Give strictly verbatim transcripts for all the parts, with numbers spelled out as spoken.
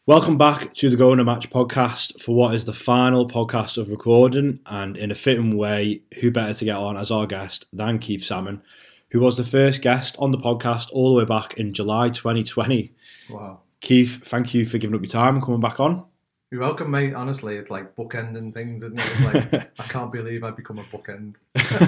Welcome back to the Going to Match podcast for what is the final podcast of recording, and in a fitting way, who better to get on as our guest than Keith Salmon, who was the first guest on the podcast all the way back in July twenty twenty. Wow. Keith, thank you for giving up your time and coming back on. You're welcome, mate. Honestly, it's like bookending things, isn't it? It's like, I can't believe I've become a bookend.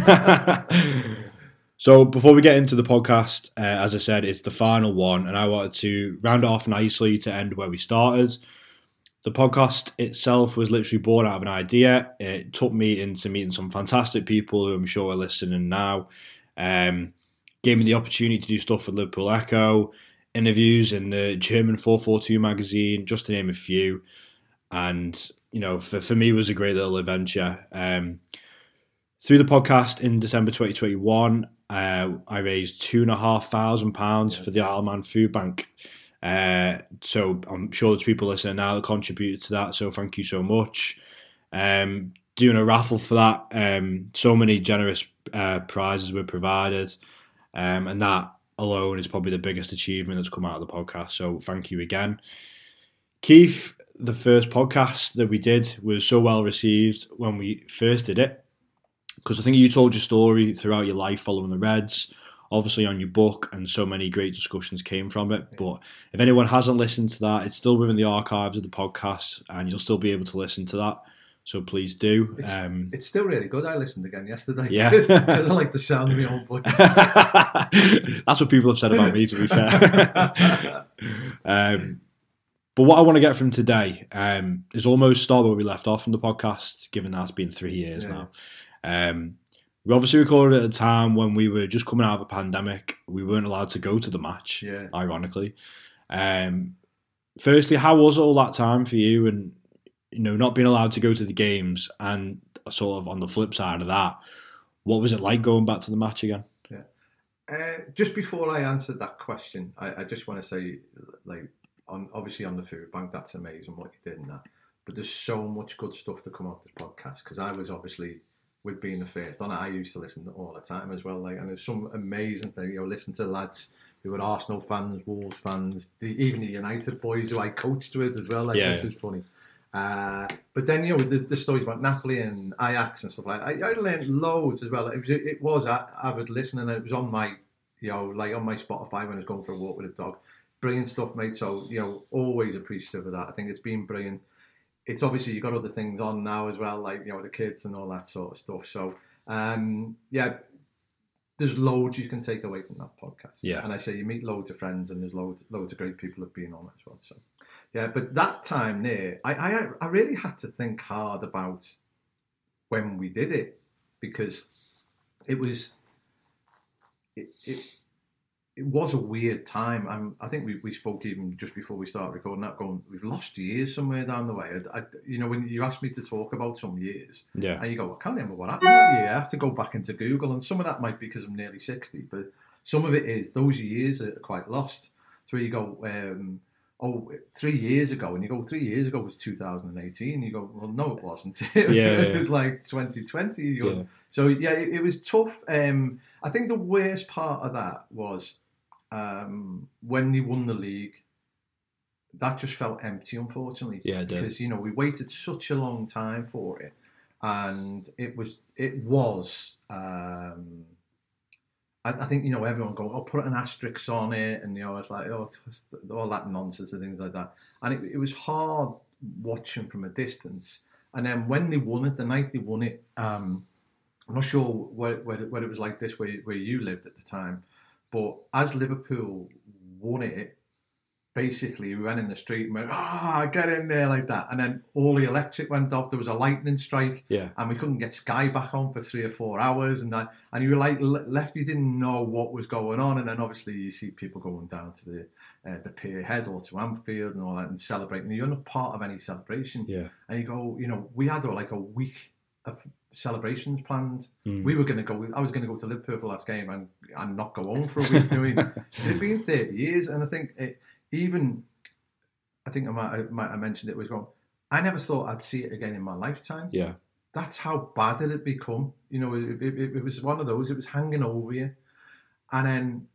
So before we get into the podcast, uh, as I said, it's the final one, and I wanted to round it off nicely to end where we started. The podcast itself was literally born out of an idea. It took me into meeting some fantastic people who I'm sure are listening now. Um, gave me the opportunity to do stuff with Liverpool Echo, interviews in the German four forty-two magazine, just to name a few. And, you know, for, for me, it was a great little adventure. Um, through the podcast in December twenty twenty-one, uh, I raised two and a half thousand pounds for the Isle of Man Food Bank. Uh, so I'm sure there's people listening now that contributed to that. So thank you so much. Um, doing a raffle for that. Um, so many generous uh, prizes were provided. Um, and that alone is probably the biggest achievement that's come out of the podcast. So thank you again. Keith, the first podcast that we did was so well received when we first did it, because I think you told your story throughout your life following the Reds, obviously on your book, and so many great discussions came from it. Yeah. But if anyone hasn't listened to that, it's still within the archives of the podcast, and you'll still be able to listen to that. So please do. It's, um, it's still really good. I listened again yesterday. Yeah. I like the sound of my own voice. That's what people have said about me, to be fair. um, but what I want to get from today um, is almost start where we left off from the podcast, given that it's been three years yeah. now. Um, we obviously recorded at a time when we were just coming out of a pandemic. We weren't allowed to go to the match, yeah. ironically. Um, firstly, how was all that time for you, and you know, not being allowed to go to the games, and sort of on the flip side of that, what was it like going back to the match again? Yeah. Uh, just before I answered that question, I, I just want to say, like, on obviously on the food bank, that's amazing what you did in that. But there's so much good stuff to come off this podcast, because I was obviously, with being the first on it, I used to listen to it all the time as well. Like, and there's some amazing thing, you know, listen to lads who were Arsenal fans, Wolves fans, the, even the United boys who I coached with as well. Like, yeah, which was funny. Uh, but then, you know, the, the stories about Napoli and Ajax and stuff like that, I, I learned loads as well. It was it was avid listening, and it was on my, you know, like on my Spotify when I was going for a walk with a dog. Brilliant stuff, mate. So, you know, always appreciative of that. I think it's been brilliant. It's obviously, you've got other things on now as well, like, you know, the kids and all that sort of stuff. So, um, yeah, there's loads you can take away from that podcast. Yeah. And I say you meet loads of friends, and there's loads loads of great people that have been on it as well. So, yeah, but that time there, I, I, I really had to think hard about when we did it, because it was, it, it, it was a weird time. I'm, I think we, we spoke even just before we started recording that, going, we've lost years somewhere down the way. I, I, you know, when you asked me to talk about some years, yeah, and you go, I can't remember what happened that year. I have to go back into Google, and some of that might be because I'm nearly sixty, but some of it is those years are quite lost. So you go, um, oh, three years ago, and you go, three years ago was two thousand eighteen. You go, well, no, it wasn't. Yeah, it was like twenty twenty. You go, yeah. So yeah, it, it was tough. Um, I think the worst part of that was, Um, when they won the league, that just felt empty, unfortunately. Yeah, it did. Because, you know, we waited such a long time for it, and it was, it was, um, I, I think, you know, everyone going, oh, put an asterisk on it, and, you know, it's like, oh, all that nonsense and things like that. And it, it was hard watching from a distance. And then when they won it, the night they won it, um, I'm not sure whether, whether it was like this where, where you lived at the time, but as Liverpool won it, basically we went in the street and went, ah, oh, get in there, like that. And then all the electric went off. There was a lightning strike, yeah, and we couldn't get Sky back on for three or four hours. And that, and you were like left, you didn't know what was going on. And then obviously you see people going down to the uh, the Pier Head or to Anfield and all that and celebrating. You're not part of any celebration. Yeah. And you go, you know, we had like a week of celebrations planned. Mm. We were going to go, I was going to go to Liverpool for the last game and, and not go home for a week. I mean, it had been thirty years, and I think it, even, I think I might, I might have mentioned it was wrong. I never thought I'd see it again in my lifetime. Yeah. That's how bad it had become. You know, it, it, it was one of those, it was hanging over you. And then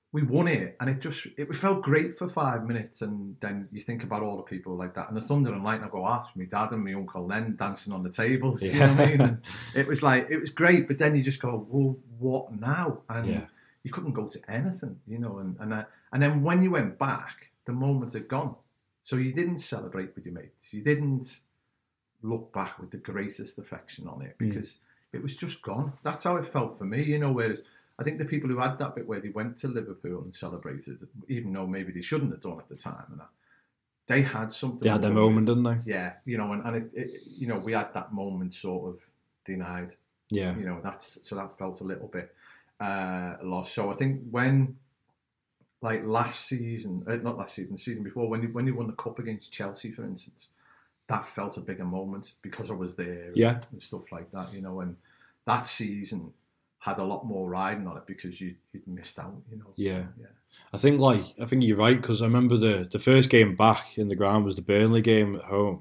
we won it, and it just it felt great for five minutes, and then you think about all the people like that, and the Thunder and Lightning go off, my dad and my uncle then dancing on the tables, yeah. You know what I mean? And it was like, it was great, but then you just go, well, what now? And yeah. you couldn't go to anything, you know, and and, uh, and then when you went back, the moments had gone. So you didn't celebrate with your mates. You didn't look back with the greatest affection on it, because mm. it was just gone. That's how it felt for me, you know, whereas I think the people who had that bit where they went to Liverpool and celebrated, even though maybe they shouldn't have done at the time, and that, they had something. They had their moment, didn't they? Yeah, you know, and, and it, it, you know, we had that moment sort of denied. Yeah, you know, that's so that felt a little bit uh, lost. So I think when, like last season, uh, not last season, the season before, when you when you won the cup against Chelsea, for instance, that felt a bigger moment because I was there. Yeah, and stuff like that, you know, and that season had a lot more riding on it because you, you'd missed out, you know. Yeah. yeah. I think, like, I think you're right, because I remember the, the first game back in the ground was the Burnley game at home.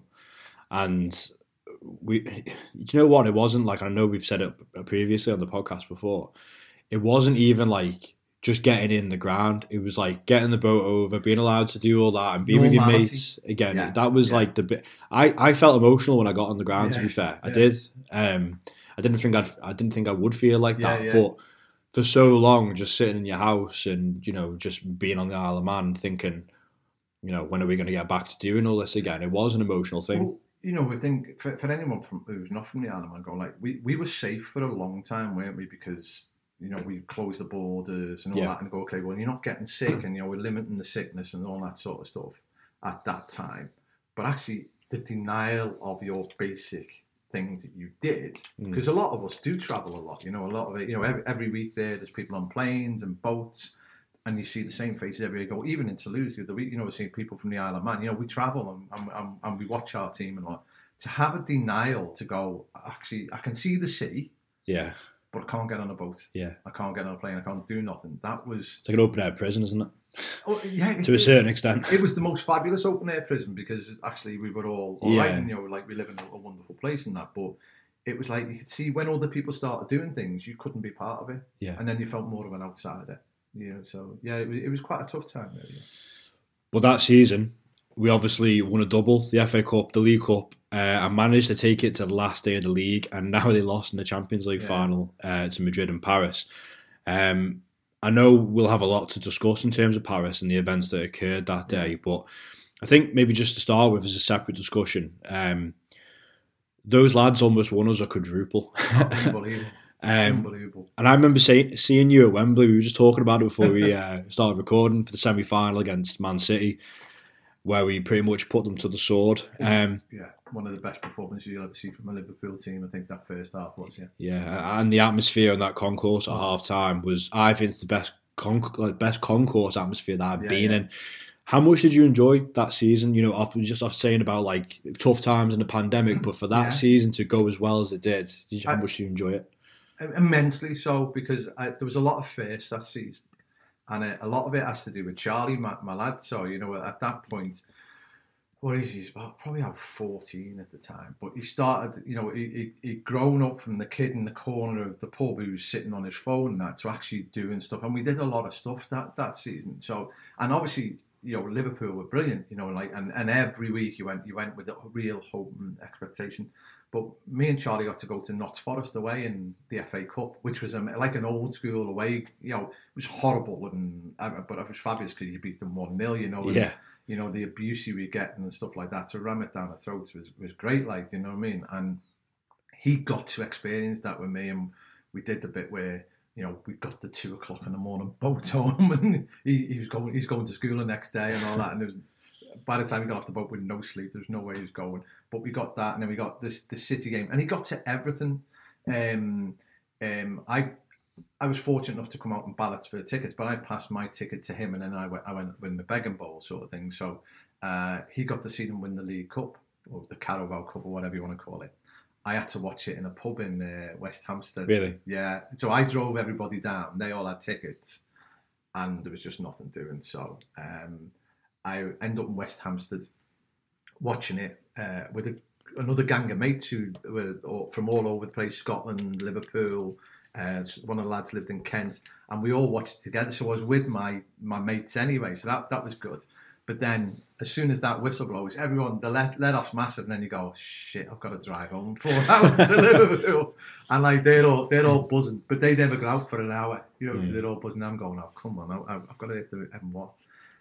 And we, do you know what? It wasn't like, I know we've said it previously on the podcast before, it wasn't even like just getting in the ground. It was like getting the boat over, being allowed to do all that and be with your mates again. Yeah. That was yeah. like the bit. I, I felt emotional when I got on the ground, yeah. to be fair. I yeah. did. Um, I didn't think I'd, I didn't think I would feel like yeah, that, yeah. but for so long, just sitting in your house and, you know, just being on the Isle of Man thinking, you know, when are we going to get back to doing all this again? It was an emotional thing. Well, you know, we think for, for anyone from who's not from the Isle of Man, going like, we, we were safe for a long time, weren't we? Because, you know, we closed the borders and all yeah. that, and go, okay, well, you're not getting sick, and, you know, we're limiting the sickness and all that sort of stuff at that time. But actually, the denial of your basic things that you did, because mm. a lot of us do travel a lot, you know, a lot of it, you know, every, every week there, there's people on planes and boats, and you see the same faces every day. Go, even in Toulouse the other week, you know, we're seeing people from the Isle of Man, you know, we travel and, and, and we watch our team and all that. To have a denial to go, actually, I can see the sea, yeah, but I can't get on a boat, yeah, I can't get on a plane, I can't do nothing. That was... It's like an open air prison, isn't it? Oh, yeah, to a certain extent. It was the most fabulous open air prison, because actually we were all, all yeah. right, and, you know, like we live in a, a wonderful place and that, but it was like you could see when other people started doing things, you couldn't be part of it, yeah, and then you felt more of an outsider, you know. So yeah, it was, it was quite a tough time, really. But that season, we obviously won a double, the F A Cup, the League Cup, uh, and managed to take it to the last day of the league, and now they lost in the Champions League yeah. final uh, to Madrid and Paris. Um, I know we'll have a lot to discuss in terms of Paris and the events that occurred that day, yeah. but I think maybe just to start with as a separate discussion, um, those lads almost won us a quadruple. Unbelievable. um, Unbelievable. And I remember say, seeing you at Wembley. We were just talking about it before we uh, started recording for the semi-final against Man City, where we pretty much put them to the sword. Um, yeah, one of the best performances you'll ever see from a Liverpool team. I think that first half was, yeah. Yeah, and the atmosphere on that concourse at oh. half-time was, I think, the best con- like best concourse atmosphere that I've yeah, been yeah. in. How much did you enjoy that season? You know, after just off saying about like tough times in the pandemic, but for that yeah. season to go as well as it did, did you, how I, much did you enjoy it? Immensely so, because I, there was a lot of firsts that season, and a, a lot of it has to do with Charlie, my, my lad. So, you know, at that point, what is he? He's about, probably about fourteen at the time, but he started, you know, he, he, he'd grown up from the kid in the corner of the pub who was sitting on his phone and that to actually doing stuff. And we did a lot of stuff that, that season. So, and obviously, you know, Liverpool were brilliant, you know, like, and, and every week you went, you went with a real hope and expectation. But me and Charlie got to go to Notts Forest away in the F A Cup, which was um, like an old school away. You know, it was horrible, and but it was fabulous because you beat them one nil. You know, and, yeah. You know, the abuse you were getting and stuff like that to ram it down the throats was was great. Like, you know what I mean? And he got to experience that with me, and we did the bit where, you know, we got the two o'clock in the morning boat home, and he, he was going, he's going to school the next day and all that. And it was, by the time he got off the boat with no sleep, there's no way he was going. But we got that, and then we got this the City game, and he got to everything. Um, um, I I was fortunate enough to come out and ballot for the tickets, but I passed my ticket to him, and then I went I went win the begging bowl sort of thing. So uh, he got to see them win the League Cup, or the Carabao Cup, or whatever you want to call it. I had to watch it in a pub in uh, West Hampstead. Really? Yeah. So I drove everybody down. They all had tickets, and there was just nothing doing. So um, I ended up in West Hampstead watching it uh, with a, another gang of mates who were all, from all over the place, Scotland, Liverpool, Uh, one of the lads lived in Kent, and we all watched it together. So I was with my my mates anyway, so that that was good. But then, as soon as that whistle blows, everyone, the let, let off's massive, and then you go, shit, I've got to drive home four hours to Liverpool. And like, they're all, they're all buzzing, but they never go out for an hour, you know, mm. so they're all buzzing. I'm going, oh, come on, I, I've got to hit the M one.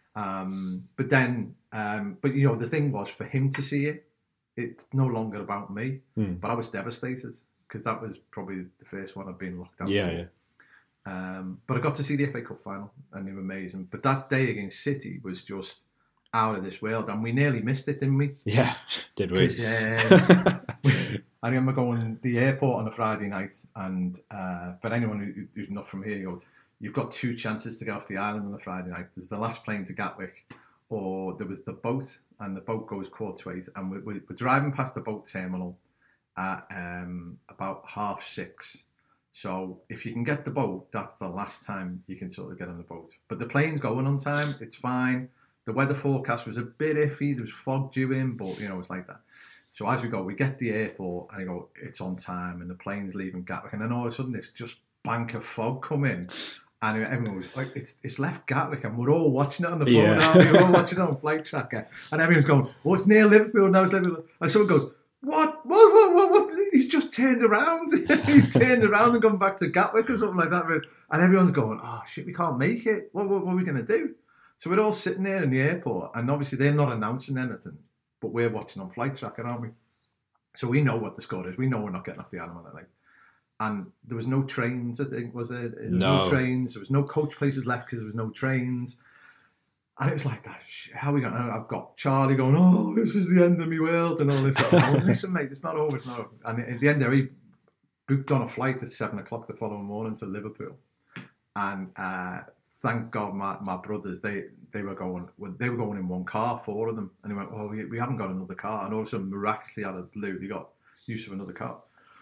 Um, but then, um, but you know, the thing was, for him to see it, it's no longer about me, mm. but I was devastated, because that was probably the first one I've been locked out yeah, for. Yeah. Um, but I got to see the F A Cup final, and they were amazing. But that day against City was just out of this world, and we nearly missed it, didn't we? Yeah, did we? Uh, I remember going to the airport on a Friday night, and uh, for anyone who, who's not from here, you know, you've got two chances to get off the island on a Friday night. There's the last plane to Gatwick, or there was the boat, and the boat goes quarter to eight, and we're, we're driving past the boat terminal at um, about half six. So if you can get the boat, that's the last time you can sort of get on the boat. But the plane's going on time, it's fine. The weather forecast was a bit iffy. There was fog due in, but, you know, it's like that. So as we go, we get the airport, and I go, it's on time, and the plane's leaving Gatwick. And then all of a sudden, this just bank of fog come in. And everyone was like, it's it's left Gatwick, and we're all watching it on the phone yeah. now. We're all watching it on Flight Tracker. And everyone's going, oh, it's near Liverpool, now it's Liverpool. And someone goes, what? What? What? What? what? He's just turned around. He turned around and gone back to Gatwick or something like that. And everyone's going, oh, shit, we can't make it. What, what, what are we going to do? So we're all sitting there in the airport, and obviously they're not announcing anything, but we're watching on Flight Tracker, aren't we? So we know what the score is. We know we're not getting off the island on that night. And there was no trains, I think, was there? There was no. no trains. There was no coach places left because there was no trains. And it was like that. How are we going? I've got Charlie going, oh, this is the end of my world and all this. Oh, listen, mate, it's not over. It's not over. And at the end there, he booked on a flight at seven o'clock the following morning to Liverpool. And uh, thank God my, my brothers, they, they were going they were going in one car, four of them. And they went, well, we, we haven't got another car. And all of a sudden, miraculously out of the blue, they got use of another car.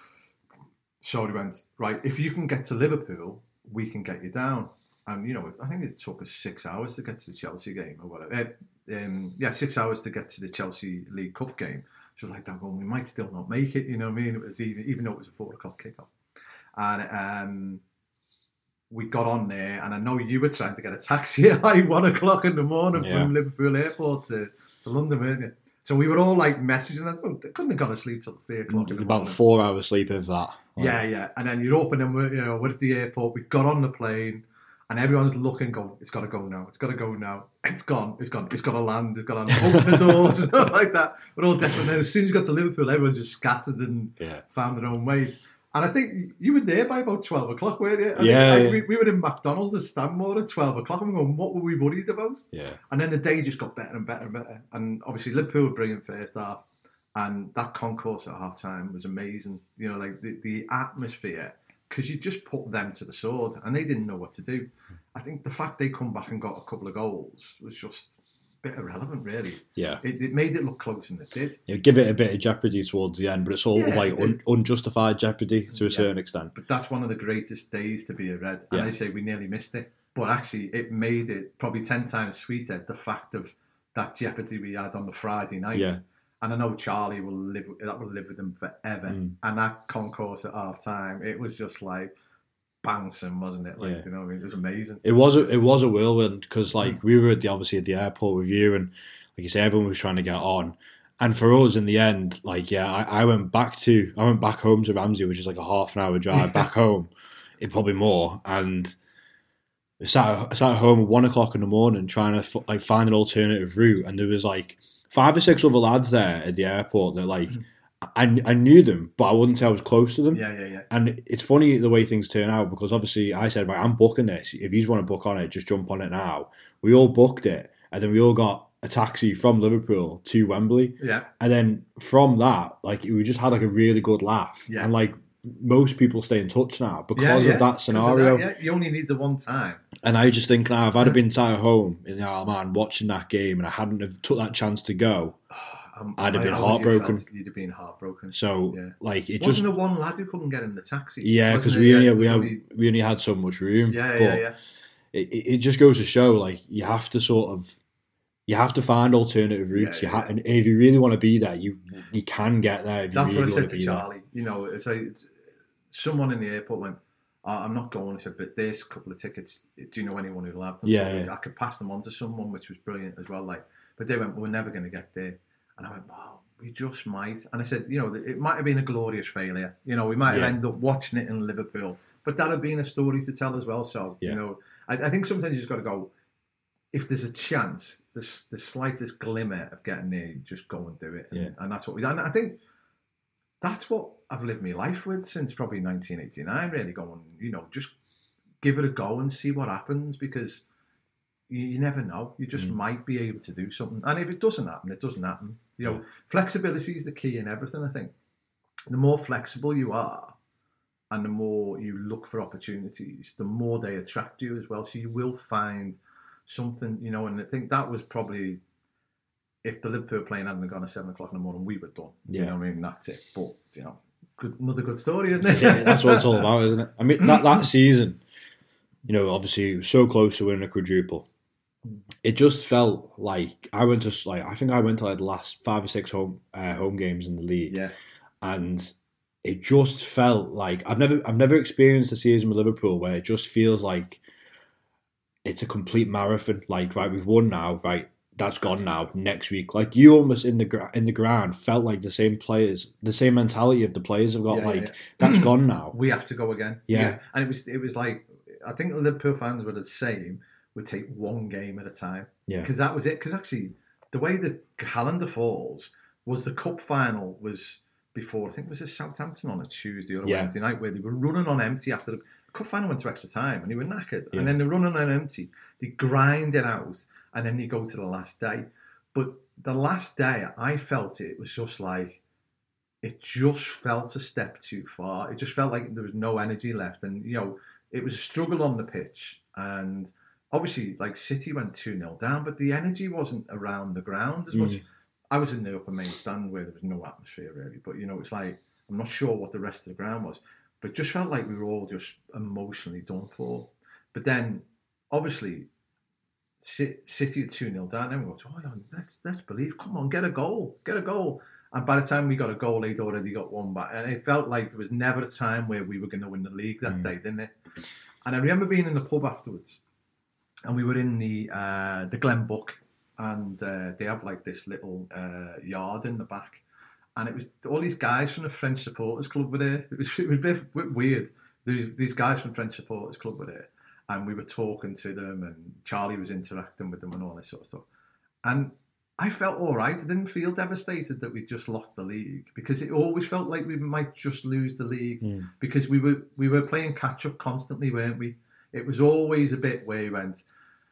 So they went, right, if you can get to Liverpool, we can get you down. And, you know, I think it took us six hours to get to the Chelsea game or whatever. Um, yeah, six hours to get to the Chelsea League Cup game. So like that, well, we might still not make it, you know what I mean? It was even, even though it was a four o'clock kickoff. And um, we got on there, and I know you were trying to get a taxi at like one o'clock in the morning yeah. from Liverpool Airport to, to London, weren't you? So we were all like messaging. I thought they couldn't have gone to sleep till three o'clock. In the About morning. four hours sleep of that. Like. Yeah, yeah. And then you're open, and we're, you know, we're at the airport. We got on the plane. And everyone's looking, going, it's got to go now. It's got to go now. It's gone. It's gone. It's got to land. It's got to open the doors. And like that. We're all definitely. And as soon as you got to Liverpool, everyone just scattered and yeah. found their own ways. And I think you were there by about twelve o'clock, weren't you? I yeah. Think, like, we, we were in McDonald's at Stanmore at twelve o'clock. And we're going, what were we worried about? Yeah. And then the day just got better and better and better. And obviously Liverpool were brilliant first half. And that concourse at half time was amazing. You know, like the, the atmosphere. Because you just put them to the sword, and they didn't know what to do. I think the fact they come back and got a couple of goals was just a bit irrelevant, really. Yeah. It, it made it look closer than it did. Yeah, give it a bit of jeopardy towards the end, but it's all yeah, like it un- unjustified jeopardy to a yeah. certain extent. But that's one of the greatest days to be a Red. And yeah. I say we nearly missed it. But actually, it made it probably ten times sweeter, the fact of that jeopardy we had on the Friday night. Yeah. And I know Charlie will live, that will live with him forever. Mm. And that concourse at half time, it was just like, bouncing, wasn't it? Like, yeah. you know, I mean, it was amazing. It was a, it was a whirlwind because, like, we were at the obviously at the airport with you, and like you say, everyone was trying to get on. And for us, in the end, like, yeah, I, I went back to I went back home to Ramsey, which is like a half an hour drive back home, it probably more. And I sat I sat at home at one o'clock in the morning trying to like find an alternative route, and there was like five or six other lads there at the airport that like. Mm. I, I knew them, but I wouldn't say I was close to them. Yeah, yeah, yeah. And it's funny the way things turn out because obviously I said, right, I'm booking this. If you want to book on it, just jump on it now. We all booked it, and then we all got a taxi from Liverpool to Wembley. Yeah. And then from that, like we just had like a really good laugh. Yeah. And like most people stay in touch now because yeah, yeah. of that scenario. Of that, yeah. You only need the one time. And I just think now, if I'd have been sat at home in the Isle of Man watching that game and I hadn't have took that chance to go. Um, I'd have been how heartbroken. You you'd have been heartbroken. So, yeah. like, it Wasn't just... there one lad who couldn't get in the taxi? Yeah, because we, only, we, only, we only had so much room. Yeah, but yeah, yeah. It, it just goes to show, like, you have to sort of... You have to find alternative routes. Yeah, you yeah, ha- And if you really want to be there, you you can get there if That's you really what I want said to to be Charlie. there. You know, it's like... Someone in the airport went, I'm not going. I said, but there's a couple of tickets. Do you know anyone who'll have them? Yeah, so yeah. I could pass them on to someone, which was brilliant as well. Like, but they went, we're never going to get there. And I went, wow, we just might. And I said, you know, it might have been a glorious failure. You know, we might have Yeah. ended up watching it in Liverpool, but that had been a story to tell as well. So, Yeah. you know, I, I think sometimes you just got to go, if there's a chance, the, the slightest glimmer of getting there, you just go and do it. And, Yeah. and that's what we done. And I think that's what I've lived my life with since probably nineteen eighty-nine, really going, you know, just give it a go and see what happens, because you, you never know. You just Mm. might be able to do something. And if it doesn't happen, it doesn't happen. You know, Yeah. flexibility is the key in everything, I think. The more flexible you are and the more you look for opportunities, the more they attract you as well. So you will find something, you know, and I think that was probably, if the Liverpool plane hadn't gone at seven o'clock in the morning, we were done. Yeah. You know what I mean? That's it. But, you know, good, another good story, isn't it? Yeah, that's what it's all about, isn't it? I mean, that, that season, you know, obviously it was so close to winning a quadruple. It just felt like I went to like I think I went to like the last five or six home uh, home games in the league, Yeah. and it just felt like I've never I've never experienced a season with Liverpool where it just feels like it's a complete marathon. Like, right, we've won now, right, that's gone now. Next week, like you almost in the gra- in the ground felt like the same players, the same mentality of the players have got. Yeah, like yeah. that's gone now. We have to go again. Yeah. And it was it was like, I think the Liverpool fans were the same. We'd take one game at a time. Yeah. Because that was it. Because actually, the way the calendar falls was the cup final was before, I think it was a Southampton on a Tuesday or a Yeah. Wednesday night, where they were running on empty after the cup final went to extra time and they were knackered. Yeah. And then they're running on empty. They grind it out and then they go to the last day. But the last day, I felt it, it was just like, it just felt a step too far. It just felt like there was no energy left. And, you know, it was a struggle on the pitch. And obviously, like, City went two nil down, but the energy wasn't around the ground as much. Mm. I was in the upper main stand where there was no atmosphere, really. But, you know, it's like, I'm not sure what the rest of the ground was. But it just felt like we were all just emotionally done for. But then, obviously, City at two nil down, and we go, oh, yeah, let's, let's believe, come on, get a goal, get a goal. And by the time we got a goal, they'd already got one back. And it felt like there was never a time where we were going to win the league that Mm. day, didn't it? And I remember being in the pub afterwards, and we were in the uh, the Glen Buck, and uh, they have like this little uh, yard in the back. And it was all these guys from the French Supporters Club were there. It was, it was a bit, bit weird. These, these guys from French Supporters Club were there. And we were talking to them, and Charlie was interacting with them and all this sort of stuff. And I felt all right. I didn't feel devastated that we just lost the league, because it always felt like we might just lose the league Mm. because we were we were playing catch up constantly, weren't we? It was always a bit where we went,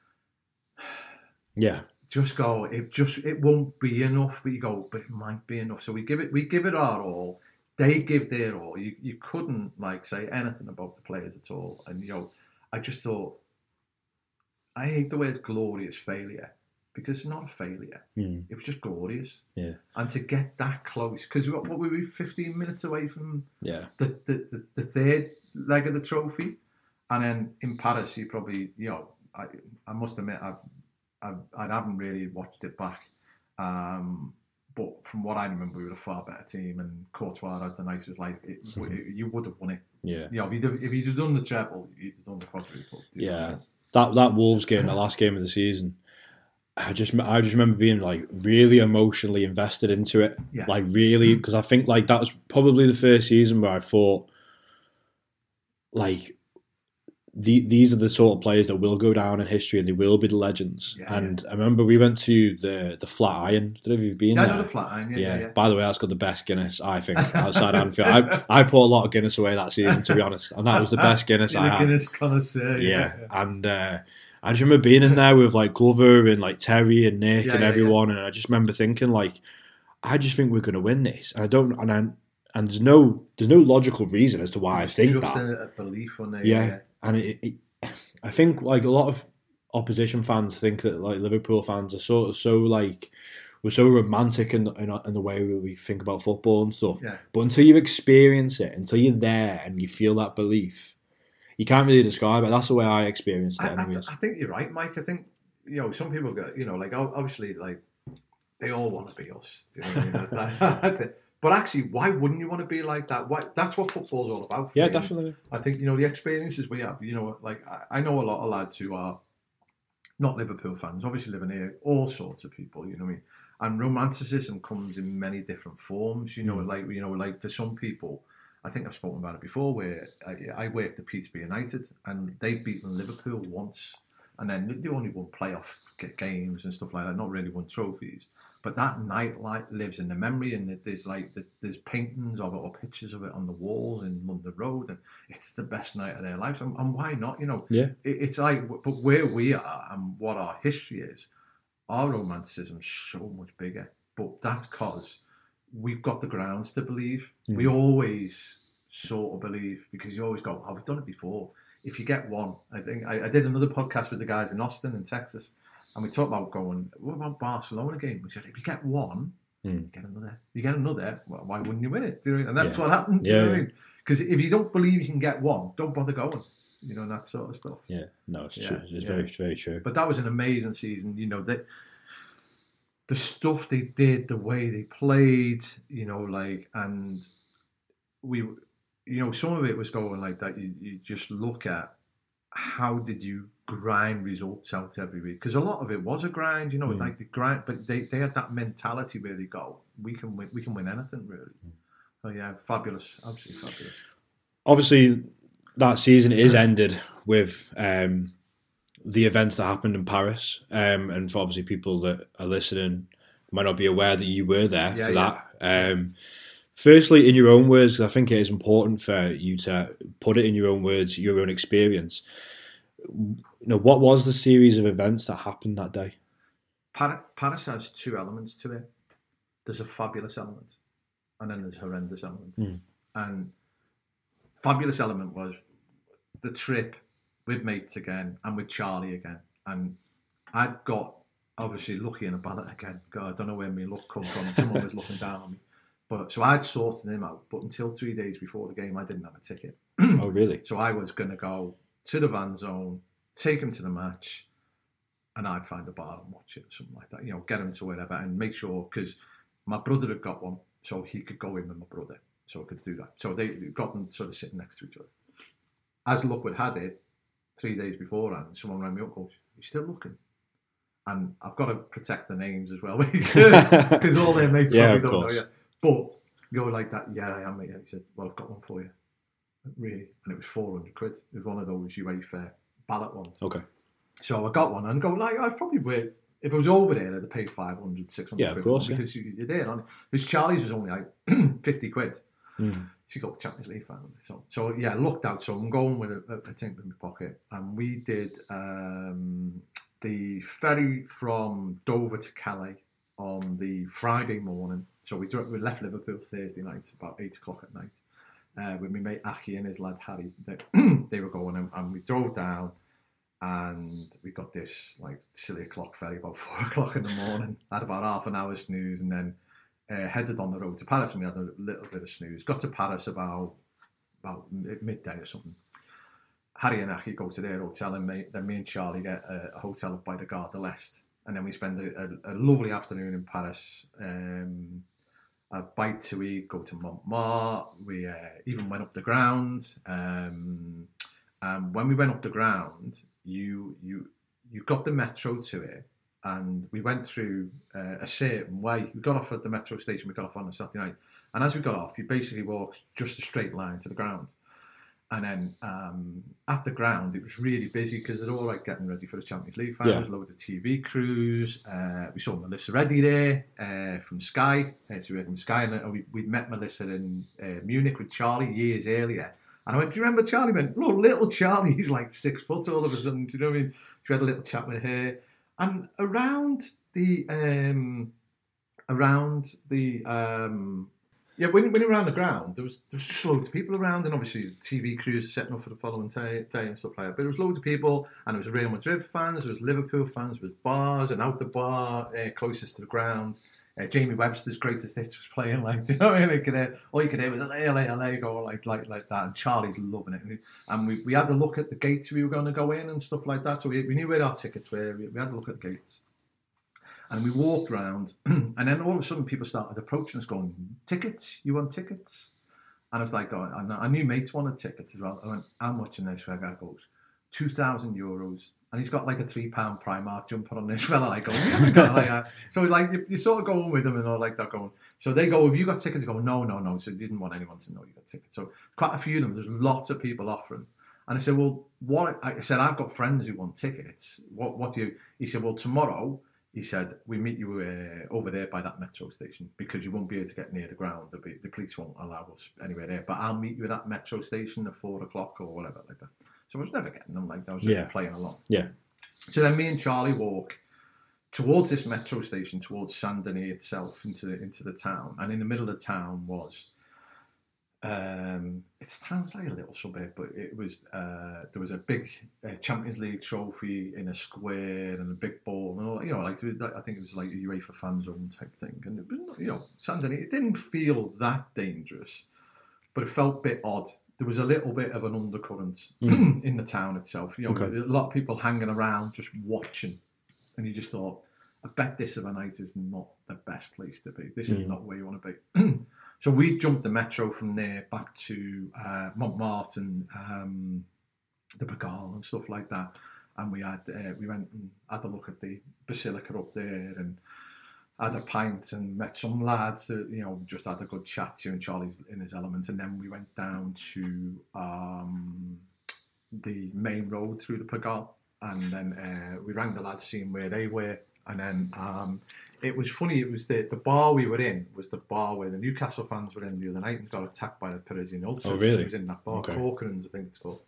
Yeah. just go. It just it won't be enough, but you go, but it might be enough. So we give it we give it our all. They give their all. You you couldn't like say anything about the players at all. And you know, I just thought, I hate the word glorious failure, because it's not a failure. Mm. It was just glorious. Yeah. And to get that close, because what, what were we, fifteen minutes away from Yeah. the, the, the, the third leg of the trophy? And then in Paris, you probably, you know, I, I must admit, I've, I've, I haven't really watched it back. Um, but from what I remember, we were a far better team, and Courtois had the night. It was like, it, it, you would have won it. Yeah. You know, if you'd, if you'd done the treble, you'd have done the quadruple. Yeah. That that Wolves game, the last game of the season, I just I just remember being like really emotionally invested into it. Yeah. Like really, because I think like that was probably the first season where I thought, like, the, these are the sort of players that will go down in history and they will be the legends. Yeah, and I remember we went to the the Flatiron. I don't know if you've been Yeah, I there. know the Flatiron. Yeah, Yeah. yeah, yeah. By the way, that's got the best Guinness, I think, outside Anfield. I, I poured a lot of Guinness away that season, to be honest, and that was the best Guinness You're I a had. Guinness connoisseur. Yeah, and uh, I just remember being in there with like Glover and like Terry and Nick Yeah, and yeah, everyone, and I just remember thinking like, I just think we're going to win this, and I don't, and I, and there's no there's no logical reason as to why It's I think just that. a, a belief on there. Yeah, Yeah. and it, it, I think like a lot of opposition fans think that like Liverpool fans are sort of so like we're so romantic in, in in the way we think about football and stuff. Yeah. But until you experience it, until you're there and you feel that belief, you can't really describe it. That's the way I experienced it. I, I, Anyways. I think you're right, Mike. I think, you know, some people go, you know, like obviously, like they all want to be us. Do you know what I mean? But actually, why wouldn't you want to be like that? Why, that's what football's all about. Yeah, me. definitely. I think, you know, the experiences we have, you know, like I, I know a lot of lads who are not Liverpool fans, obviously living here, all sorts of people, you know what I mean? And romanticism comes in many different forms, you know, mm. like, you know, like for some people, I think I've spoken about it before, where I, I worked at Peterborough United and they've beaten Liverpool once, and then they only won playoff games and stuff like that, not really won trophies. But that night like lives in the memory, and there's like there's paintings of it or pictures of it on the walls in London Road, and it's the best night of their lives. And, and why not? You know, yeah. It, it's like, but where we are and what our history is, our romanticism's so much bigger. But that's because we've got the grounds to believe. Mm. We always sort of believe, because you always go, "Oh, we've done it before." If you get one, I think I, I did another podcast with the guys in Austin in Texas. And we talked about going, what about Barcelona game? We said, if you get one, mm. you get another. If you get another, well, why wouldn't you win it? Do you know? And that's yeah. what happened. Yeah. You know what I mean? Because if you don't believe you can get one, don't bother going. You know, and that sort of stuff. Yeah, no, it's yeah. true. It's yeah. very, very true. But that was an amazing season. You know, that the stuff they did, the way they played, you know, like, and we, you know, some of it was going like that. You, you just look at, how did you grind results out every week? Because a lot of it was a grind, you know, mm. like the grind, but they, they had that mentality where they go, we can win, we can win anything, really. Mm. So yeah, fabulous, absolutely fabulous. Obviously, that season is ended with um, the events that happened in Paris, um, and for obviously people that are listening might not be aware that you were there yeah, for yeah. that. Um, Firstly, in your own words, I think it is important for you to put it in your own words, your own experience. You know, what was the series of events that happened that day? Paris has two elements to it. There's a fabulous element, and then there's a horrendous element. Mm. And fabulous element was the trip with mates again and with Charlie again. And I'd got obviously lucky in a ballot again. God, I don't know where my luck come from. Someone was looking down on me. But so I'd sorted him out, but until three days before the game, I didn't have a ticket. Oh, really? So I was going to go to the Van Zone, take him to the match, and I'd find a bar and watch it, something like that. You know, get him to wherever and make sure, because my brother had got one, so he could go in with my brother, so I could do that. So they got them sort of sitting next to each other. As luck would have it, three days beforehand, someone rang me up and goes, "You still looking?" And I've got to protect the names as well, because all their mates yeah, probably of don't course. know yet. But go like that, yeah, I am, mate. He said, "Well, I've got one for you." Really? And it was four hundred quid. It was one of those UEFA ballot ones. Okay. So I got one and go, like, I'd probably wait. If it was over there, I'd have paid five hundred, six hundred yeah, quid. Of course, for yeah. Because you, you're there. Because Charlie's was only like fifty quid. Mm. So you got Champions League final. So, so yeah, looked out. So I'm going with a, a thing in my pocket. And we did um, the ferry from Dover to Calais on the Friday morning. So we, we left Liverpool Thursday night, about eight o'clock at night, uh, with my mate Aki and his lad Harry. They, they were going, and, and we drove down, and we got this like silly o'clock ferry about four o'clock in the morning. Had about half an hour snooze, and then uh, headed on the road to Paris, and we had a little bit of snooze. Got to Paris about about midday or something. Harry and Aki go to their hotel, and me, then me and Charlie get a, a hotel up by the Gare de l'Est, and then we spend a, a, a lovely afternoon in Paris. Um, a bite to eat, go to Montmartre. We uh, even went up the ground. Um, and when we went up the ground, you you you got the metro to it, and we went through uh, a certain way. We got off at the metro station. We got off on a Saturday night, and as we got off, you basically walked just a straight line to the ground. And then um, at the ground, it was really busy because they're all like getting ready for the Champions League finals. Yeah. Loads of T V crews. Uh, we saw Melissa Reddy there uh, from Sky. Uh, so we were from Sky, and we we met Melissa in uh, Munich with Charlie years earlier. And I went, "Do you remember Charlie?" I went, "Look, little Charlie, he's like six foot all of a sudden." Do you know what I mean? So we had a little chat with her. And around the um, around the um, Yeah, when, when you're around the ground, there was there was just loads of people around, and obviously T V crews setting up for the following day, day and stuff like that. But there was loads of people, and there was Real Madrid fans, there was Liverpool fans, there was bars, and out the bar uh, closest to the ground, uh, Jamie Webster's Greatest Hits was playing. Like, do you know what I mean? You could hear, all you could hear was L A, L A, L A, go like like like that, and Charlie's loving it. And, and we, we had a look at the gates we were going to go in and stuff like that, so we, we knew where our tickets were. We, we had a look at the gates. And we walked around, and then all of a sudden people started approaching us going, tickets? You want tickets? And I was like, oh, I knew mates wanted tickets as well. I went, how much? And this guy goes, two thousand euros. And he's got like a three pound Primark jumper on this fella. Like, going, got like that. So like you, you're sort of going with them and all like that going. So they go, have you got tickets? They go, no, no, no. So they didn't want anyone to know you got tickets. So quite a few of them, there's lots of people offering. And I said, well, what? I said, I've got friends who want tickets. What, what do you? He said, well, tomorrow, he said, we meet you uh, over there by that metro station because you won't be able to get near the ground. The, the police won't allow us anywhere there. But I'll meet you at that metro station at four o'clock or whatever like that. So I was never getting them like that. I was just yeah. playing along. Yeah. So then me and Charlie walk towards this metro station, towards Saint-Denis itself, into the, into the town. And in the middle of the town was, um, it's town's like a little suburb, but it was, uh, there was a big uh, Champions League trophy in a square and a big ball. And all, you know, like I think it was like a UEFA fan zone type thing. And, it was, you know, Saint-Denis, it didn't feel that dangerous, but it felt a bit odd. There was a little bit of an undercurrent mm. in the town itself. You know, okay. A lot of people hanging around just watching. And you just thought, I bet this of a night is not the best place to be. This mm. is not where you want to be. So we jumped the metro from there back to uh, Montmartre and um, the Pigalle and stuff like that. And we had uh, we went and had a look at the Basilica up there and had a pint and met some lads that, you know, just had a good chat to, and Charlie's in his element. And then we went down to um, the main road through the Pigalle, and then uh, we rang the lads, seeing where they were. And then um, it was funny, it was the, the bar we were in was the bar where the Newcastle fans were in the other night and got attacked by the Parisian ultras. Oh, really? It was in that bar, okay. Corcoran's, I think it's called.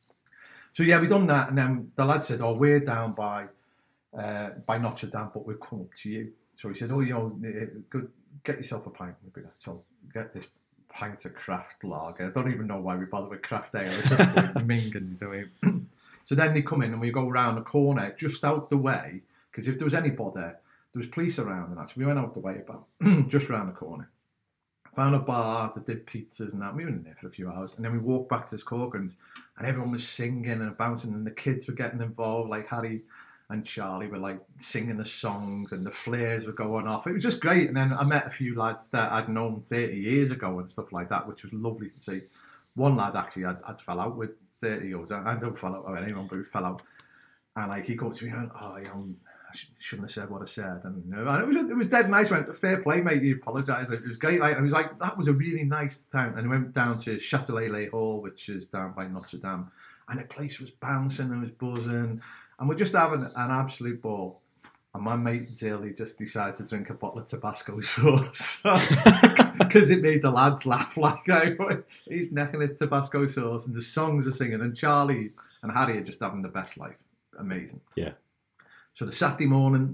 So yeah, we done that, and then the lad said, oh, we're down by uh, by Notre Dame, but we'll come up to you. So he said, oh, you know, good, get yourself a pint. So get this pint of craft lager. I don't even know why we bother with craft ale. It's just like minging, you know. So then they come in and we go round the corner, just out the way, because if there was anybody there, there was police around and that. So we went out the way about, just round the corner. Found a bar that did pizzas and that. We were in there for a few hours. And then we walked back to this Corcoran's and everyone was singing and bouncing and the kids were getting involved, like Harry and Charlie were like singing the songs and the flares were going off. It was just great. And then I met a few lads that I'd known thirty years ago and stuff like that, which was lovely to see. One lad actually I'd, I'd fell out with thirty years. I don't fall out with anyone, but we fell out. And like he goes to me and went, oh, you know, I shouldn't have said what I said. And, and it, was, it was dead nice. I went, fair play, mate. He apologised. It was great. Like, I was like, that was a really nice time. And we went down to Châtelet-Les Hall, which is down by Notre Dame. And the place was bouncing and was buzzing. And we're just having an absolute ball. And my mate Zilly just decides to drink a bottle of Tabasco sauce. Because it made the lads laugh. Like, he's necking his Tabasco sauce and the songs are singing. And Charlie and Harry are just having the best life. Amazing. Yeah. So the Saturday morning,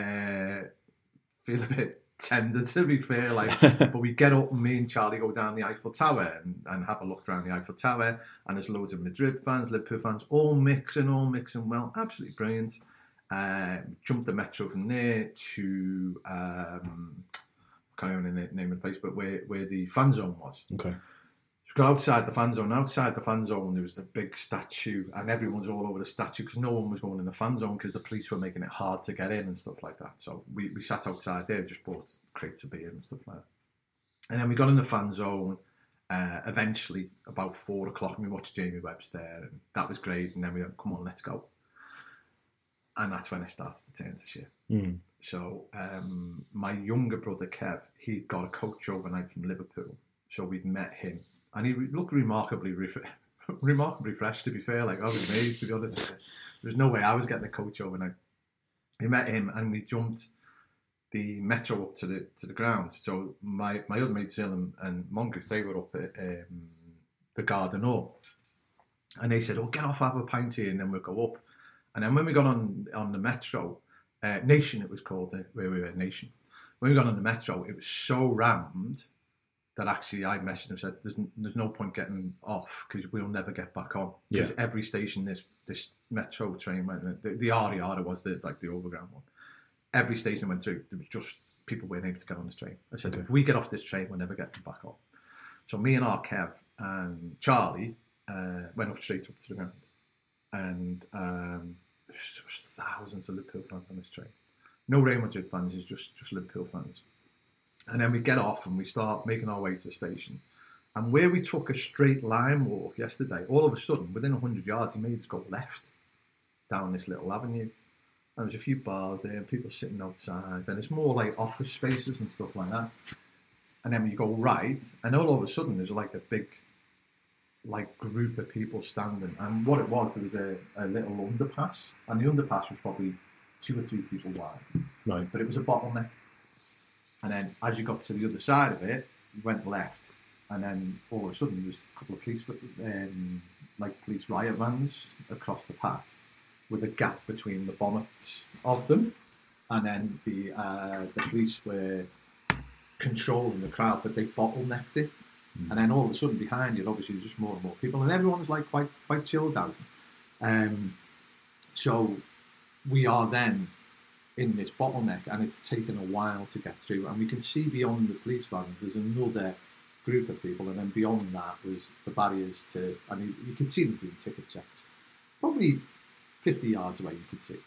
uh, feel a bit tender to be fair, like, but we get up and me and Charlie go down the Eiffel Tower and, and have a look around the Eiffel Tower, and there's loads of Madrid fans, Liverpool fans, all mixing, all mixing well, absolutely brilliant. Uh, jumped the metro from there to, um, I can't remember the name of the place, but where, where the fan zone was. Okay. So we got outside the fan zone. Outside the fan zone, there was the big statue, and everyone's all over the statue because no one was going in the fan zone because the police were making it hard to get in and stuff like that. So we, we sat outside there, just bought crates of beer and stuff like that. And then we got in the fan zone. Uh, eventually, about four o'clock, and we watched Jamie Webster, and that was great. And then we went, "Come on, let's go." And that's when it starts to turn to shit. Mm. So um, my younger brother Kev, he got a coach overnight from Liverpool, so we'd met him. And he looked remarkably ref- remarkably fresh, to be fair. Like, I was amazed, to be honest with you. There's no way I was getting a coach overnight. We met him and we jumped the metro up to the to the ground. So my, my other mates, Sil and, and Mongoose, they were up at um, the Gare du Nord. And they said, oh, get off, have a pint here, and then we'll go up. And then when we got on, on the metro, uh, Nation it was called, where we were, Nation. When we got on the metro, it was so rammed that actually I messaged him and said, there's, there's no point getting off because we'll never get back on. Because yeah. every station this this metro train went, the, the R E R was the, like the overground one. Every station went through, there was just people weren't able to get on this train. I said, okay. If we get off this train, we'll never get them back on. So me and our Kev and Charlie uh, went up straight up to the ground. And um, there was thousands of Liverpool fans on this train. No Real Madrid fans, it's just, just Liverpool fans. And then we get off and we start making our way to the station. And where we took a straight line walk yesterday, all of a sudden, within one hundred yards, he made us go left down this little avenue. And there's a few bars there and people sitting outside. And it's more like office spaces and stuff like that. And then you go right, and all of a sudden there's like a big like group of people standing. And what it was, there was a, a little underpass. And the underpass was probably two or three people wide. Right. But it was a bottleneck. And then as you got to the other side of it, you went left. And then all of a sudden, there's a couple of police, um, like police riot vans across the path, with a gap between the bonnets of them. And then the uh, the police were controlling the crowd, but they bottlenecked it. Mm. And then all of a sudden, behind you, obviously, there's just more and more people, and everyone's like quite quite chilled out. Um, so we are then in this bottleneck, and it's taken a while to get through. And we can see beyond the police vans, there's another group of people, and then beyond that was the barriers to, I mean, you could see them doing ticket checks. Probably fifty yards away, you could see.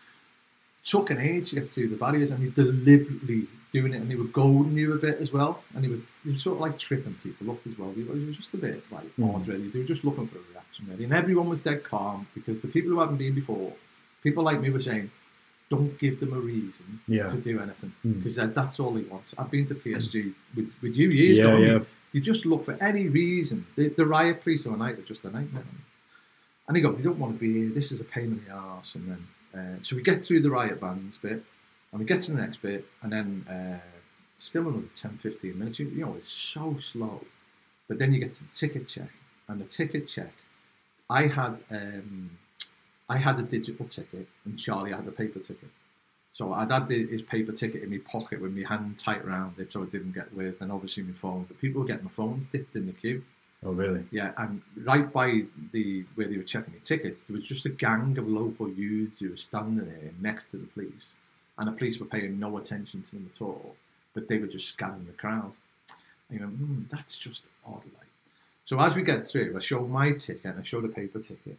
Took an age to get through the barriers, and they deliberately doing it, and they were goading you a bit as well, and they were, they were sort of like tripping people up as well. It was just a bit like odd, mm. really. They were just looking for a reaction, really. And everyone was dead calm, because the people who hadn't been before, people like me were saying, don't give them a reason yeah. to do anything, because mm. that's all he wants. I've been to P S G with, with you years yeah, ago. Yeah. You just look for any reason. The, the riot police on the night are just a nightmare. And they go, we don't want to be here. This is a pain in the arse. And then, uh, so we get through the riot bands bit, and we get to the next bit, and then uh, still another ten, fifteen minutes. You, you know, it's so slow. But then you get to the ticket check, and the ticket check, I had um, I had a digital ticket, and Charlie had a paper ticket. So I'd had the, his paper ticket in my pocket with my hand tight around it so it didn't get whizzed, and obviously my phone. But people were getting their phones dipped in the queue. Oh, really? Yeah, and right by the where they were checking the tickets, there was just a gang of local youths who were standing there next to the police, and the police were paying no attention to them at all, but they were just scanning the crowd. And you know, mm, that's just odd, like. So as we get through, I show my ticket, and I show the paper ticket,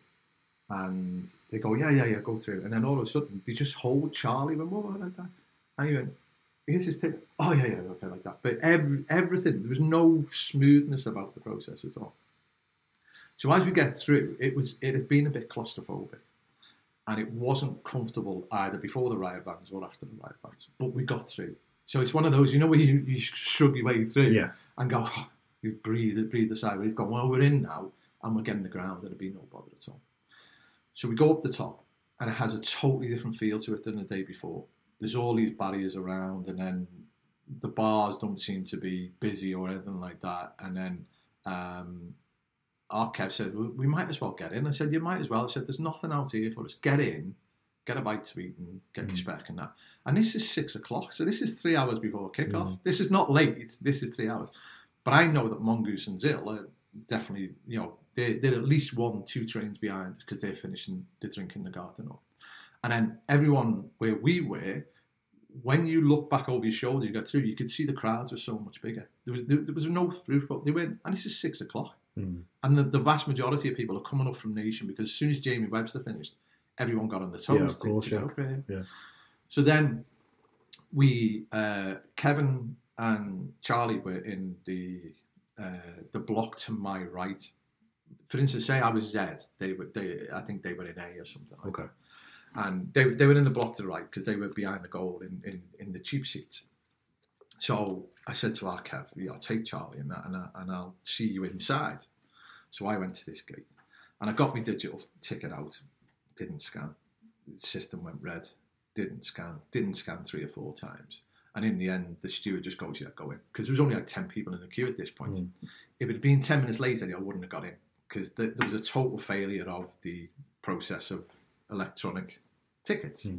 and they go, yeah, yeah, yeah, go through. And then all of a sudden, they just hold Charlie, went, whoa, like that. And he went, here's his ticket. Oh, yeah, yeah, okay, like that. But every, everything, there was no smoothness about the process at all. So as we get through, it was it had been a bit claustrophobic. And it wasn't comfortable either before the riot vans or after the riot vans. But we got through. So it's one of those, you know, where you, you shrug your way through yeah. and go, oh, you breathe, breathe the sigh. We've gone, well, we're in now, and we're getting the ground. There'll be no bother at all. So we go up the top, and it has a totally different feel to it than the day before. There's all these barriers around, and then the bars don't seem to be busy or anything like that. And then um, our Kev said, well, we might as well get in. I said, you might as well. I said, there's nothing out here for us. Get in, get a bite to eat, and get mm. your spec and that. And this is six o'clock, so this is three hours before kickoff. Mm. This is not late. It's, this is three hours. But I know that Mongoose and Zill are definitely, you know, they're, they're at least one, two trains behind, because they're finishing the drink in the garden off. And then everyone where we were, when you look back over your shoulder, you got through, you could see the crowds were so much bigger. There was there, there was no throughput. They went, and this is six o'clock. Mm. And the, the vast majority of people are coming up from Nation, because as soon as Jamie Webster finished, everyone got on the toes yeah, of course, to, to yeah. go for him. Yeah. So then we, uh, Kevin and Charlie were in the uh, the block to my right. For instance, say I was Z, they were they I think they were in A or something like okay. that. And they they were in the block to the right, because they were behind the goal in, in, in the cheap seats. So I said to our Kev, yeah, I'll take Charlie and that, and, I, and I'll see you inside. So I went to this gate, and I got my digital ticket out, didn't scan. The system went red, didn't scan, didn't scan three or four times. And in the end, the steward just goes, yeah, go in. Because there was only like ten people in the queue at this point. Mm. If it had been ten minutes later, I wouldn't have got in, because the, there was a total failure of the process of electronic tickets. Mm.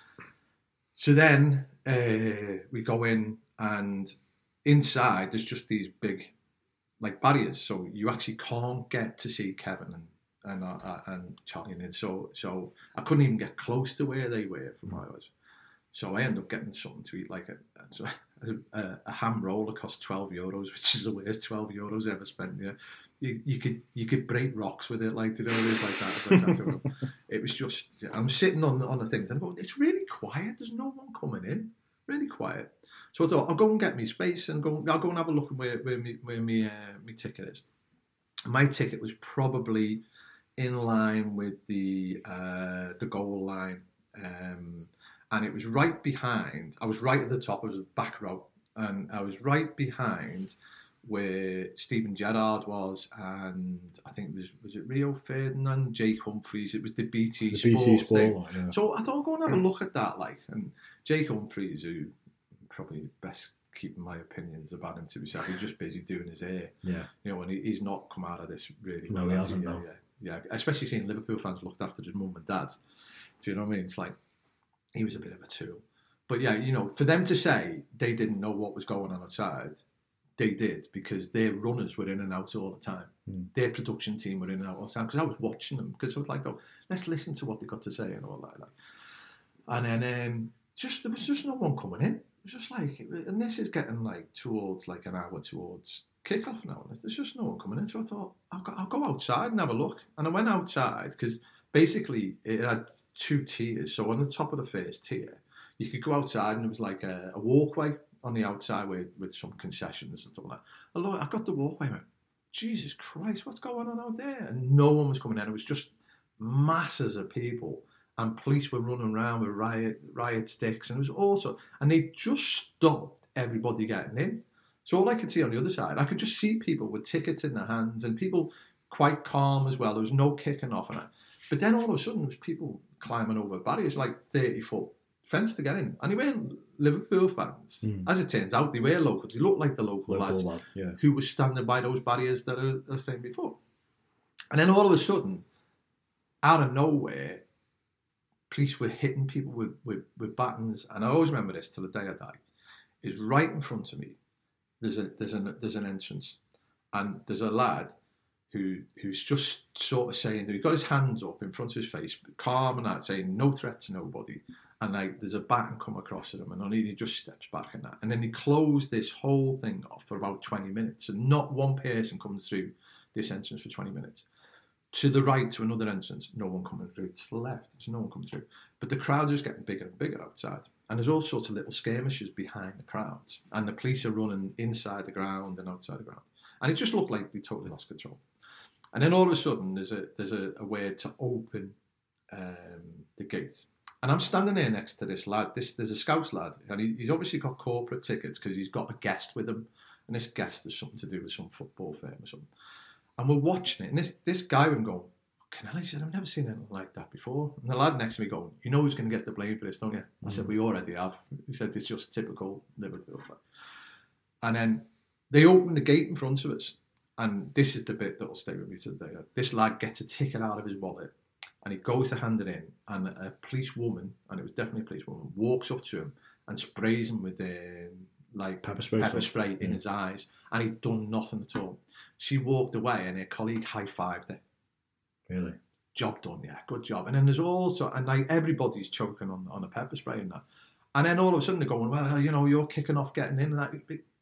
So then uh, we go in, and inside there's just these big like barriers, so you actually can't get to see Kevin and and uh, and Charlie. And so so I couldn't even get close to where they were from where I was. So I ended up getting something to eat, like a, a, a ham roll that cost twelve euros, which is the worst twelve euros I ever spent. Yeah, you, you could you could break rocks with it, like, you know, it was like that. Like that. It was just, I'm sitting on on the things and I'm going, it's really quiet. There's no one coming in, really quiet. So I thought, I'll go and get me space and go. I'll go and have a look at where where me where me uh, me ticket is. My ticket was probably in line with the uh, the goal line, um, and it was right behind. I was right at the top. I was the back row, and I was right behind where Stephen Gerrard was, and I think it was was it Rio Ferdinand, Jake Humphries. It was the B T The Sport B T thing. Sport, yeah. So I thought I'll go and have a look at that, like, and Jake Humphries, who probably best keeping my opinions about him to himself. He's just busy doing his hair. Yeah. You know, and he, he's not come out of this really No, well. he has hasn't, Yeah, no. yeah, yeah. Especially seeing Liverpool fans looked after his mum and dad. Do you know what I mean? It's like, he was a bit of a tool. But yeah, you know, for them to say they didn't know what was going on outside, they did, because their runners were in and out all the time. Mm. Their production team were in and out all the time, because I was watching them, because I was like, oh, let's listen to what they got to say and all that. Like. And then um, just there was just no one coming in. It was just like, and this is getting like towards like an hour towards kick-off now. And there's just no one coming in. So I thought, I'll go, I'll go outside and have a look. And I went outside because basically it had two tiers. So on the top of the first tier, you could go outside and there was like a, a walkway on the outside with, with some concessions and stuff like that. And look, I got the walkway and went, Jesus Christ, what's going on out there? And no one was coming in. It was just masses of people. And police were running around with riot riot sticks, and it was also, and they just stopped everybody getting in. So all I could see on the other side, I could just see people with tickets in their hands, and people quite calm as well. There was no kicking off and that. But then all of a sudden, there was people climbing over barriers, like thirty foot fence to get in, and they weren't Liverpool fans. Mm. As it turns out, they were locals. They looked like the local, Local lads lad, yeah. who were standing by those barriers that I was saying before. And then all of a sudden, out of nowhere, police were hitting people with, with, with batons, and I always remember this till the day I die. Is right in front of me. There's a there's an there's an entrance, and there's a lad who who's just sort of saying, he's got his hands up in front of his face, calm and that, saying no threat to nobody. And like there's a baton come across at him, and only he just steps back and that, and then he closed this whole thing off for about twenty minutes, and not one person comes through this entrance for twenty minutes. To the right, to another entrance, no one coming through. To the left, there's no one coming through. But the crowds are just getting bigger and bigger outside. And there's all sorts of little skirmishes behind the crowds. And the police are running inside the ground and outside the ground. And it just looked like they totally lost control. And then all of a sudden, there's a there's a, a way to open um, the gate. And I'm standing there next to this lad. This There's a Scouts lad. And he, he's obviously got corporate tickets because he's got a guest with him. And this guest has something to do with some football firm or something. And we're watching it, and this this guy would go, "Can I?" He said, "I've never seen anything like that before." And the lad next to me going, "You know who's going to get the blame for this, don't you?" Mm. I said, "We already have." He said, "It's just typical Liverpool." And then they open the gate in front of us, and this is the bit that will stay with me today. This lad gets a ticket out of his wallet, and he goes to hand it in, and a police woman, and it was definitely a police woman, walks up to him and sprays him with the like pepper spray, pepper spray in yeah. his eyes, and he'd done nothing at all. She walked away, and her colleague high-fived her. Really? Job done, yeah, good job. And then there's also, and like everybody's choking on, on a pepper spray and that. And then all of a sudden they're going, well, you know, you're kicking off getting in and that.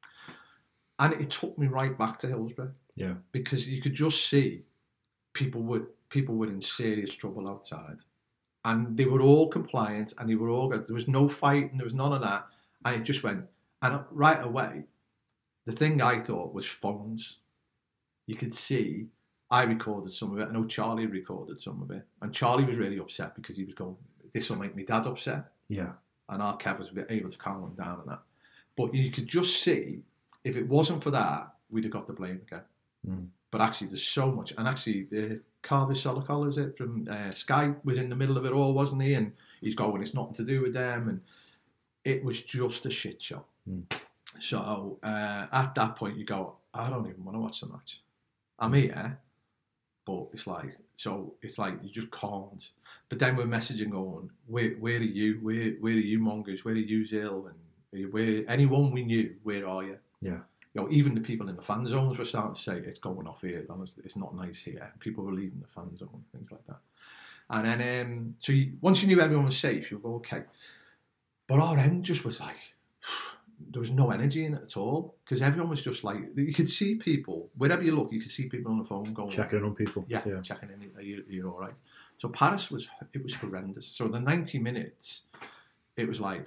And it took me right back to Hillsborough. Yeah. Because you could just see people were people were in serious trouble outside. And they were all compliant, and they were all good. There was no fighting, there was none of that. And it just went, and right away, the thing I thought was phones. You could see, I recorded some of it. I know Charlie recorded some of it. And Charlie was really upset because he was going, this will make me dad upset. Yeah. And our Kev was able to calm him down and that. But you could just see, if it wasn't for that, we'd have got the blame again. Mm. But actually, there's so much. And actually, uh, Carver Solikol, is it, from uh, Sky, was in the middle of it all, wasn't he? And he's going, it's nothing to do with them. And it was just a shit show. Mm. So uh, at that point, you go, I don't even want to watch the match. I'm here, but it's like, so it's like you just can't. But then we're messaging going, where, where are you? Where, where are you, Mongoose? Where are you, Zill? And where, anyone we knew, where are you? Yeah. You know, even the people in the fan zones were starting to say, it's going off here, honestly, it's not nice here. People were leaving the fan zone, things like that. And then, um, so you, once you knew everyone was safe, you go, okay. But our end just was like, there was no energy in it at all because everyone was just like, you could see people wherever you look, you could see people on the phone going checking in on people. Yeah, yeah. checking in. Are you, are you all right? So Paris was it was horrendous. So the ninety minutes, it was like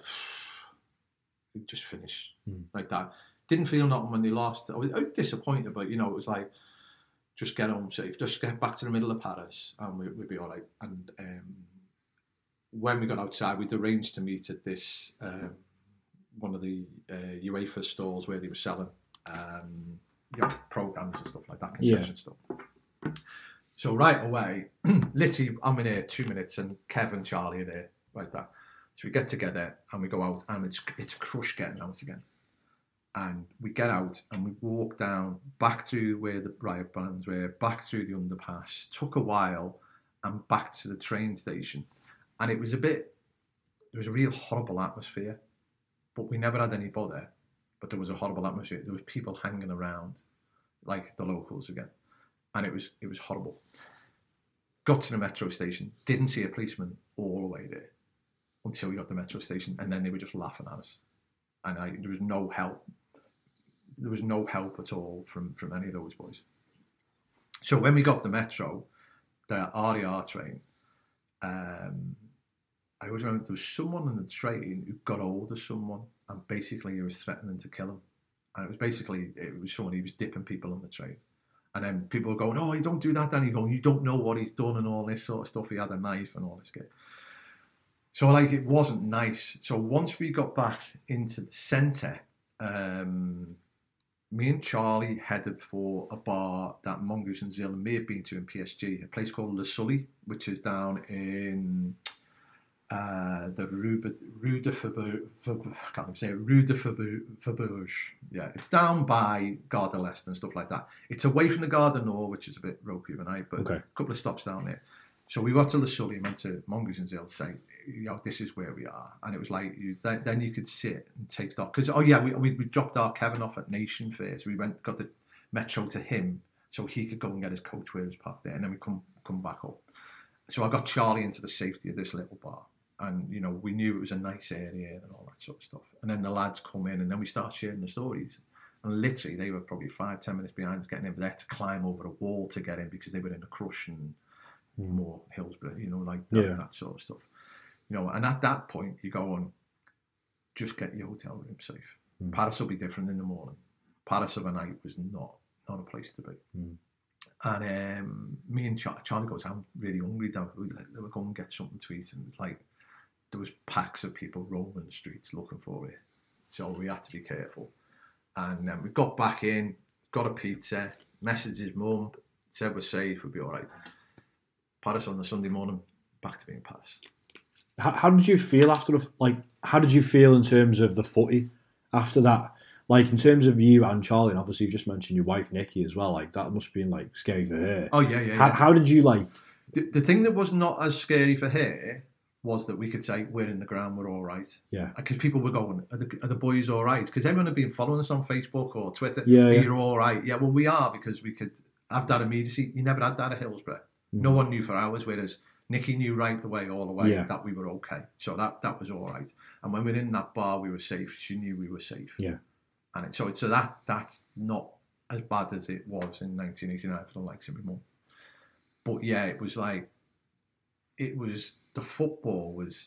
it just finished mm. like that. Didn't feel nothing when they lost. I was, I was disappointed, but you know, it was like just get home safe, just get back to the middle of Paris, and we, we'd be all right. And um, when we got outside, we'd arranged to meet at this. Um, one of the uh, UEFA stalls where they were selling um, you know, programs and stuff like that, concession yeah. stuff. So right away, literally, I'm in here two minutes, and Kev and Charlie are there, like that. So we get together and we go out, and it's it's a crush getting out again. And we get out and we walk down back through where the riot bands were, back through the underpass. Took a while, and back to the train station, and it was a bit. There was a real horrible atmosphere. But we never had any bother. But there was a horrible atmosphere. There was people hanging around, like the locals again, and it was it was horrible. Got to the metro station, didn't see a policeman all the way there until we got to the metro station, and then they were just laughing at us, and I, there was no help. There was no help at all from from any of those boys. So when we got the metro, the R E R train. Um, I always remember there was someone on the train who got hold of someone and basically he was threatening to kill him. And it was basically, it was someone, he was dipping people on the train. And then people were going, oh, you don't do that, Danny. Going, you don't know what he's done and all this sort of stuff. He had a knife and all this shit. So, like, it wasn't nice. So once we got back into the centre, um, me and Charlie headed for a bar that Mongoose and Zill may have been to in P S G, a place called Le Sully, which is down in... Uh, the Rue de, Rue de Faubourg, I can't even say it, Rue de Faubourg. Yeah, it's down by Gare de l'Est and stuff like that. It's away from the Gare du Nord, which is a bit ropey of a night, but okay. a couple of stops down there. So we got to Le Sully and went to Mongoose and Zill say, you know, this is where we are. And it was like, you, then, then you could sit and take stock. Because, oh yeah, we, we we dropped our Kevin off at Nation first. We went, got the metro to him so he could go and get his coach where he was parked there. And then we come come back up. So I got Charlie into the safety of this little bar. And, you know, we knew it was a nice area and all that sort of stuff. And then the lads come in and then we start sharing the stories. And literally, they were probably five, ten minutes behind us getting in. But they had to climb over a wall to get in because they were in a crush and mm. more Hillsborough, you know, like that, yeah. that sort of stuff. You know, and at that point, you go on, just get your hotel room safe. Mm. Paris will be different in the morning. Paris of a night was not, not a place to be. Mm. And um, me and Char- Charlie goes, I'm really hungry, Dad. We were going and get something to eat. And it's like, there was packs of people roaming the streets looking for it. So we had to be careful. And um, we got back in, got a pizza, messaged his mum, said we're safe, we'll be all right. Paris on the Sunday morning, back to being Paris. How, how did you feel after, the, like, how did you feel in terms of the footy after that? Like, in terms of you and Charlie, and obviously you just mentioned your wife, Nikki, as well, like, that must have been, like, scary for her. Oh, yeah, yeah, How, yeah. how did you, like... The, the thing that was not as scary for her was that we could say, we're in the ground, we're all right. Yeah. Because people were going, are the, are the boys all right? Because everyone had been following us on Facebook or Twitter. Yeah, yeah. You're all right. Yeah, well, we are, because we could have that immediacy. You never had that at Hillsborough. Mm. No one knew for hours, whereas Nikki knew right the way, all the way, yeah. that we were okay. So that, that was all right. And when we were in that bar, we were safe. She knew we were safe. Yeah. And it, so so that that's not as bad as it was in nineteen eighty-nine for the likes of my mum. But yeah, it was like, it was, the football was,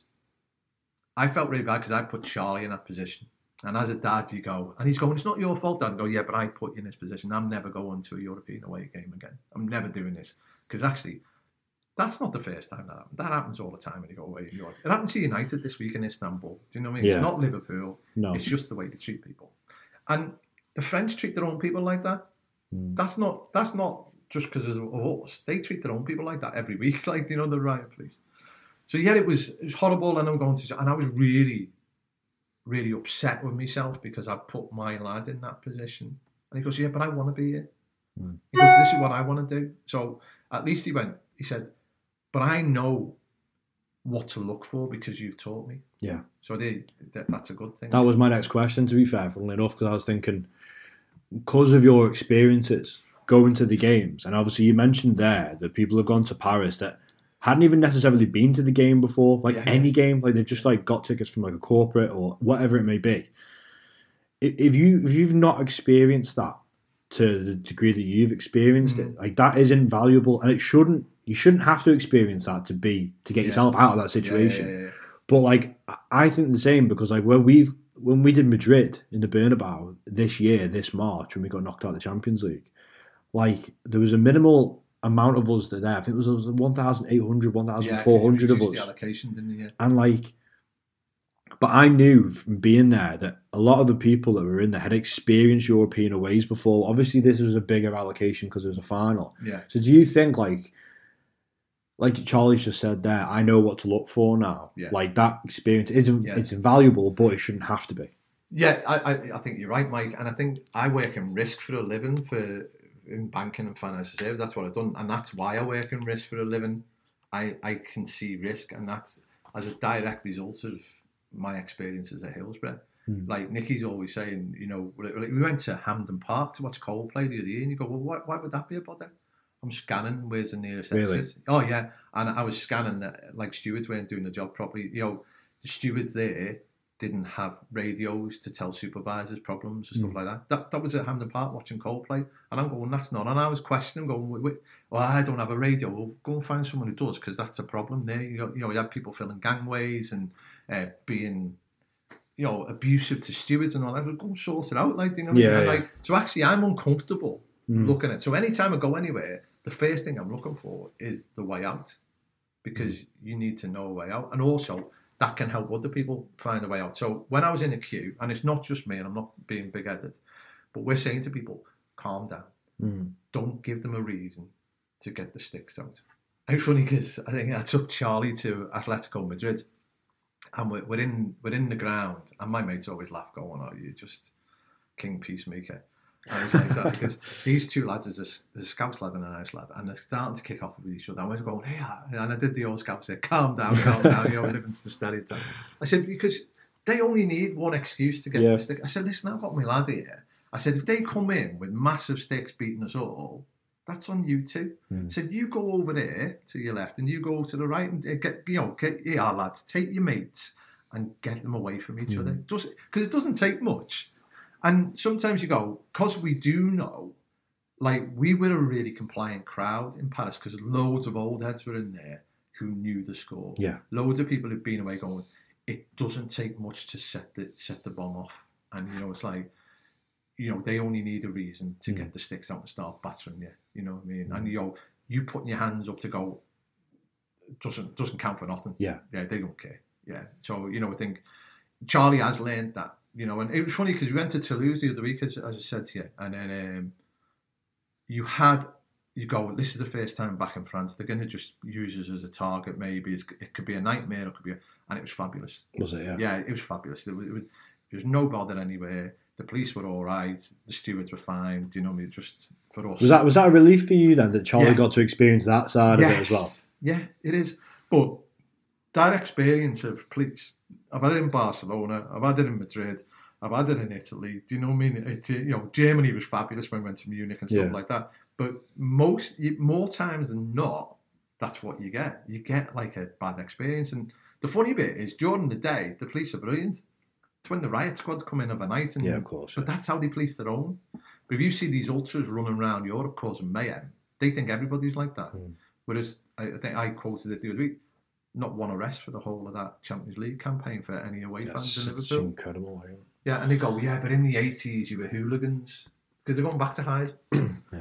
I felt really bad because I put Charlie in that position. And as a dad, you go, and he's going, it's not your fault, Dad. I go, yeah, but I put you in this position. I'm never going to a European away game again. I'm never doing this. Because actually, that's not the first time that happened. That happens all the time when you go away. It happened to United this week in Istanbul. Do you know what I mean? Yeah. It's not Liverpool. No. It's just the way they treat people. And the French treat their own people like that. Mm. That's not that's not just because of us. They treat their own people like that every week, like, you know, the riot police. So yeah, it was it was horrible, and I'm going to, and I was really, really upset with myself because I put my lad in that position. And he goes, yeah, but I want to be here. Mm. He goes, this is what I want to do. So at least he went, he said, but I know what to look for because you've taught me. Yeah. So they, that, that's a good thing. That was my next question, to be fair, funnily enough, because I was thinking, because of your experiences going to the games, and obviously you mentioned there that people have gone to Paris that hadn't even necessarily been to the game before, like yeah, any yeah. game, like they've just like got tickets from like a corporate or whatever it may be. if you if you've not experienced that to the degree that you've experienced mm-hmm. it, like that is invaluable, and it shouldn't. You shouldn't have to experience that to be to get yeah. yourself out of that situation. Yeah, yeah, yeah, yeah. But like, I think the same because like when we've when we did Madrid in the Bernabeu this year, this March, when we got knocked out of the Champions League, like there was a minimal amount of us that there. I think it was, it was one thousand eight hundred, one thousand four hundred yeah, of us. The allocation, didn't you? And like, but I knew from being there that a lot of the people that were in there had experienced European aways before. Obviously, this was a bigger allocation because it was a final. Yeah. So do you think like, like Charlie's just said there, I know what to look for now. Yeah. Like that experience isn't yeah. it's invaluable, but it shouldn't have to be. Yeah, I, I I think you're right, Mike. And I think I work in risk for a living for in banking and financial services. That's what I've done, and that's why I work in risk for a living. I I can see risk, and that's as a direct result of my experiences at Hillsborough. Mm. Like Nicky's always saying, you know, we went to Hampden Park to watch Coldplay the other year, and you go, well, why, why would that be a bother? I'm scanning where's the nearest really? exit. Oh yeah, and I was scanning like stewards weren't doing the job properly. You know, the stewards there didn't have radios to tell supervisors problems and stuff mm. like that. That that was at Hampden Park watching Coldplay, and I'm going, that's not. And I was questioning, going, wait, wait, well, I don't have a radio. Well, go and find someone who does, because that's a problem there. You know, you know, you have people filling gangways and uh, being, you know, abusive to stewards and all that. Well, go and sort it out, like you know. What yeah, I mean? yeah. Like, so actually, I'm uncomfortable mm. looking at. So anytime I go anywhere, the first thing I'm looking for is the way out, because mm. you need to know a way out, and also that can help other people find a way out. So when I was in a queue, and it's not just me, and I'm not being big-headed, but we're saying to people, calm down. Mm. Don't give them a reason to get the sticks out. And it's funny because I think I took Charlie to Atletico Madrid, and we're, we're in we're in the ground, and my mates always laugh, going, "Oh, you're just king peacemaker." And it's like that because these two lads is a, a Scouse lad and an Irish lad, and they're starting to kick off with each other. And we're going, hey, and I did the old Scouse say, calm down, calm down, you know, living to the stereotype. I said, because they only need one excuse to get yeah. the stick. I said, listen, I've got my lad here. I said, if they come in with massive sticks beating us all, that's on you too. Mm. I said, you go over there to your left and you go to the right and get, you know, get, yeah, lads, take your mates and get them away from each mm. other. Because it doesn't take much. And sometimes you go, because we do know, like, we were a really compliant crowd in Paris because loads of old heads were in there who knew the score. Yeah. Loads of people who've been away going, it doesn't take much to set the set the bomb off. And, you know, it's like, you know, they only need a reason to mm. get the sticks out and start battering you. You know what I mean? Mm. And, you know, you putting your hands up to go doesn't doesn't count for nothing. Yeah. Yeah, they don't care. Yeah. So, you know, I think Charlie has learned that. You know, and it was funny because we went to Toulouse the other week, as, as I said to you, and then um, you had, you go, this is the first time back in France, they're going to just use us as a target, maybe. It's, it could be a nightmare, it could be a, and it was fabulous. Was it, yeah? Yeah, it was fabulous. There was, it was, there was no bother anywhere. The police were all right. The stewards were fine. Do you know what I mean? Just for us. Was that, was that a relief for you then, that Charlie yeah. got to experience that side yes. of it as well? Yeah, it is. But that experience of police, I've had it in Barcelona, I've had it in Madrid, I've had it in Italy. Do you know what I mean? It, you know, Germany was fabulous when we went to Munich and stuff yeah. like that. But most, more times than not, that's what you get. You get like a bad experience. And the funny bit is, during the day, the police are brilliant. It's when the riot squads come in overnight. And, yeah, of course. But yeah. that's how they police their own. But if you see these ultras running around Europe causing mayhem, they think everybody's like that. Mm. Whereas, I, I think I quoted it the other week, not one arrest for the whole of that Champions League campaign for any away yeah, fans in Liverpool. It's incredible. Right? Yeah, and they go, yeah, but in the eighties you were hooligans. Because they're going back to highs. yeah.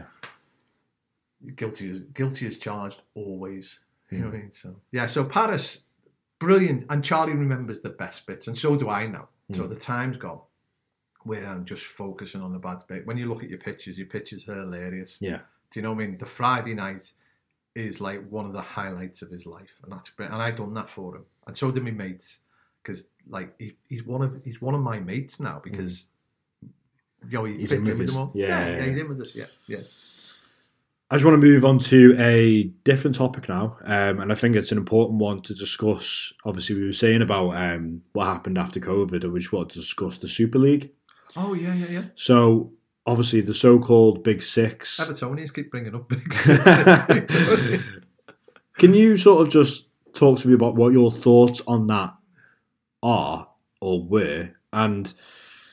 Guilty as, guilty as charged, always. You mm. know what I mean? So, yeah, so Paris, brilliant. And Charlie remembers the best bits, and so do I now. Mm. So the time's gone where I'm just focusing on the bad bit. When you look at your pictures, your pictures are hilarious. Yeah. Do you know what I mean? The Friday night is like one of the highlights of his life, and that's great. And I done that for him, and so did my mates, because like he, he's one of he's one of my mates now because mm. you know he he's fits in with his, them all. Yeah, yeah, yeah, yeah, he's in with us. Yeah, yeah. I just want to move on to a different topic now, um, and I think it's an important one to discuss. Obviously, we were saying about um, what happened after COVID, and we just want to discuss the Super League. Oh yeah, yeah, yeah. So. Obviously, the so-called Big Six. Evertonians keep bringing up Big Six. Can you sort of just talk to me about what your thoughts on that are or were, and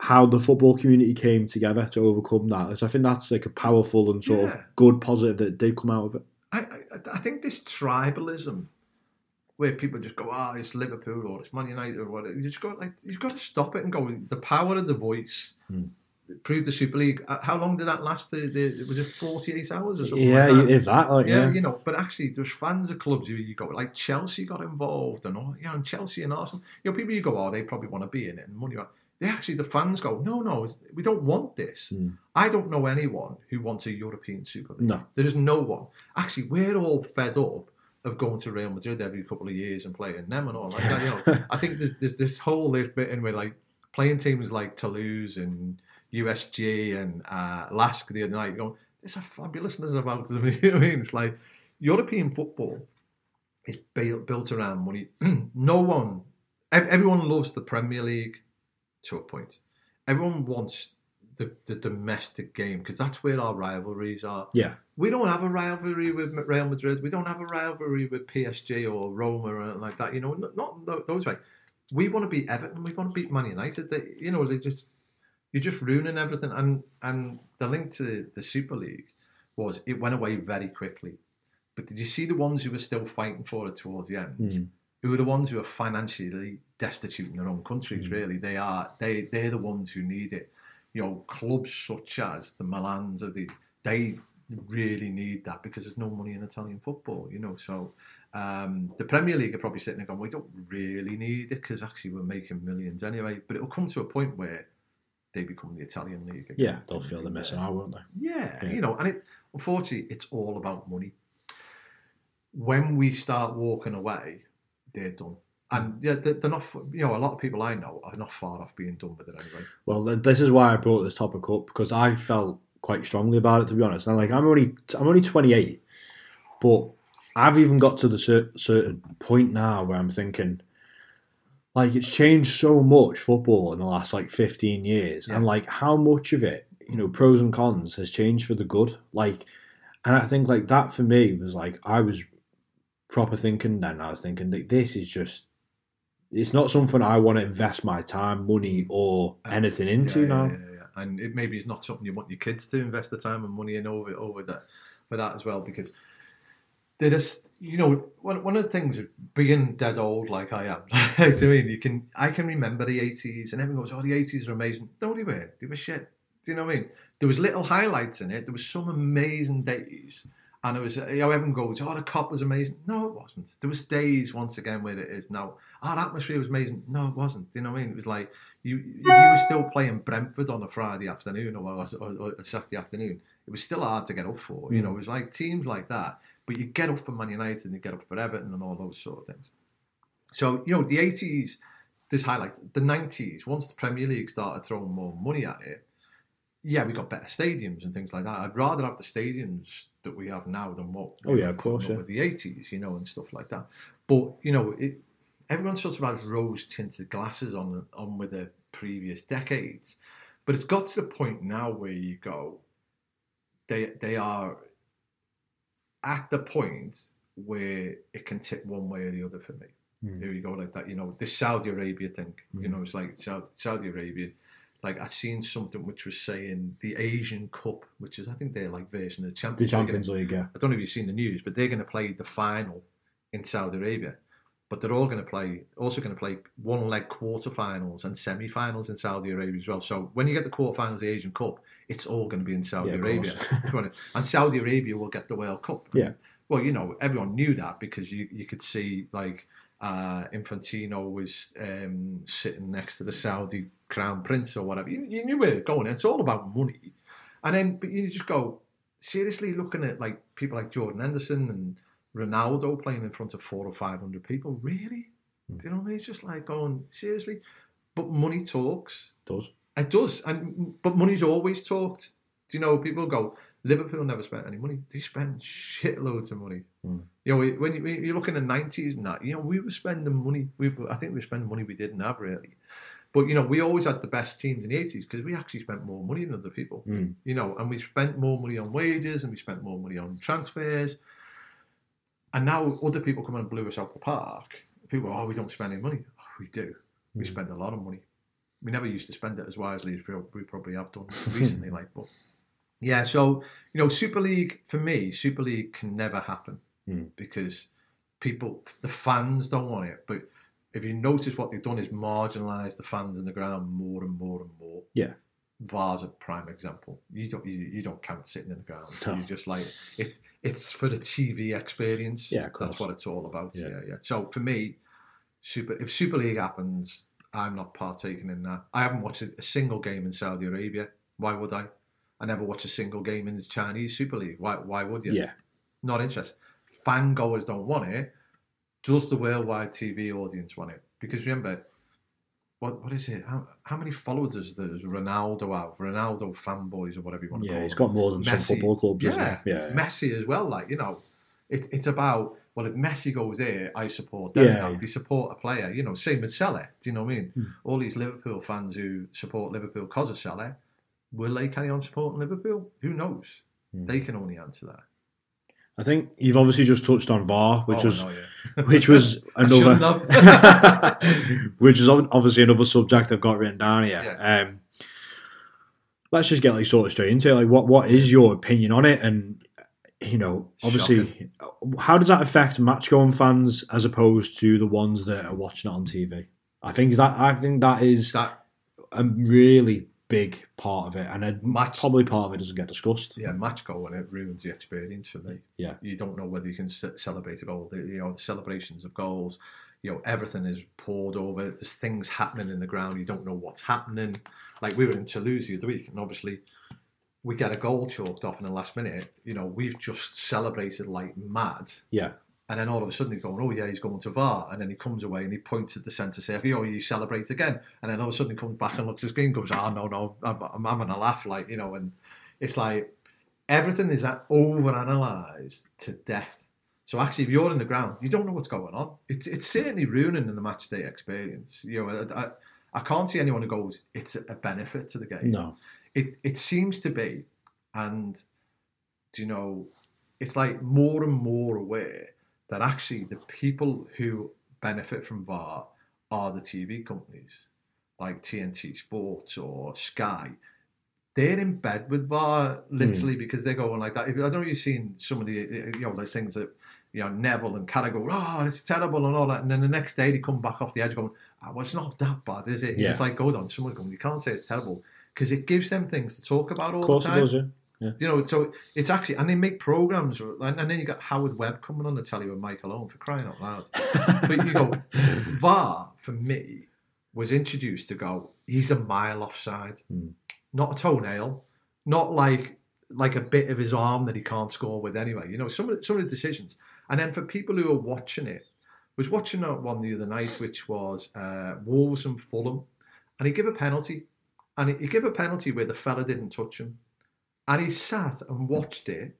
how the football community came together to overcome that. So I think that's like a powerful and sort Yeah. of good positive that did come out of it. I, I, I think this tribalism, where people just go, ah, oh, it's Liverpool or it's Man United or whatever. You just got like you've got to stop it and go. The power of the voice. Mm. Proved the Super League. How long did that last? The, the, was it forty-eight hours or something? Yeah, like that? if that, like, yeah, yeah, you know. But actually, there's fans of clubs who you go like Chelsea got involved and all. You know, and Chelsea and Arsenal. You know, people you go, oh, they probably want to be in it and money. They actually, the fans go, no, no, we don't want this. Mm. I don't know anyone who wants a European Super League. No, there is no one. Actually, we're all fed up of going to Real Madrid every couple of years and playing them and all like that. You know, I think there's there's this whole bit in where like playing teams like Toulouse and U S G and uh, Lask the other night, going, there's a fabulousness about them. You know what I mean? It's like European football is built, built around money. No one, everyone loves the Premier League to a point. Everyone wants the, the domestic game because that's where our rivalries are. Yeah. We don't have a rivalry with Real Madrid. We don't have a rivalry with P S G or Roma or anything like that. You know, not, not those ways. We want to beat Everton. We want to beat Man United. They, you know, they just... You're just ruining everything. And and the link to the Super League was it went away very quickly. But did you see the ones who were still fighting for it towards the end? Mm. Who are the ones who are financially destitute in their own countries, mm. really? They are, they, they're the ones who need it. You know, clubs such as the Milans, of the, they really need that because there's no money in Italian football, you know. So um, the Premier League are probably sitting there going, we don't really need it because actually we're making millions anyway. But it'll come to a point where they become the Italian league again. Yeah, they'll feel they're missing out, won't they? Yeah, yeah, you know, and it unfortunately, it's all about money. When we start walking away, they're done. And yeah, they're not, you know, a lot of people I know are not far off being done with it anyway. Well, this is why I brought this topic up because I felt quite strongly about it, to be honest. And I'm like, I'm only, I'm only twenty-eight, but I've even got to the cer- certain point now where I'm thinking, like, it's changed so much football in the last, like, fifteen years. Yeah. And, like, how much of it, you know, pros and cons has changed for the good. Like, and I think, like, that for me was, like, I was proper thinking then. I was thinking, like, this is just, it's not something I want to invest my time, money, or anything into yeah, now. Yeah, yeah, yeah. And it maybe it's not something you want your kids to invest the time and money in over, over that, for that as well, because they just, you know, one one of the things of being dead old like I am, like, I mean, you can, I can remember the eighties and everyone goes, oh, the eighties are amazing. No, they were. They were shit. Do you know what I mean? There was little highlights in it. There was some amazing days. And it was, you know, everyone goes, oh, the cop was amazing. No, it wasn't. There was days, once again, where it is now. Oh, the atmosphere was amazing. No, it wasn't. Do you know what I mean? It was like, you you were still playing Brentford on a Friday afternoon or, or, or a Saturday afternoon. It was still hard to get up for. Mm. You know, it was like teams like that. But you get up for Man United and you get up for Everton and all those sort of things. So, you know, the eighties, there's highlights. The nineties, once the Premier League started throwing more money at it, yeah, we got better stadiums and things like that. I'd rather have the stadiums that we have now than what oh yeah, of course, yeah. with the eighties, you know, and stuff like that. But, you know, it, everyone sort of has rose-tinted glasses on on with the previous decades. But it's got to the point now where you go, they they are at the point where it can tip one way or the other for me. Mm. Here you go, like that, you know, this Saudi Arabia thing, mm. you know, it's like Saudi, Saudi Arabia. Like, I'd seen something which was saying the Asian Cup, which is, I think they're like version of the Champions League. The Champions League, yeah. I don't know if you've seen the news, but they're going to play the final in Saudi Arabia. But they're all going to play, also going to play one leg quarterfinals and semi-finals in Saudi Arabia as well. So when you get the quarterfinals of the Asian Cup, it's all going to be in Saudi yeah, Arabia. And Saudi Arabia will get the World Cup. Yeah. Well, you know, everyone knew that because you, you could see, like, uh, Infantino was um, sitting next to the Saudi Crown Prince or whatever. You, you knew where it's going. It's all about money. And then, but you just go, seriously, looking at, like, people like Jordan Henderson and Ronaldo playing in front of four or five hundred people, really? Mm. Do you know what I mean? It's just like going, seriously? But money talks. It does. It does. And but money's always talked. Do you know, people go, Liverpool never spent any money. They spend shitloads of money. Mm. You know, when, you, when you look in the nineties and that, you know, we were spending money. We I think we were spending money we didn't have, really. But, you know, we always had the best teams in the eighties because we actually spent more money than other people. Mm. You know, and we spent more money on wages and we spent more money on transfers. And now other people come and blew us out the park. People go, oh, we don't spend any money. Oh, we do. We mm. spend a lot of money. we never used to spend it as wisely as we probably have done recently. Like, but yeah, so you know, Super League for me, Super League can never happen mm. because people, the fans don't want it. But if you notice, what they've done is marginalise the fans in the ground more and more and more. Yeah. V A R's a prime example. You don't you, you don't count sitting in the ground. No. You just like it's it's for the T V experience. Yeah, of course. That's what it's all about. Yeah. yeah, yeah. So for me, super if Super League happens, I'm not partaking in that. I haven't watched a single game in Saudi Arabia. Why would I? I never watch a single game in the Chinese Super League. Why why would you? Yeah. Not interested. Fan goers don't want it. Does the worldwide T V audience want it? Because remember, What what is it? How, how many followers does, does Ronaldo have? Ronaldo fanboys or whatever you want to Yeah, call he's them. got more than some Messi. football clubs, Yeah, hasn't he? Yeah, yeah. Messi as well. Like, you know, it, it's about, well, if Messi goes there, I support them. Yeah, now. yeah. They support a player. You know, same with Salah. Do you know what I mean? Hmm. All these Liverpool fans who support Liverpool because of Salah, will they carry on supporting Liverpool? Who knows? Hmm. They can only answer that. I think you've obviously just touched on V A R, which Oh, was no, yeah. which was I shouldn't another, have. which is ob- obviously another subject I've got written down here. Yeah. Um, let's just get like sort of straight into it. Like, what what is your opinion on it? And you know, obviously, how does that affect match going fans as opposed to the ones that are watching it on T V? I think that I think that is that a really big part of it, and a, Match- probably part of it doesn't get discussed. Yeah, match goal, and it ruins the experience for me. Yeah. You don't know whether you can ce- celebrate a goal. The, you know, the celebrations of goals, you know, everything is poured over. There's things happening in the ground. You don't know what's happening. Like, we were in Toulouse the other week, and obviously we get a goal chalked off in the last minute. You know, we've just celebrated like mad. Yeah. And then all of a sudden he's going, oh yeah, he's going to V A R. And then he comes away and he points at the centre circle, oh, you celebrate again. And then all of a sudden he comes back and looks at the screen and goes, oh, no, no, I'm, I'm having a laugh, like, you know. And it's like everything is over-analysed to death. So actually, if you're in the ground, you don't know what's going on. It's it's certainly ruining the match day experience. You know, I, I, I can't see anyone who goes, it's a benefit to the game. No. It it seems to be, and, you know, it's like more and more aware that actually the people who benefit from V A R are the T V companies, like T N T Sports or Sky. They're in bed with V A R literally mm. because they're going like that. If, I don't know if you've seen some of the, you know, those things that, you know, Neville and Carragher go, oh, it's terrible and all that. And then the next day they come back off the edge going, oh, well, it's not that bad, is it? Yeah. It's like, hold on, someone's going, you can't say it's terrible, because it gives them things to talk about all Of course the time. it does, yeah. Yeah. You know, so it's actually, and they make programs, and, and then you got Howard Webb coming on the telly with Michael Owen, for crying out loud. But you go, V A R for me was introduced to go, he's a mile offside, mm. not a toenail, not like like a bit of his arm that he can't score with anyway. You know, some of the, some of the decisions, and then for people who are watching it, I was watching that one the other night, which was uh, Wolves and Fulham, and he gave a penalty, and he, he gave a penalty where the fella didn't touch him. And he sat and watched it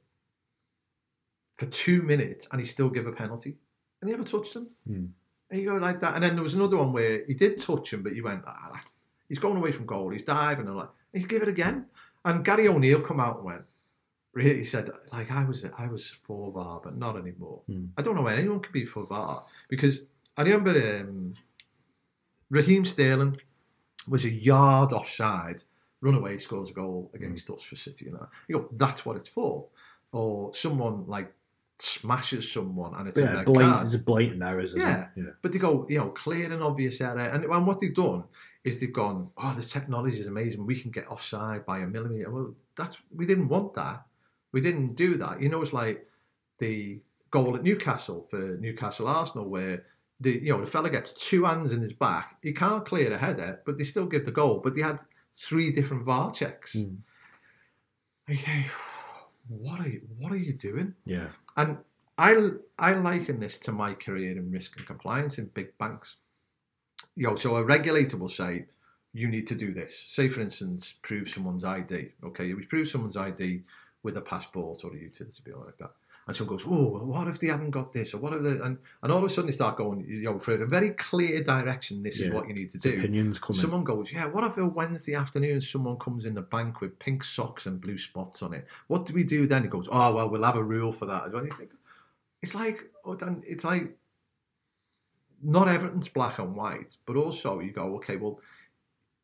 for two minutes and he still gave a penalty. And he never touched him. Mm. And you go like that. And then there was another one where he did touch him, but he went, ah, that's, he's going away from goal. He's diving. And like, and he gave it again. And Gary O'Neill come out and went, really, he said, like, I was I was for V A R, but not anymore. Mm. I don't know when anyone could be for V A R. Because I remember um, Raheem Sterling was a yard offside. Runaway scores a goal against us for City, you know. You go, that's what it's for. Or someone like smashes someone and it's yeah, a red blatant, card. it's a blatant error, isn't Yeah. it? Yeah. But they go, you know, clear and obvious error. And, and what they've done is they've gone, oh, the technology is amazing. We can get offside by a millimetre. Well, that's we didn't want that. We didn't do that. You know, it's like the goal at Newcastle for Newcastle Arsenal where the you know the fella gets two hands in his back. He can't clear a header, but they still give the goal. But they had three different V A R checks. Mm. And you think, what are you, what are you doing? Yeah. And I I liken this to my career in risk and compliance in big banks. You know, so a regulator will say, you need to do this. Say, for instance, prove someone's I D. Okay, you prove someone's I D with a passport or a utility bill like that. And someone goes, oh, well, what if they haven't got this? Or what if they... And, and all of a sudden they start going, you know, for a very clear direction, this yeah, is what you need to do. Opinions coming. Someone goes, yeah, what if a Wednesday afternoon someone comes in the bank with pink socks and blue spots on it? What do we do then? He goes, oh, well, we'll have a rule for that. And you think, it's like, it's like, not everything's black and white, but also you go, okay, well,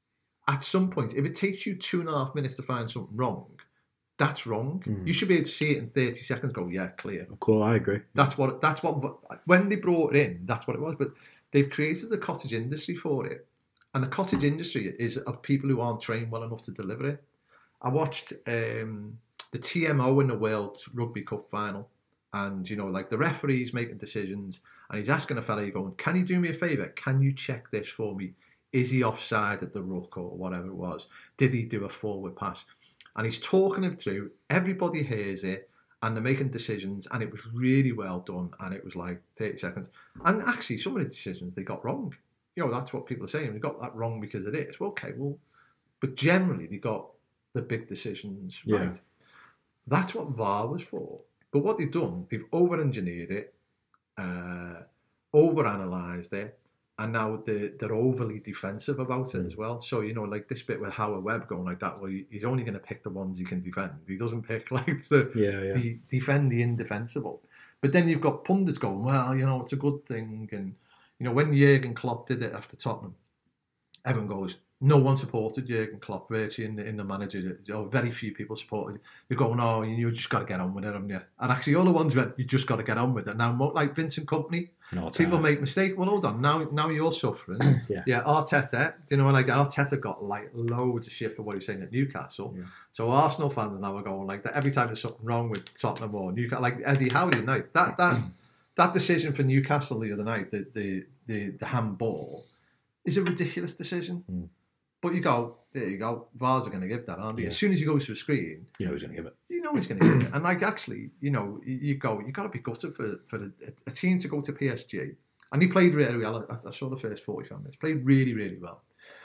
at some point, if it takes you two and a half minutes to find something wrong, that's wrong. Mm. You should be able to see it in thirty seconds. Go, yeah, clear. Of course, I agree. That's what. That's what. When they brought it in, that's what it was. But they've created the cottage industry for it, and the cottage industry is of people who aren't trained well enough to deliver it. I watched um, the T M O in the World Rugby Cup final, and you know, like the referee's making decisions, and he's asking a fella, going, "Can you do me a favour? Can you check this for me? Is he offside at the ruck or whatever it was? Did he do a forward pass?" And he's talking him through. Everybody hears it, and they're making decisions, and it was really well done. And it was like thirty seconds. And actually, some of the decisions they got wrong. You know, that's what people are saying. They got that wrong because of this. Well, okay, well, but generally they got the big decisions right. Yeah. That's what V A R was for. But what they've done, they've over-engineered it, uh, over-analysed it, and now they're, they're overly defensive about it mm. as well. So, you know, like this bit with Howard Webb going like that, well, he's only going to pick the ones he can defend. He doesn't pick like the, yeah, yeah. the defend the indefensible. But then you've got pundits going, well, you know, it's a good thing. And, you know, when Jurgen Klopp did it after Tottenham, everyone goes, no one supported Jurgen Klopp virtually in the, in the manager. You know, very few people supported. They're going, oh, you just got to get on with it, haven't you? And actually, all the ones went, you just got to get on with it. Now, like Vincent Kompany, no, people uh, make mistakes. Well, hold on. Now, now you're suffering. yeah. yeah, Arteta. Do you know when I get Arteta got like loads of shit for what he was saying at Newcastle. Yeah. So Arsenal fans now are going like that every time there's something wrong with Tottenham or Newcastle, like Eddie Howe the night. That that that decision for Newcastle the other night, the the the, the handball, is a ridiculous decision. Mm. But you go, there you go. V A Rs are going to give that, aren't they? Yeah. As soon as he goes to a screen, you know he's going to give it. You know he's going to give it. And like actually, you know, you, you go, you got to be gutted for for a, a team to go to P S G. And he played really well. I, I saw the first forty-five minutes. Played really, really well.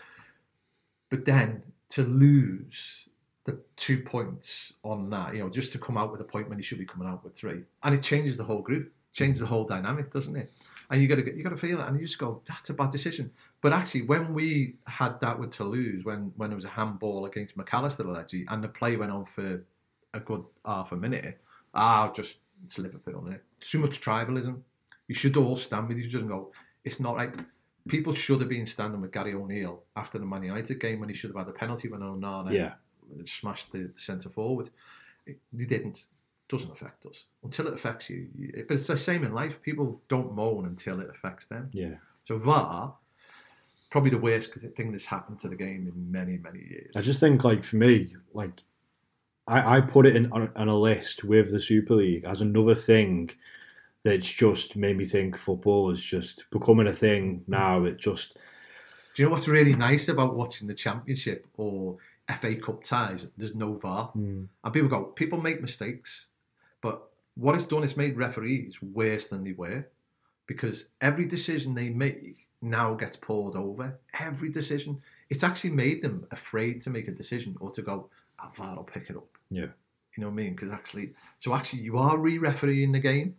But then to lose the two points on that, you know, just to come out with a point when he should be coming out with three, and it changes the whole group, changes the whole dynamic, doesn't it? And you got to you got to feel it, and you just go, that's a bad decision. But actually, when we had that with Toulouse, when when it was a handball against McAllister allegedly, and the play went on for a good half a minute, ah, just it's Liverpool on it. Too much tribalism. You should all stand with each other and go, it's not right. People should have been standing with Gary O'Neill after the Man United game when he should have had a penalty when Onana yeah. smashed the, the centre forward. He didn't. Doesn't affect us. Until it affects you. you. But it's the same in life. People don't moan until it affects them. Yeah. So V A R, probably the worst thing that's happened to the game in many, many years. I just think, like, for me, like, I, I put it in on, on a list with the Super League as another thing that's just made me think football is just becoming a thing now. It just... Do you know what's really nice about watching the Championship or F A Cup ties? There's no V A R. Mm. And people go, people make mistakes, but what it's done is made referees worse than they were, because every decision they make now gets pulled over. Every decision. It's actually made them afraid to make a decision or to go, oh, V A R will pick it up. Yeah. You know what I mean? Because actually, so actually you are re-refereeing the game.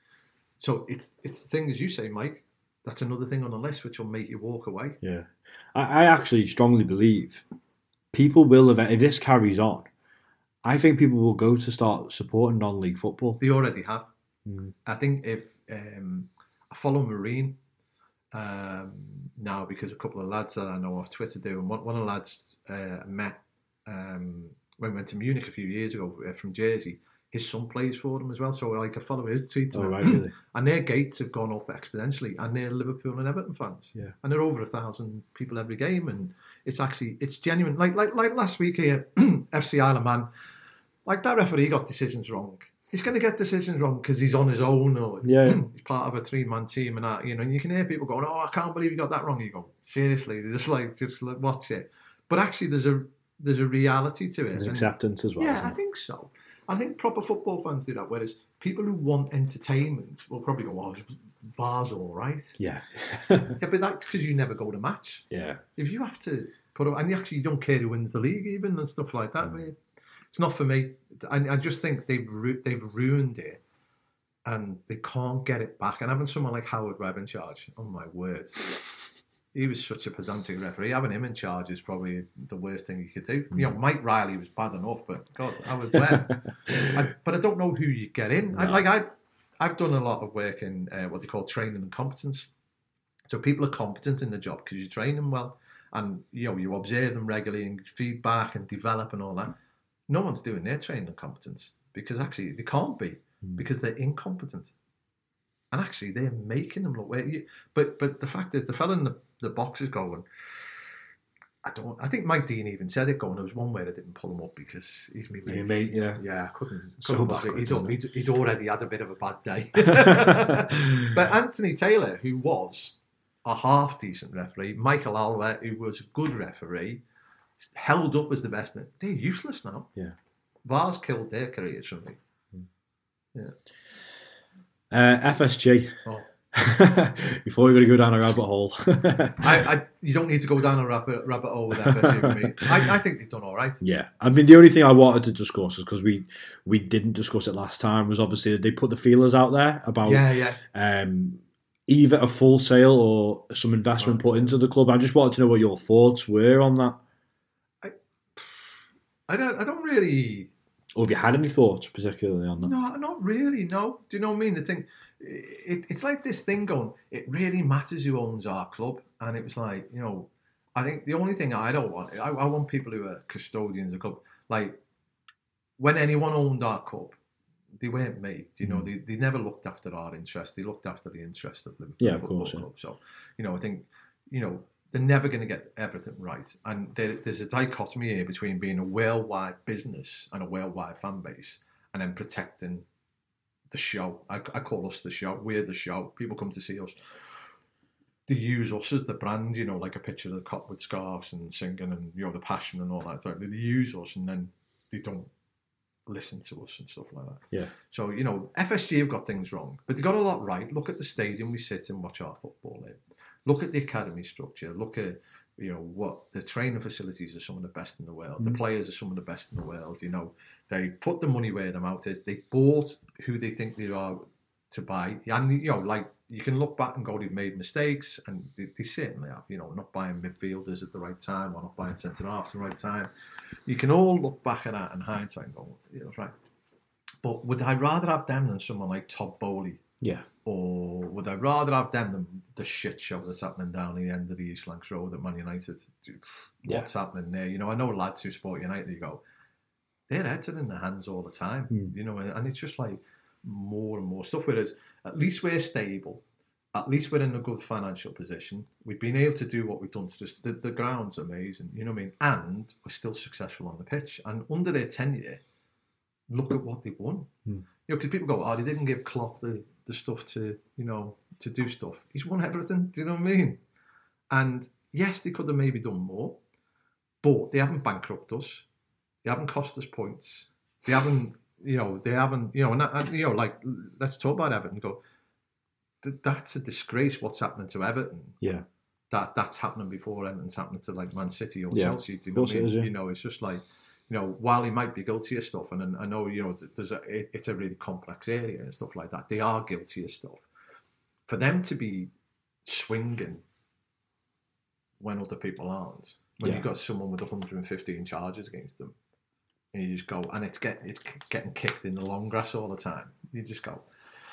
So it's it's the thing, as you say, Mike, that's another thing on the list which will make you walk away. Yeah. I, I actually strongly believe people will, if this carries on, I think people will go to start supporting non-league football. They already have. Mm. I think if um, I follow Marine um, now because a couple of lads that I know off Twitter do, and one, one of the lads uh, met um, when we went to Munich a few years ago uh, from Jersey. His son plays for them as well, so like I follow his tweets. Oh, right, really? And their gates have gone up exponentially, and they're Liverpool and Everton fans. Yeah. And they're over a thousand people every game, and it's actually it's genuine. Like like like last week here, F C Isle of Man, like that referee got decisions wrong. He's going to get decisions wrong because he's on his own, or yeah, yeah. he's part of a three-man team, and that, you know. And you can hear people going, "Oh, I can't believe you got that wrong." You go, seriously, just like just like, watch it. But actually, there's a there's a reality to it. There's and, acceptance as well. Yeah, I it? think so. I think proper football fans do that, whereas people who want entertainment will probably go, oh, V A R's all right. Yeah. yeah, but that's because you never go to match. Yeah. If you have to put up, and you actually don't care who wins the league even and stuff like that, mm. it's not for me. I, I just think they've ru- they've ruined it and they can't get it back. And having someone like Howard Webb in charge, oh my word. He was such a pedantic referee. Having him in charge is probably the worst thing you could do. Mm. You know, Mike Riley was bad enough, but God, I was Webb. I, but I don't know who you get in. No. I, like I, I've done a lot of work in uh, what they call training and competence. So people are competent in the job because you train them well, and you know you observe them regularly and feedback and develop and all that. No one's doing their training and competence because actually they can't be mm. because they're incompetent, and actually they're making them look. But but the fact is, the fella in the, the box is going. I don't. I think Mike Dean even said it. Going, there was one where I didn't pull him up because he's me mate. mate yeah, yeah, I couldn't. So couldn't backwards, he'd, he'd, he'd already had a bit of a bad day. But Anthony Taylor, who was a half decent referee, Michael Alva, who was a good referee, held up as the best. They're useless now. Yeah, V A R's killed their careers from me. Mm. Yeah. Uh, F S G. Oh. Before you're going to go down a rabbit hole. I, I, you don't need to go down a rabbit, rabbit hole with F S G with me. I, I think they've done all right. Yeah. I mean, the only thing I wanted to discuss is because we, we didn't discuss it last time was obviously they put the feelers out there about yeah, yeah. Um, either a full sale or some investment right. put into the club. I just wanted to know what your thoughts were on that. I, I, don't, I don't really... Or have you had any thoughts particularly on that? No, not really, no. Do you know what I mean? The thing, it, it's like this thing going, it really matters who owns our club. And it was like, you know, I think the only thing I don't want, I, I want people who are custodians of the club. Like, when anyone owned our club, they weren't me. You know, mm. they, they never looked after our interests. They looked after the interests of Liverpool yeah, of Football course, Club. Yeah. So, you know, I think, you know, they're never going to get everything right. And there, there's a dichotomy here between being a worldwide business and a worldwide fan base and then protecting the show. I, I call us the show. We're the show. People come to see us. They use us as the brand, you know, like a picture of the cop with scarves and singing and, you know, the passion and all that. They use us and then they don't listen to us and stuff like that. Yeah. So, you know, F S G have got things wrong, but they got a lot right. Look at the stadium we sit and watch our football in. Look at the academy structure. Look at, you know, what the training facilities are some of the best in the world. Mm. The players are some of the best in the world. You know, they put the money where their mouth is. They bought who they think they are to buy. And, you know, like, you can look back and go, they've made mistakes, and they, they certainly have, you know, not buying midfielders at the right time or not buying centre-halves at the right time. You can all look back at that in hindsight and go, yeah, that's right. But would I rather have them than someone like Todd Bowley? Yeah. Or would I rather have them than the shit show that's happening down the end of the East Lancs Road at Man United? What's yeah. happening there? You know, I know lads who support United, you go, their heads are in their hands all the time, mm. you know, and it's just like more and more stuff. Whereas at least we're stable, at least we're in a good financial position. We've been able to do what we've done to just, the, the ground's amazing, you know what I mean? And we're still successful on the pitch. And under their tenure, look at what they've won. Mm. You know, because people go, oh, they didn't give Klopp the, the stuff to, you know, to do stuff. He's won everything, do you know what I mean? And yes, they could have maybe done more, but they haven't bankrupted us. They haven't cost us points. They haven't, you know, they haven't, you know, and, that, you know, like, let's talk about Everton. Go, that's a disgrace what's happening to Everton. Yeah. That That's happening before Everton's happening to, like, Man City or yeah. Chelsea. Do you know what I mean? Is, yeah. You know, it's just like, you know, while he might be guilty of stuff, and, and I know, you know, there's a, it, it's a really complex area and stuff like that. They are guilty of stuff. For them to be swinging when other people aren't, when yeah. you've got someone with one hundred fifteen charges against them, and you just go, and it's get it's getting kicked in the long grass all the time. You just go,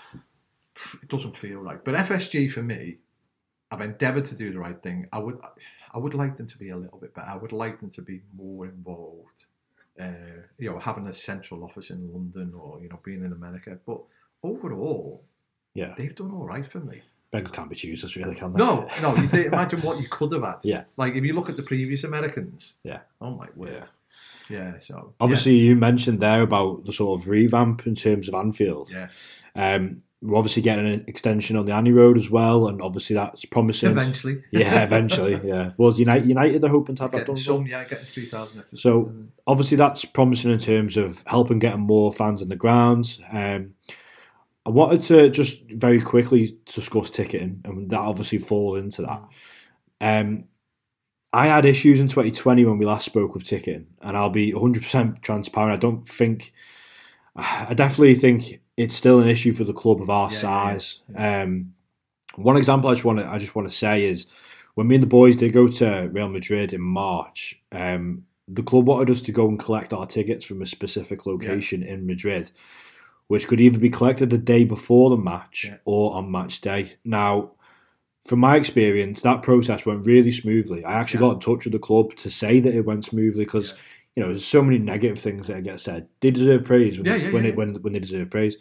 it doesn't feel right. But F S G for me, I've endeavoured to do the right thing. I would, I would like them to be a little bit better. I would like them to be more involved. Uh, you know, having a central office in London, or, you know, being in America. But overall, yeah, they've done all right for me. Beggars can't be choosers, really, can they? No, no. You think, imagine what you could have had. Yeah. Like, if you look at the previous Americans. Yeah. Oh my word. Yeah. yeah so obviously, yeah. you mentioned there about the sort of revamp in terms of Anfield. Yeah. Um, we're obviously getting an extension on the Annie Road as well, and obviously that's promising. Eventually. Yeah, eventually, yeah. Was United, United are hoping to have getting that done? Some, yeah, getting three thousand. So, obviously that's promising in terms of helping getting more fans in the grounds. Um, I wanted to just very quickly discuss ticketing, and that obviously falls into that. Um, I had issues in twenty twenty when we last spoke with ticketing, and I'll be one hundred percent transparent. I don't think... I definitely think it's still an issue for the club of our yeah, size. Yeah, yeah. Um, one example I just want to I just want to say is when me and the boys did go to Real Madrid in March, um, the club wanted us to go and collect our tickets from a specific location yeah. in Madrid, which could either be collected the day before the match yeah. or on match day. Now, from my experience, that process went really smoothly. I actually Yeah. got in touch with the club to say that it went smoothly because, Yeah. you know, there's so many negative things that get said. They deserve praise when, Yeah, they, yeah, when, yeah, it, when, when they deserve praise.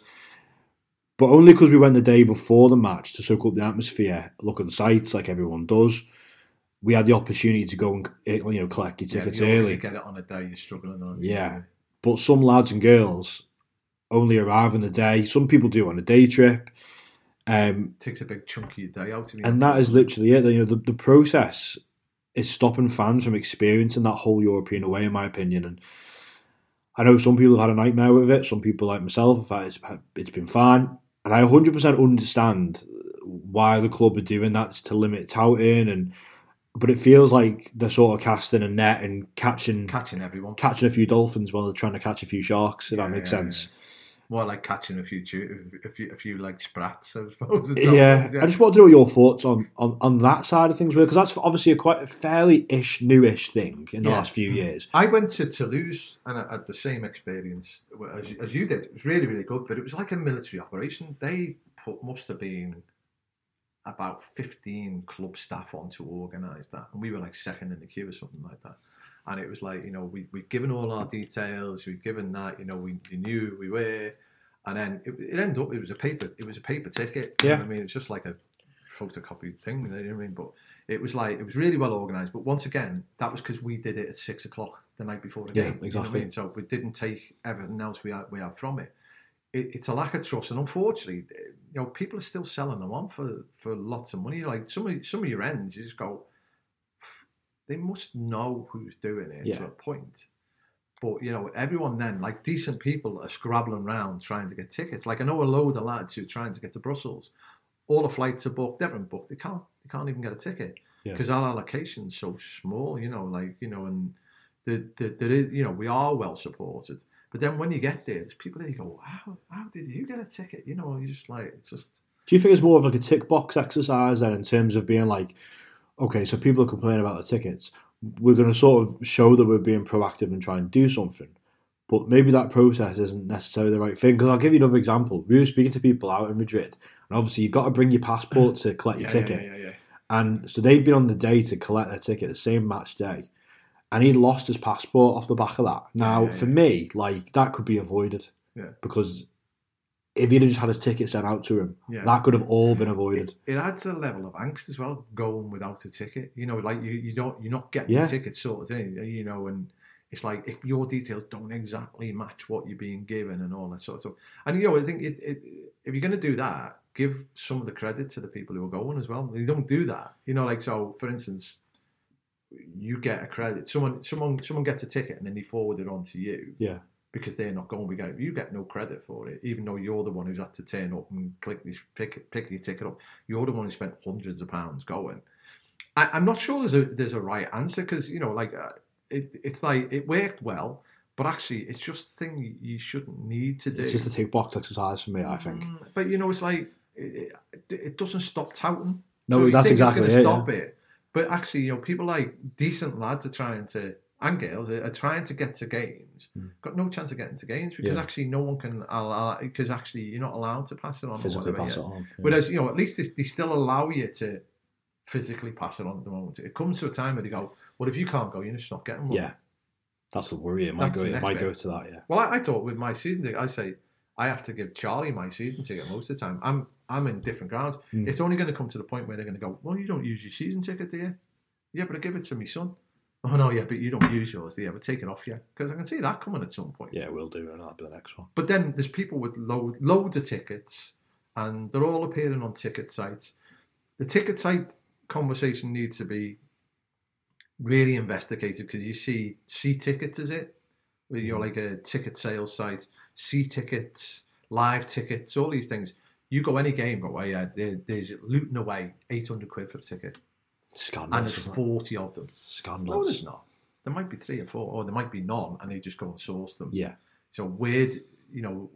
But only because we went the day before the match to soak up the atmosphere, look at the sites like everyone does. We had the opportunity to go and you know collect your tickets yeah, you early. get it on a day you're struggling on. Yeah, but some lads and girls only arrive on the day. Some people do on a day trip. Um, it takes a big chunk of your day out. And that is literally it. You know, the, the process is stopping fans from experiencing that whole European away, in my opinion. And I know some people have had a nightmare with it. Some people like myself, it's, it's been fine. And I one hundred percent understand why the club are doing that to limit touting. And but it feels like they're sort of casting a net and catching catching everyone, catching a few dolphins while they're trying to catch a few sharks. If yeah, that makes yeah, sense. Yeah. More like catching a few, a few, a few like sprats, I suppose. Yeah. yeah, I just want to know what your thoughts on, on, on that side of things were, because that's obviously a quite a fairly ish, newish thing in the yeah. last few years. I went to Toulouse and I had the same experience as, as you did. It was really, really good, but it was like a military operation. They put must have been about fifteen club staff on to organise that, and we were like second in the queue or something like that. And it was like, you know, we, we'd given all our details, we'd given that, you know, we, we knew we were, and then it, it ended up, it was a paper, it was a paper ticket. You yeah. know what I mean, it's just like a photocopied thing, you know what I mean? But it was like, it was really well organised. But once again, that was because we did it at six o'clock the night before the yeah, game. Exactly. You know what I mean? So we didn't take everything else we had, we had from it. it. It's a lack of trust. And unfortunately, you know, people are still selling them on for, for lots of money. Like some of, some of your ends, you just go, they must know who's doing it yeah. to a point. But, you know, everyone then, like decent people are scrabbling around trying to get tickets. Like I know a load of lads who are trying to get to Brussels. All the flights are booked, everyone booked. They can't, they can't even get a ticket because yeah. our allocation's so small, you know, like, you know, and the, the, there is, you know, we are well supported. But then when you get there, there's people there you go, how, how did you get a ticket? You know, you're just like, it's just... Do you think it's more of like a tick box exercise then in terms of being like, okay, so people are complaining about the tickets. We're going to sort of show that we're being proactive and try and do something. But maybe that process isn't necessarily the right thing. Because I'll give you another example. We were speaking to people out in Madrid, and obviously you've got to bring your passport to collect your yeah, ticket. Yeah, yeah, yeah. And so they'd been on the day to collect their ticket, the same match day. And he'd lost his passport off the back of that. Now, yeah, yeah, for yeah. me, like, that could be avoided. Yeah. Because if he'd have just had his ticket sent out to him, yeah. that could have all been avoided. It, it adds a level of angst as well, going without a ticket. You know, like you, you don't, you're not getting yeah. the ticket sort of thing. You know, and it's like if your details don't exactly match what you're being given and all that sort of stuff. And you know, I think it, it, if you're going to do that, give some of the credit to the people who are going as well. You don't do that. You know, like so. For instance, you get a credit. Someone, someone, someone gets a ticket and then they forward it on to you. Yeah. Because they're not going, we get it. You get no credit for it, even though you're the one who's had to turn up and click this, pick, pick your ticket up. You're the one who spent hundreds of pounds going. I, I'm not sure there's a there's a right answer because you know, like uh, it, it's like it worked well, but actually, it's just a thing you shouldn't need to do. It's just a tick box exercise for me, I think. Mm, but you know, it's like it, it, it doesn't stop touting. No, so that's exactly it's it. Stop yeah. it. But actually, you know, people like decent lads are trying to. And girls are trying to get to games, mm. got no chance of getting to games because yeah. actually no one can allow, because actually you're not allowed to pass it on. Physically whatever, pass yeah. it on. Yeah. Whereas, you know, at least they, they still allow you to physically pass it on at the moment. It comes to a time where they go, well, if you can't go, you're just not getting one. Yeah, that's the worry. It might, go, it might go to that, yeah. Well, I, I thought with my season ticket, I say, I have to give Charlie my season ticket most of the time. I'm I'm in different grounds. Mm. It's only going to come to the point where they're going to go, well, you don't use your season ticket, do you? Yeah, but I give it to my son. Oh, no, yeah, but you don't use yours, do you? But take it off, yeah. Because I can see that coming at some point. Yeah, we'll do, and that'll be the next one. But then there's people with load, loads of tickets, and they're all appearing on ticket sites. The ticket site conversation needs to be really investigated because you see C-tickets, is it? Where you're like a ticket sales site, C-tickets, live tickets, all these things. You go any game, go, well, yeah, there, there's looting away eight hundred quid for a ticket. Scandalous. And there's forty of them. Scandalous. No, there's not. There might be three or four, or there might be none, and they just go and source them. Yeah. So weird, you know.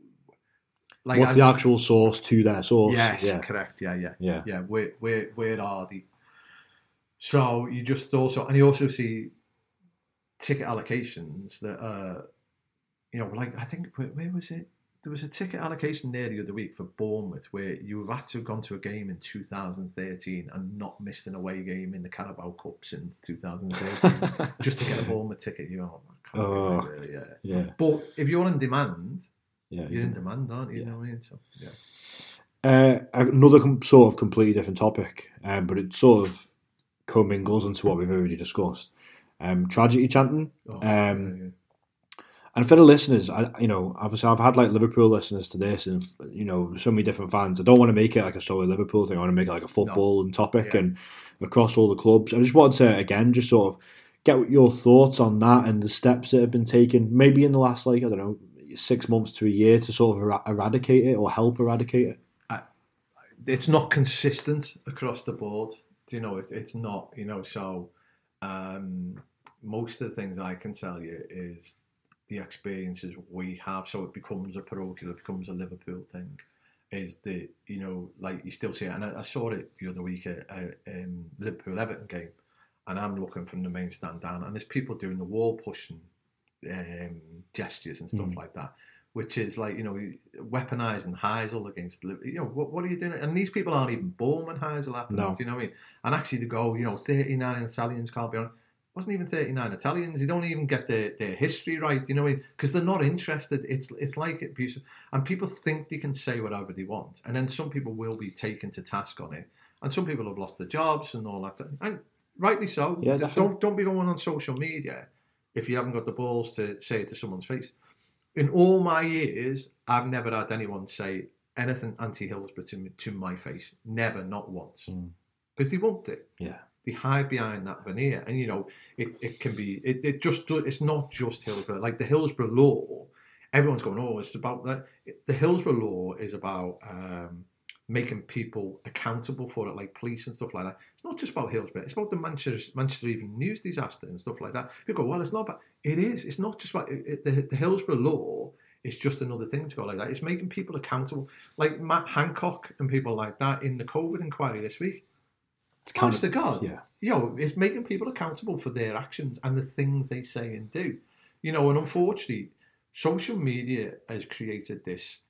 Like What's I, the actual source to their source? Yes, yeah. correct. Yeah, yeah, yeah, yeah. Where, where, where are they? So you just also, and you also see ticket allocations that are, you know, like I think where, where was it? there was a ticket allocation there the other week for Bournemouth where you had to have gone to a game in two thousand thirteen and not missed an away game in the Carabao Cup since two thousand thirteen just to get a Bournemouth ticket. You know, I can't Oh, really, really, yeah. yeah. But if you're in demand, Yeah, you're in demand, aren't you? Yeah. You know what I mean? So, yeah. Uh, another com- sort of completely different topic, um, but it sort of commingles into what we've already discussed. Um, tragedy chanting. Oh, um, yeah, yeah. And for the listeners, I, you know, obviously I've had like Liverpool listeners to this, and you know, so many different fans. I don't want to make it like a solely Liverpool thing. I want to make it like a football and topic, Yeah. and across all the clubs. I just wanted to again just sort of get your thoughts on that and the steps that have been taken, maybe in the last like I don't know six months to a year to sort of er- eradicate it or help eradicate it. It's not consistent across the board. Do you know? It, it's not. You know, so um, most of the things I can tell you is the experiences we have. So it becomes a parochial, it becomes a Liverpool thing. Is the you know like you still see it, and I, I saw it the other week at a um, Liverpool Everton game, and I'm looking from the main stand down, and there's people doing the wall pushing um, gestures and stuff Mm. like that. Which is like, you know, weaponising Heysel against, you know, what, what are you doing? And these people aren't even born when Heysel happened, No. do you know what I mean? And actually to go, you know, thirty-nine Italians can't be on. It wasn't even thirty-nine Italians. They don't even get their, their history right, you know what I mean? Because they're not interested. It's it's like abuse. And people think they can say whatever they want. And then some people will be taken to task on it. And some people have lost their jobs and all that. And rightly so. Yeah, definitely. Don't, don't be going on social media if you haven't got the balls to say it to someone's face. In all my years, I've never had anyone say anything anti-Hillsborough to me, to my face. Never, not once. Because Mm. they won't do. Yeah. They hide behind that veneer. And, you know, it, it can be, it, it just, do- it's not just Hillsborough. Like the Hillsborough law, everyone's going, oh, it's about that. The Hillsborough law is about um, making people accountable for it, like police and stuff like that. It's not just about Hillsborough. It's about the Manchester, Manchester Evening News disaster and stuff like that. People go, well, it's not about... It is. It's not just about... It, it, the, the Hillsborough law is just another thing to go like that. It's making people accountable. Like Matt Hancock and people like that in the COVID inquiry this week. It's kind Honest of, to God. yeah. You know, it's making people accountable for their actions and the things they say and do. You know, and unfortunately, social media has created this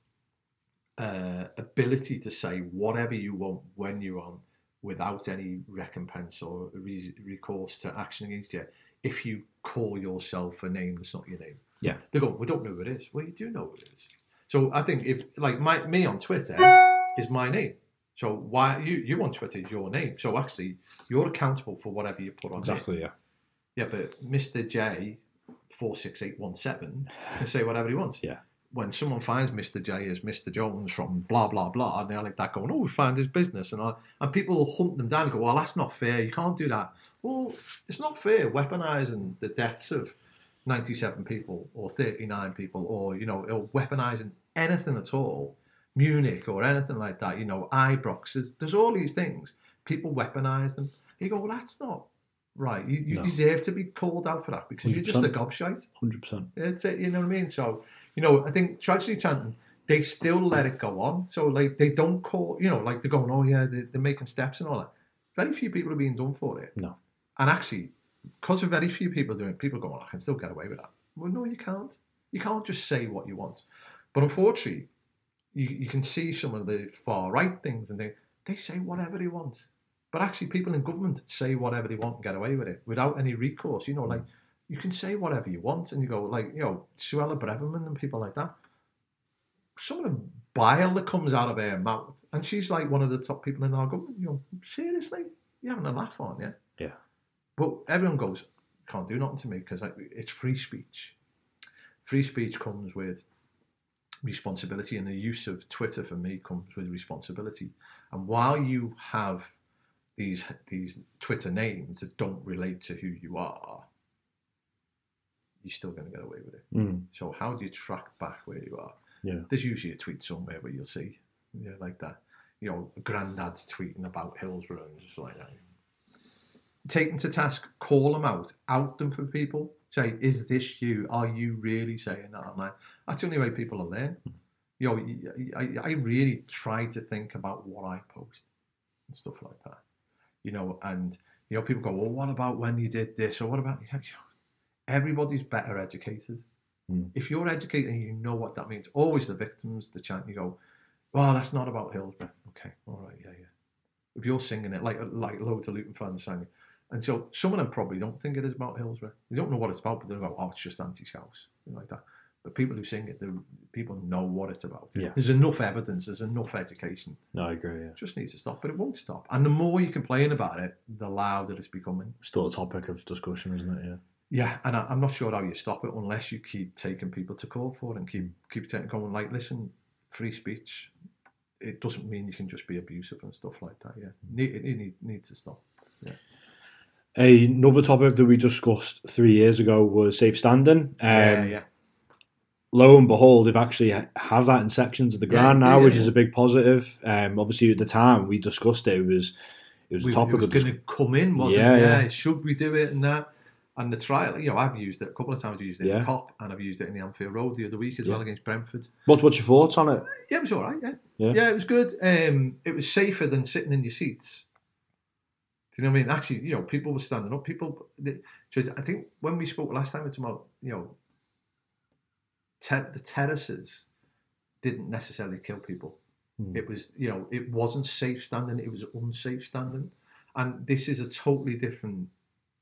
uh, ability to say whatever you want when you want without any recompense or re- recourse to action against you if you call yourself a name that's not your name. Yeah. They go, we don't know who it is. Well, you do know who it is. So I think if, like, my me on Twitter is my name. So why you you on Twitter is your name. So actually, you're accountable for whatever you put on Exactly, it. yeah. Yeah, but Mister J four six eight one seven can say whatever he wants. Yeah. When someone finds Mister J as Mister Jones from blah blah blah, and they're like that going, oh, we found his business, and all, and people will hunt them down and go, well, that's not fair. You can't do that. Well, it's not fair weaponising the deaths of ninety-seven people or thirty-nine people, or you know, or weaponising anything at all, Munich or anything like that. You know, Ibrox. There's, there's all these things. People weaponise them. You go, well, that's not right. You, you No. deserve to be called out for that because one hundred you're percent. just a gobshite. one hundred percent. It's it, you know what I mean? So, you know, I think tragedy chanting, they still let it go on. So, like, they don't call, you know, like they're going, oh, yeah, they're, they're making steps and all that. Very few people are being done for it. No. And actually, because of very few people doing it, people go, well, I can still get away with that. Well, no, you can't. You can't just say what you want. But unfortunately, you, you can see some of the far-right things and they, they say whatever they want. But actually, people in government say whatever they want and get away with it without any recourse. You know, like, you can say whatever you want and you go, like, you know, Suella Braverman and people like that. Some of the bile that comes out of her mouth, and she's like one of the top people in our government. You go, seriously? You're having a laugh, aren't you? Yeah. But everyone goes, can't do nothing to me because it's free speech. Free speech comes with responsibility, and the use of Twitter for me comes with responsibility. And while you have these these Twitter names that don't relate to who you are, you're still going to get away with it. Mm. So how do you track back where you are? Yeah. There's usually a tweet somewhere where you'll see, yeah, like that. You know, granddad's tweeting about Hillsborough and just like that. Take them to task, call them out, out them for people. Say, is this you? Are you really saying that online? That's the only way people will learn. You know, I, I really try to think about what I post and stuff like that. You know, and, you know, people go, well, what about when you did this? Or what about... Everybody's better educated. Mm. If you're educated and you know what that means, always the victims, the chant, you go, well, that's not about Hillsborough. Okay, all right, yeah, yeah. If you're singing it, like like loads of Luton fans sang it, and so some of them probably don't think it is about Hillsborough. They don't know what it's about, but they'll go, oh, it's just anti-Scouse, like that. But people who sing it, people know what it's about. Yeah. There's enough evidence, there's enough education. No, I agree, yeah. It just needs to stop, but it won't stop. And the more you complain about it, the louder it's becoming. Still a topic of discussion, isn't it? Yeah. Yeah, and I, I'm not sure how you stop it unless you keep taking people to court for it and keep keep taking, going like, listen, free speech, it doesn't mean you can just be abusive and stuff like that. Yeah, it, it, it needs to stop. Yeah. Another topic that we discussed three years ago was safe standing. Um, yeah, yeah. Lo and behold, they've actually have that in sections of the ground yeah, now, yeah, which yeah. is a big positive. Um, obviously, at the time we discussed it, it was it was We, a topic it was of dis- going to come in, wasn't Yeah, it? yeah. Yeah, should we do it and that? And the trial, you know, I've used it a couple of times. I used it Yeah. in Cop, and I've used it in the Anfield Road the other week as Yeah. well against Brentford. What what's your thoughts on it? Yeah, it was all right. Yeah, Yeah. yeah, it was good. Um, it was safer than sitting in your seats. Do you know what I mean? Actually, you know, people were standing up. People, the, I think when we spoke last time, it's about, you know, te- the terraces didn't necessarily kill people. Hmm. It was, you know, it wasn't safe standing. It was unsafe standing, and this is a totally different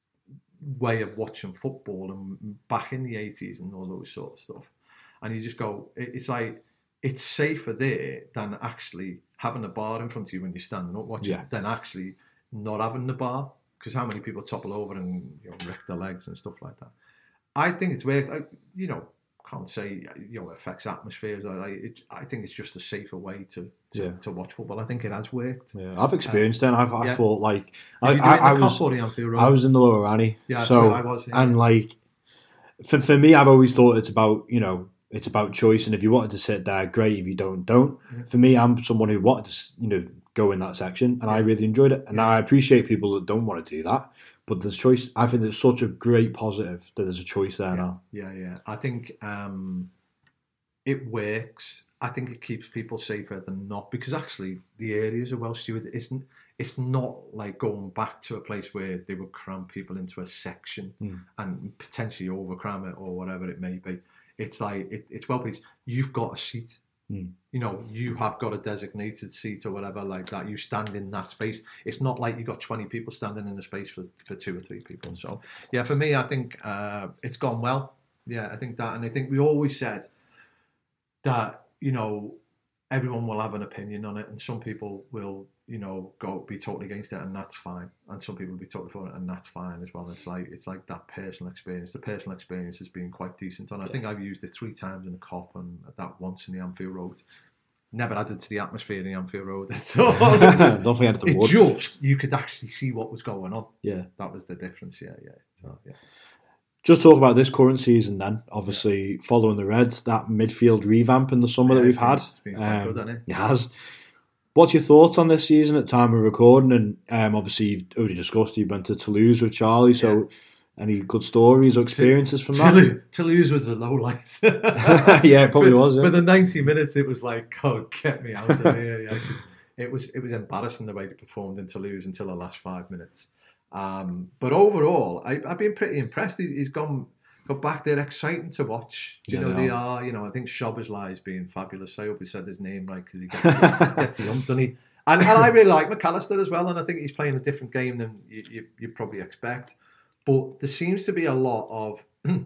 way of watching football and back in the eighties and all those sort of stuff. And you just go, it's like, it's safer there than actually having a bar in front of you when you're standing up watching, Yeah. than actually not having the bar, because how many people topple over and, you know, wreck their legs and stuff like that. I think it's worked. I, you know, can't say, you know, it affects atmospheres. I, it, I think it's just a safer way to to, Yeah. to watch football. I think it has worked. Yeah, I've experienced it. And I've I yeah. thought like Did I, you do I, it in I the was Cop or the Anfield Road? I was in the Lower Annie. Yeah, that's so where I was, yeah. and like for for me, I've always thought it's about, you know, it's about choice, and if you wanted to sit there, great. If you don't, don't. Yeah. For me, I'm someone who wanted to, you know, go in that section, and I Yeah. really enjoyed it. And Yeah. I appreciate people that don't want to do that, but there's choice. I think it's such a great positive that there's a choice there yeah. now. Yeah, yeah. I think um, it works. I think it keeps people safer than not, because actually the areas are well stewarded. It's, it's not like going back to a place where they would cram people into a section Mm. and potentially overcram it or whatever it may be. It's like, it, it's well placed. You've got a seat. Mm. You know, you have got a designated seat or whatever like that. You stand in that space. It's not like you've got twenty people standing in a space for, for two or three people. So, yeah, for me, I think uh, it's gone well. Yeah, I think that. And I think we always said that, you know, everyone will have an opinion on it, and some people will, you know, go be totally against it, and that's fine. And some people will be totally for it, and that's fine as well. It's like it's like that personal experience. The personal experience has been quite decent, and I Yeah. think I've used it three times in the Cop and that once in the Anfield Road. Never added to the atmosphere in the Anfield Road at all. Don't forget the It wood. just, you could actually see what was going on. Yeah. That was the difference. Yeah, yeah. So, yeah. Just talk about this current season then. Obviously, following the Reds, that midfield revamp in the summer Yeah, that we've it's been- had. it's been quite good, hasn't it? It has. What's your thoughts on this season at time of recording? And um, obviously, you've already discussed you went to Toulouse with Charlie. So, any good stories or experiences from that? Toulouse, Toulouse was a low light. Yeah, it probably for, was. Yeah. For the ninety minutes, it was like, God, get me out of here. Yeah, 'cause it was it was embarrassing the way they performed in Toulouse until the last five minutes. Um, but overall, I, I've been pretty impressed. He, he's gone got back there, exciting to watch. Do you Yeah, know they they are. are? You know, I think Szoboszlai has been fabulous. I hope he said his name right, because he gets, gets the hump, doesn't he? And, and I really like McAllister as well, and I think he's playing a different game than you, you, you probably expect. But there seems to be a lot of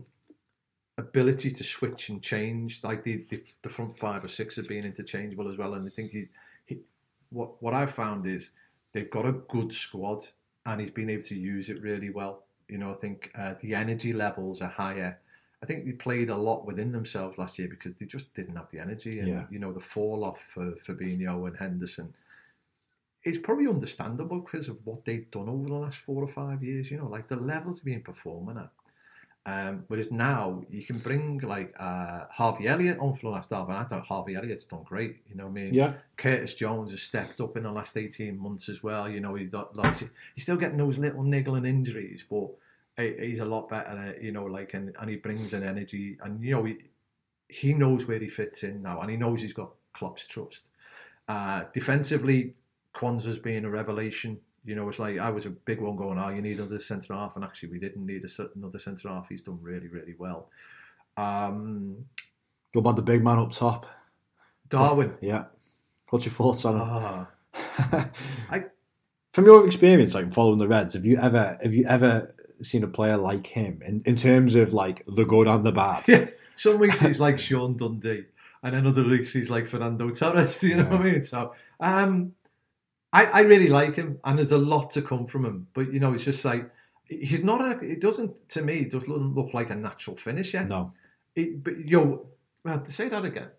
ability to switch and change. Like the, the the front five or six are being interchangeable as well. And I think he, he what what I've found is they've got a good squad, and he's been able to use it really well. You know, I think uh, the energy levels are higher. I think they played a lot within themselves last year because they just didn't have the energy. And, Yeah. you know, the fall off for Fabinho and Henderson, it's probably understandable because of what they've done over the last four or five years. You know, like the levels have been performing at. Um, whereas now you can bring like uh, Harvey Elliott on for the last half, and I thought Harvey Elliott's done great. You know what I mean? Yeah. Curtis Jones has stepped up in the last eighteen months as well. You know, he's got lots. He's still getting those little niggling injuries, but he- he's a lot better. uh, You know, like and, and he brings an energy, and you know he he knows where he fits in now, and he knows he's got Klopp's trust. Uh, defensively, Kwanzaa's being a revelation. You know, it's like I was a big one going, oh, you need another centre half, and actually we didn't need a, another centre half. He's done really, really well. Um, What about the big man up top? Darwin. Yeah. What's your thoughts on him? Ah. I, From your experience, like following the Reds, have you ever have you ever seen a player like him in, in terms of like the good and the bad? yeah, some weeks he's like Sean Dundee, and then other weeks he's like Fernando Torres. Do you know Yeah. what I mean? So, um, I, I really like him, and there's a lot to come from him. But you know, it's just like he's not. A, it doesn't to me. It doesn't look like a natural finish yet. No. It, but yo, well, to say that again,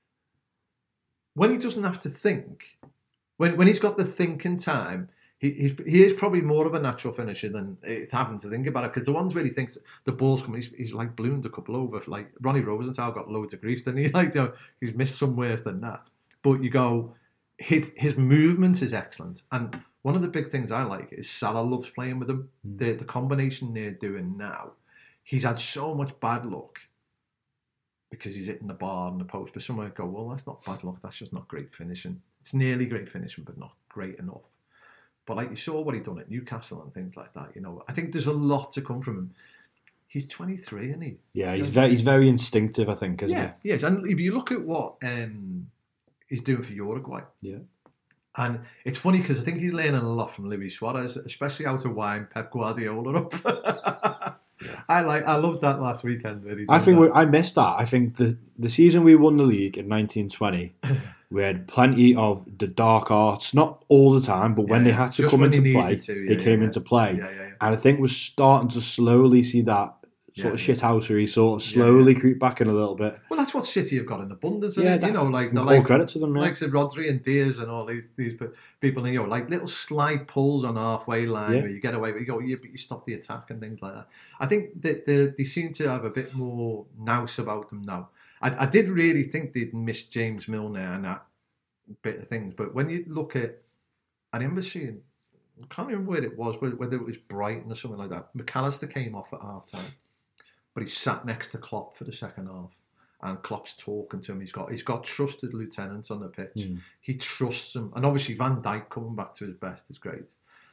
when he doesn't have to think, when when he's got the thinking time, he he's, he is probably more of a natural finisher than it's having to think about it. Because the ones where he thinks the ball's coming, he's, he's like ballooned a couple over. Like Ronnie Rosenthal got loads of grief, didn't he? Like you know, he's missed some worse than that. But you go, his his movement is excellent, and one of the big things I like is Salah loves playing with him. Mm. The the combination they're doing now, he's had so much bad luck. Because he's hitting the bar and the post, but someone would go, well, that's not bad luck, that's just not great finishing. It's nearly great finishing, but not great enough. But like you saw what he done at Newcastle and things like that, you know, I think there's a lot to come from him. He's twenty-three, isn't he? Yeah, he's very he's very instinctive, I think, isn't yeah, he? Yes, and if you look at what um, he's doing for Uruguay, yeah, and it's funny because I think he's learning a lot from Luis Suarez, especially how to wind Pep Guardiola up. Yeah. I like. I loved that last weekend. Really I think we, I missed that. I think the the season we won the league in nineteen twenty, we had plenty of the dark arts. Not all the time, but when yeah, they had to come into play, to, yeah, they came yeah. into play. Yeah, yeah, yeah. And I think we're starting to slowly see that sort yeah, of shithousery sort of slowly yeah, yeah. creep back in a little bit. Well, that's what City have got in abundance, isn't yeah, it? You know, like all like, credit to them, yeah. Like said Rodri and Diaz and all these these people, you know, like little slide pulls on halfway line yeah. where you get away, but you go, yeah, but you stop the attack and things like that. I think that they, they seem to have a bit more nous about them now. I, I did really think they'd missed James Milner and that bit of things, but when you look at, I remember seeing, I can't remember where it was, whether it was Brighton or something like that. McAllister came off at half time. But he sat next to Klopp for the second half, and Klopp's talking to him. He's got he's got trusted lieutenants on the pitch. Mm. He trusts them, and obviously Van Dijk coming back to his best is great.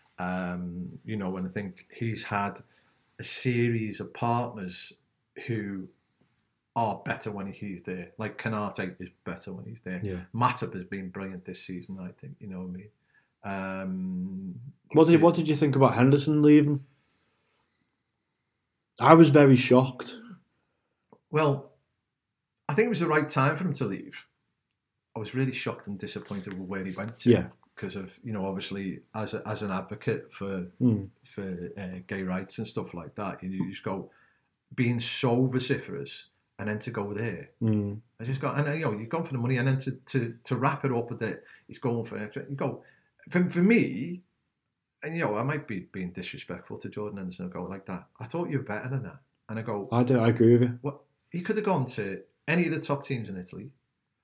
Um, you know, and I think he's had a series of partners who are better when he's there. Like Konate is better when he's there. Yeah. Matip has been brilliant this season. I think you know what I mean. Um, what did what did you think about Henderson leaving? I was very shocked. Well, I think it was the right time for him to leave. I was really shocked and disappointed with where he went to. Yeah. Because of, you know, obviously as a, as an advocate for mm. for uh, gay rights and stuff like that, you just go being so vociferous and then to go there. Mm. I just got, and you know, you've gone for the money and then to, to, to wrap it up with it, he's going for it. You go, for, for me, and, you know, I might be being disrespectful to Jordan Henderson and go like that. I thought you were better than that. And I go... I do. I agree with you. What, he could have gone to any of the top teams in Italy.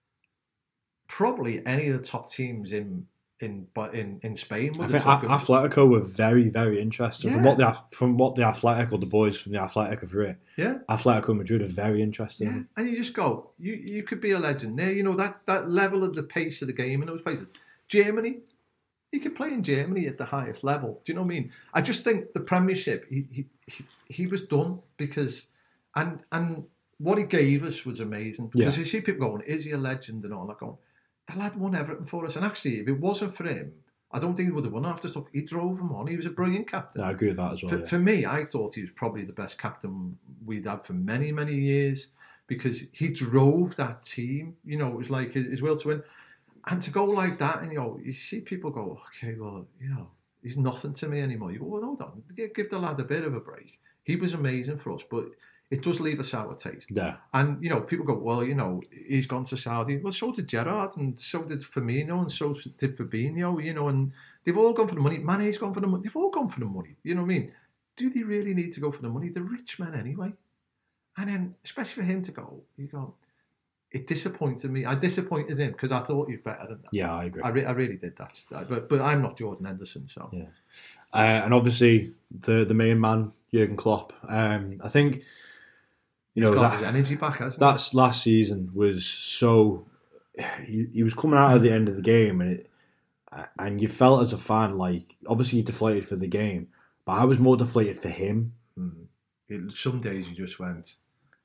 Probably any of the top teams in in in, in Spain. I think a- Atletico were very, very interested. Yeah. From what the from what the Atletico, the boys from the Atletico have written. Yeah. Atletico Madrid are very interested. Yeah. And you just go, you you could be a legend there. You know, that, that level of the pace of the game in those places. Germany... He could play in Germany at the highest level. Do you know what I mean? I just think the Premiership, he he, he, he was done because, and and what he gave us was amazing. Because yeah. you see people going, is he a legend and all that going, the lad won everything for us. And actually, if it wasn't for him, I don't think he would have won after stuff. He drove him on. He was a brilliant captain. Yeah, I agree with that as well. For, yeah. for me, I thought he was probably the best captain we'd had for many, many years because he drove that team. You know, it was like his, his will to win. And to go like that, and you know, you see people go, okay, well, you know, he's nothing to me anymore. You go, well, hold on, give the lad a bit of a break. He was amazing for us, but it does leave a sour taste. Yeah. And, you know, people go, well, you know, he's gone to Saudi. Well, so did Gerrard, and so did Firmino, and so did Fabinho, you know, and they've all gone for the money. Mane's gone for the money. They've all gone for the money. You know what I mean? Do they really need to go for the money? They're rich men anyway. And then, especially for him to go, you go... It disappointed me. I disappointed him because I thought he was better than that. Yeah, I agree. I, re- I really did that. But but I'm not Jordan Henderson, so yeah. Uh, and obviously the the main man, Jurgen Klopp. Um, I think you know He's got that, his energy back. Hasn't that's he? Last season was so. He, he was coming out at the end of the game, and it, and you felt as a fan like obviously you deflated for the game, but I was more deflated for him. Mm. It, some days you just went.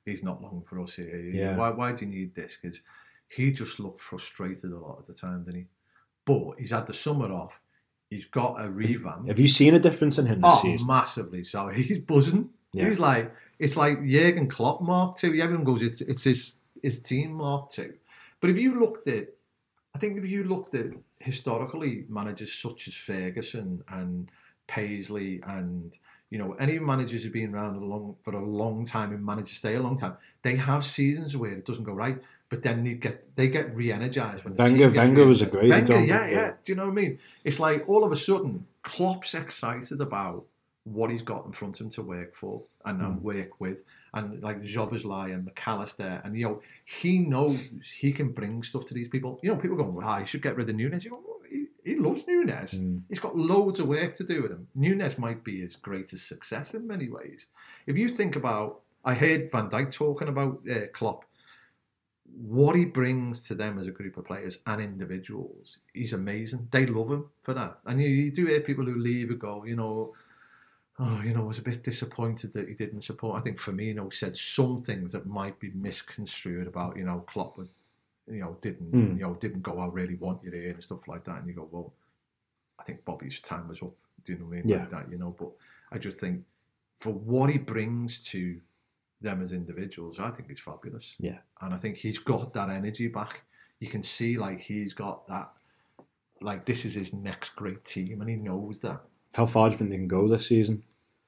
he's not long for us here. Yeah. Why, why do you need this? Because he just looked frustrated a lot of the time, didn't he? But he's had the summer off. He's got a revamp. Have you seen a difference in him this oh, season? massively. So he's buzzing. Yeah. He's like, it's like Jurgen Klopp Mark two. Everyone goes, it's it's his his team Mark two. But if you looked at, I think if you looked at historically managers such as Ferguson and Paisley and, you know, any managers who've been around a long, for a long time and managed to stay a long time, they have seasons where it doesn't go right, but then they get they get re-energized. When Wenger, Wenger was a great Wenger, example. yeah, yeah. Do you know what I mean? It's like all of a sudden, Klopp's excited about what he's got in front of him to work for and, mm. and work with, and like Szoboszlai and McAllister, and you know he knows he can bring stuff to these people. You know, people go, "Ah, you should get rid of Nunes." You go, well, he, he loves Nunes. Mm. He's got loads of work to do with him. Nunes might be his greatest success in many ways. If you think about, I heard Van Dijk talking about uh, Klopp. What he brings to them as a group of players and individuals, he's amazing. They love him for that. And you, you do hear people who leave and go, you know, oh, you know, I was a bit disappointed that he didn't support. I think Firmino said some things that might be misconstrued about, you know, Klopp, you know, didn't, mm. you know, didn't go, I really want you here and stuff like that. And you go, well, I think Bobby's time was up. Do you know what I mean? Yeah. Like that, you know, but I just think for what he brings to them as individuals, I think he's fabulous. Yeah. And I think he's got that energy back. You can see like he's got that, like this is his next great team and he knows that. How far do you think they can go this season?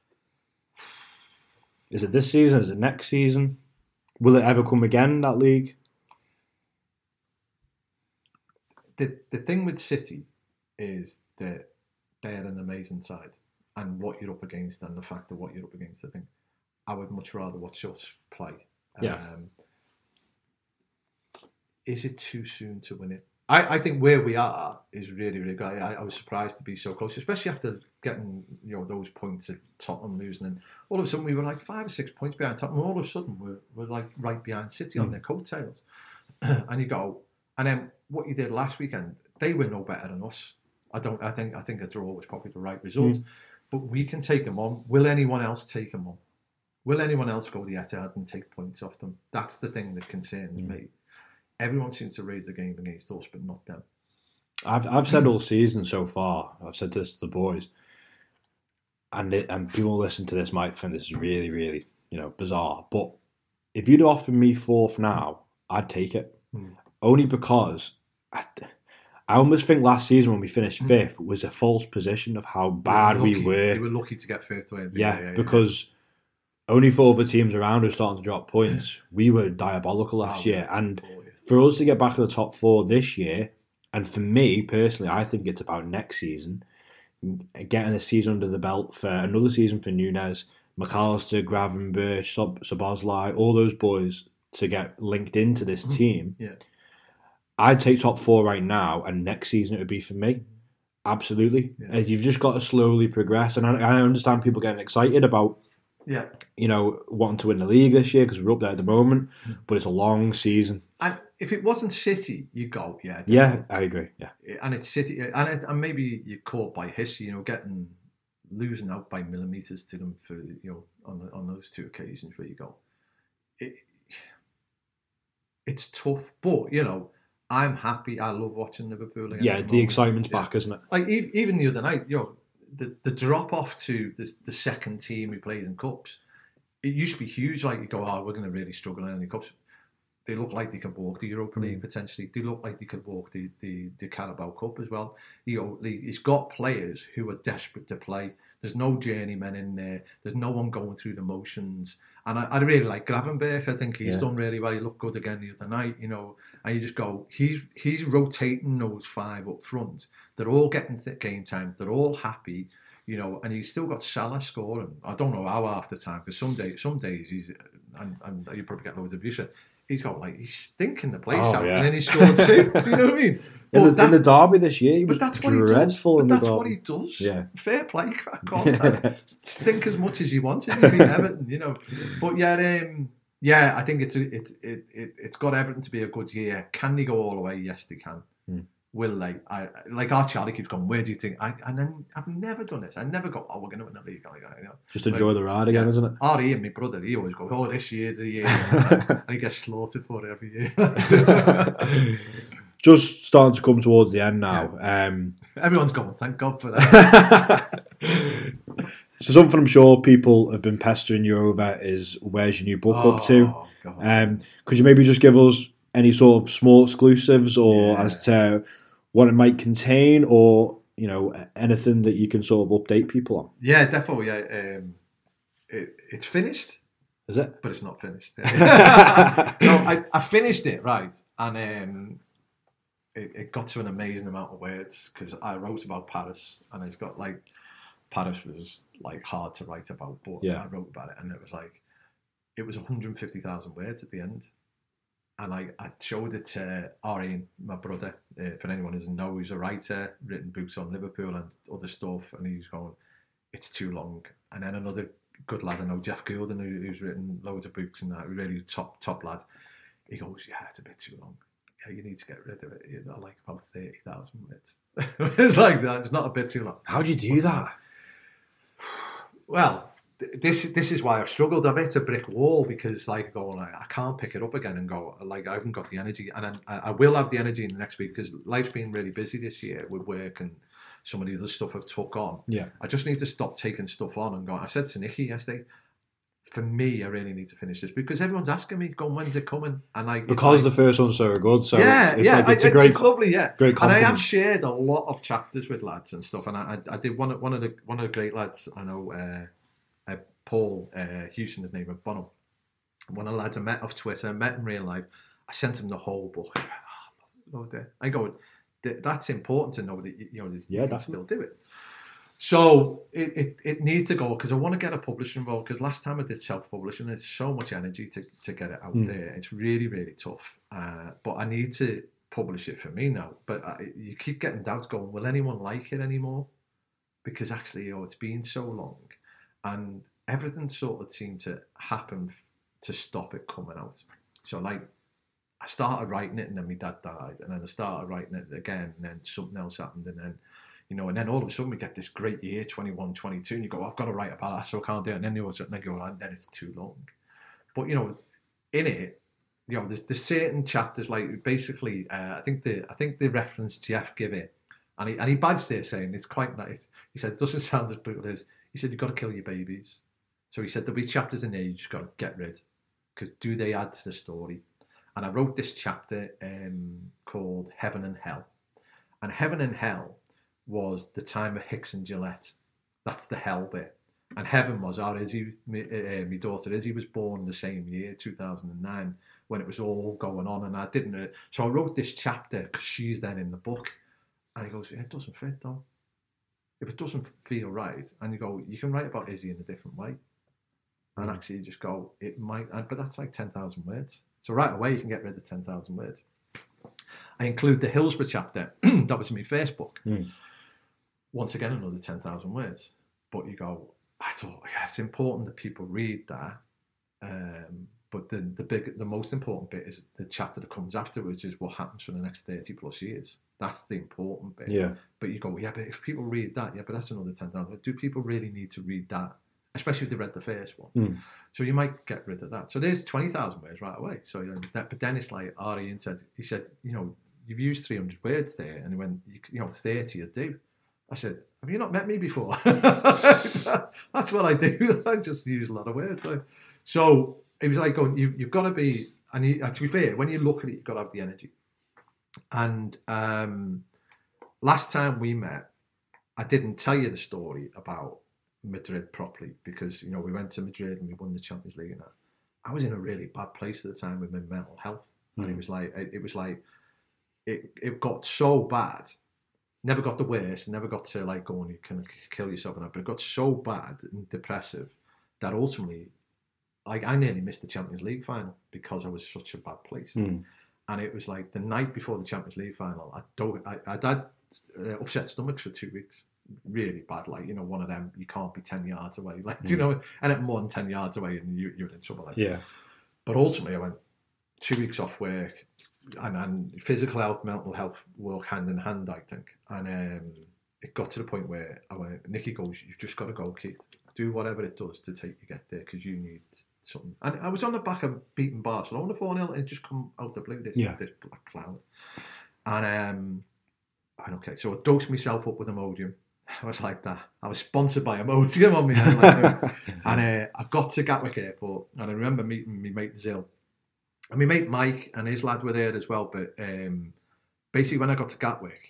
Is it this season? Is it next season? Will it ever come again, that league? The the thing with City is that they're an amazing side. And what you're up against and the fact of what you're up against, I think I would much rather watch us play. Yeah. Um, is it too soon to win it? I, I think where we are is really, really good. I, I was surprised to be so close, especially after getting, you know, those points at Tottenham losing. And all of a sudden we were like five or six points behind Tottenham. All of a sudden we're, we're like right behind City mm. on their coattails. And you go, and then what you did last weekend, they were no better than us. I don't. I think I think a draw was probably the right result. Mm. But we can take them on. Will anyone else take them on? Will anyone else go to the Etihad and take points off them? That's the thing that concerns mm. me. Everyone seems to raise the game against us, but not them. I've I've said all season so far, I've said this to the boys, and it, and people listen to this might think this is really, really, you know, bizarre. But if you'd offered me fourth now, I'd take it. Mm. Only because I, I almost think last season when we finished fifth was a false position of how bad we were. We were, we were lucky to get fifth. Way yeah, yeah, yeah, because yeah. only four other teams around us starting to drop points. We were diabolical last oh, year, and for us to get back to the top four this year, and for me personally, I think it's about next season, getting a season under the belt for another season for Nunes, McAllister, Gravenberch, Szoboszlai, all those boys to get linked into this team. Yeah. I'd take top four right now, and next season it would be for me. Absolutely. Yeah. You've just got to slowly progress, and I, I understand people getting excited about Yeah, you know, wanting to win the league this year because we're up there at the moment, but it's a long season. And if it wasn't City, you go, yeah. Yeah, I agree, yeah. And it's City, and, it, and maybe you're caught by history, you know, getting, losing out by millimetres to them for, you know, on the, on those two occasions where you go. It, it's tough, but, you know, I'm happy, I love watching Liverpool again. Yeah, the, the excitement's yeah. back, isn't it? Like, even the other night, you know, the, the drop off to the, the second team who plays in cups, it used to be huge. Like you go, oh, we're going to really struggle in the cups. They look like they could walk the Europa League mm. potentially. They look like they could walk the, the, the Carabao Cup as well. You know, he's got players who are desperate to play. There's no journeymen in there. There's no one going through the motions. And I, I really like Gravenberch. I think he's yeah. done really well. He looked good again the other night, you know. And you just go, he's he's rotating those five up front. They're all getting to game time. They're all happy, you know. And he's still got Salah scoring. I don't know how half the time, because some days, some days he's, and, and you probably get loads of abuse. He's got like, he's stinking the place oh, out, yeah. and then he scored two. Do you know what I mean? In the, that, in the derby this year, he was that's dreadful. What in but the that's derby. what he does. Yeah. Fair play, crack on. Stink as much as he wants. He's beat Everton, you know. But yeah, um, yeah, I think it's a, it, it, it, it's got Everton to be a good year. Can they go all the way? Yes, they can. Hmm. will they? I like our Charlie keeps going, where do you think? I and then I've never done this. I never go, oh, we're going to win the league. Like that, you know? Just enjoy but, the ride again, yeah, isn't it? Ari and my brother, he always goes, oh, this year's the year, and he gets slaughtered for it every year. Just starting to come towards the end now. Yeah. Um, Everyone's going, thank God for that. So something I'm sure people have been pestering you over is where's your new book oh, up to? Um, could you maybe just give us any sort of small exclusives or yeah. as to what it might contain or, you know, anything that you can sort of update people on? Yeah, definitely. Yeah. Um, it, it's finished. Is it? But it's not finished. no, I, I finished it, right. And um, it, it got to an amazing amount of words because I wrote about Paris and it's got like, Paris was like hard to write about, but yeah. I wrote about it and it was like, it was one hundred fifty thousand words at the end. And I, I showed it to Ari, my brother, uh, for anyone who doesn't know, he's a writer, written books on Liverpool and other stuff. And he's going, it's too long. And then another good lad, I know, Jeff Goulden, who, who's written loads of books and that, really top top lad. He goes, yeah, it's a bit too long. Yeah, you need to get rid of it. You know, like about thirty thousand words. It's like that. It's not a bit too long. How do you do that? Well, this this is why I've struggled. I've hit a brick wall because, like, going, I, I can't pick it up again and go, like, I haven't got the energy. And I, I will have the energy in the next week because life's been really busy this year with work and some of the other stuff I've took on. Yeah. I just need to stop taking stuff on and go. I said to Nikki yesterday, for me, I really need to finish this because everyone's asking me, going, when's it coming? And I because like, the first one's so good, so yeah, it's, it's yeah, like it's I, a great, it's lovely, yeah. Great and I have shared a lot of chapters with lads and stuff, and I, I, I did one of one of the one of the great lads I know, uh, uh, Paul uh, Houston, his name of Bono. One of the lads I met off Twitter, met in real life. I sent him the whole book. Oh, loved it. I go, that's important to know that you, you know that yeah, you can still do it. So it, it, it needs to go because I want to get a publisher involved because last time I did self-publishing, it's so much energy to, to get it out mm. there. It's really, really tough. Uh, but I need to publish it for me now. But I, you keep getting doubts going, will anyone like it anymore? Because actually, you know, it's been so long and everything sort of seemed to happen to stop it coming out. So like, I started writing it and then my dad died and then I started writing it again and then something else happened and then you know, and then all of a sudden we get this great year, twenty-one, twenty-two, and you go, I've got to write about that, so I can't do it. And then you also, then you go, and then it's too long. But, you know, in it, you know, there's, there's certain chapters, like basically, uh, I think the I think the reference Jeff give it, and he, and he badged there saying, it's quite nice. He said, it doesn't sound as brutal as, he said, you've got to kill your babies. So he said, there'll be chapters in there you just got to get rid, because do they add to the story? And I wrote this chapter um, called Heaven and Hell. And Heaven and Hell was the time of Hicks and Gillette. That's the hell bit. And heaven was our Izzy, my, uh, my daughter Izzy was born the same year, two thousand nine, when it was all going on. And I didn't, uh, so I wrote this chapter because she's then in the book. And he goes, yeah, it doesn't fit though. If it doesn't feel right, and you go, you can write about Izzy in a different way. And actually you just go, it might, but that's like ten thousand words. So right away you can get rid of ten thousand words. I include the Hillsborough chapter. That was in my first book. Mm. Once again, another ten thousand words. But you go, I thought, yeah, it's important that people read that. Um, but the the big, the most important bit is the chapter that comes afterwards is what happens for the next thirty plus years. That's the important bit. Yeah. But you go, yeah, but if people read that, yeah, but that's another ten thousand. Do people really need to read that? Especially if they read the first one. Mm. So you might get rid of that. So there's twenty thousand words right away. So you know, that, but then it's like Ari and said, he said, you know, you've used three hundred words there, and he went, you, you know, thirty you do. I said, have you not met me before? That's what I do. I just use a lot of words. So it was like going, you, you've got to be, and you, to be fair, when you look at it, you've got to have the energy. And um, last time we met, I didn't tell you the story about Madrid properly because, you know, we went to Madrid and we won the Champions League and that. I was in a really bad place at the time with my mental health. Mm. And it was like, it, it was like, it, it got so bad. Never got the worst, never got to like go and you can kill yourself and that, but it got so bad and depressive that ultimately, like I nearly missed the Champions League final because I was such a bad place. Mm. And it was like the night before the Champions League final, I don't, I, I'd had uh, upset stomachs for two weeks, really bad. Like, you know, one of them, you can't be ten yards away, like, mm. you know, and at more than ten yards away and you, you're in trouble. Like, yeah. But ultimately I went two weeks off work, and, and physical health, mental health work hand in hand, I think. And um, it got to the point where I went, Nicky goes, you've just got to go, Keith. Do whatever it does to take you get there because you need something. And I was on the back of beating Barcelona four nil and it just come out the blue, this, yeah. this black cloud. And um, I went, okay, so I dosed myself up with Imodium. I was like that. I was sponsored by Imodium on me. Like, and uh, I got to Gatwick Airport and I remember meeting my mate Zill. And my mate Mike and his lad were there as well. But um, basically when I got to Gatwick,